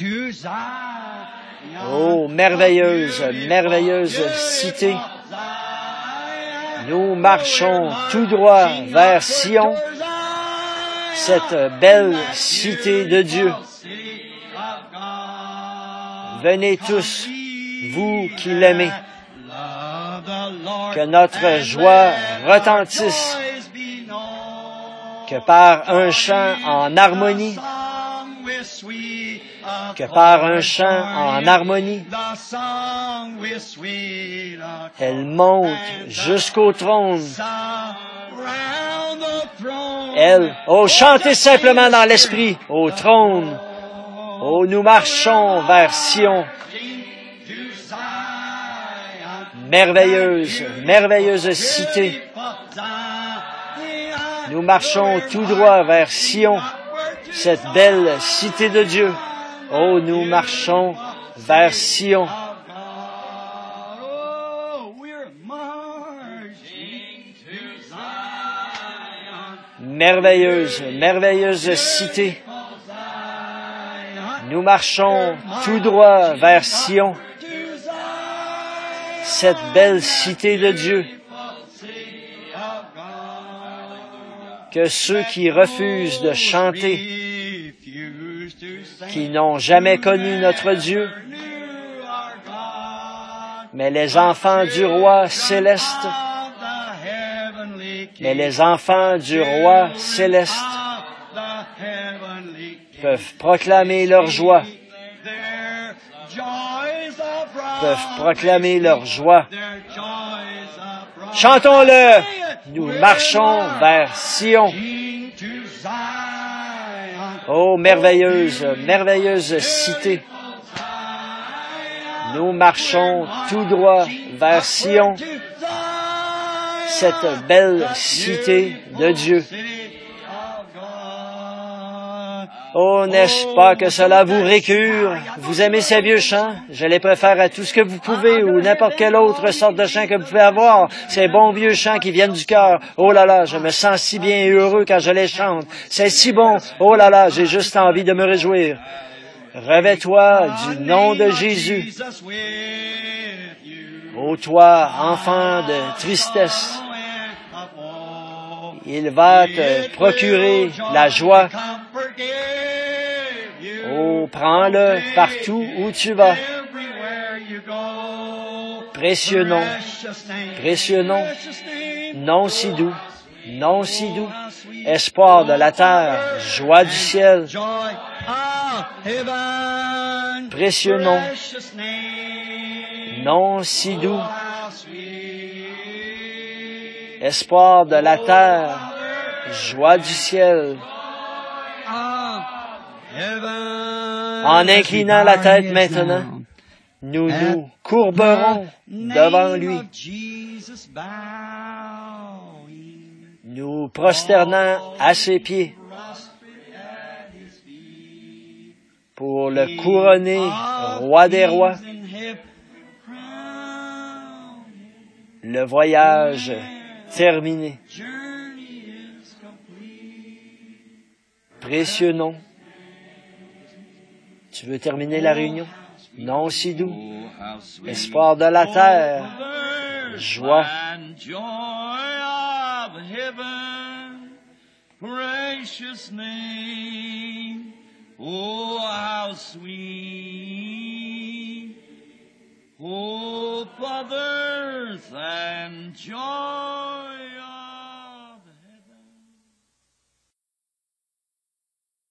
Oh, merveilleuse, merveilleuse cité. Nous marchons tout droit vers Sion, cette belle cité de Dieu. Venez tous, vous qui l'aimez, que notre joie retentisse, que par un chant en harmonie, elle monte jusqu'au trône. Oh, chantez simplement dans l'esprit, au trône. Oh, nous marchons vers Sion. Merveilleuse, merveilleuse cité. Nous marchons tout droit vers Sion, cette belle cité de Dieu. Oh, nous marchons vers Sion. Merveilleuse, merveilleuse cité. Nous marchons tout droit vers Sion, cette belle cité de Dieu. Que ceux qui refusent de chanter, qui n'ont jamais connu notre Dieu, mais les enfants du roi céleste, peuvent proclamer leur joie, Chantons-le! Nous marchons vers Sion. Oh, merveilleuse cité. Nous marchons tout droit vers Sion, cette belle cité de Dieu. Oh, n'est-ce pas que cela vous récure? Vous aimez ces vieux chants? Je les préfère à tout ce que vous pouvez ou n'importe quelle autre sorte de chant que vous pouvez avoir. Ces bons vieux chants qui viennent du cœur. Oh là là, je me sens si bien et heureux quand je les chante. C'est si bon. Oh là là, j'ai juste envie de me réjouir. Revêt-toi du nom de Jésus. Ô toi, enfant de tristesse, il va te procurer la joie. Oh, prends-le partout où tu vas. Précieux nom, nom si doux, espoir de la terre, joie du ciel. Précieux nom, nom si doux, espoir de la terre, joie du ciel. En inclinant la tête maintenant, nous nous courberons devant lui, nous prosternant à ses pieds pour le couronner roi des rois. Le voyage terminé. Précieux nom. Tu veux terminer la réunion? Nom si doux. Espoir de la terre. Joie. Precious name. Oh, how sweet. Oh, fathers and joy.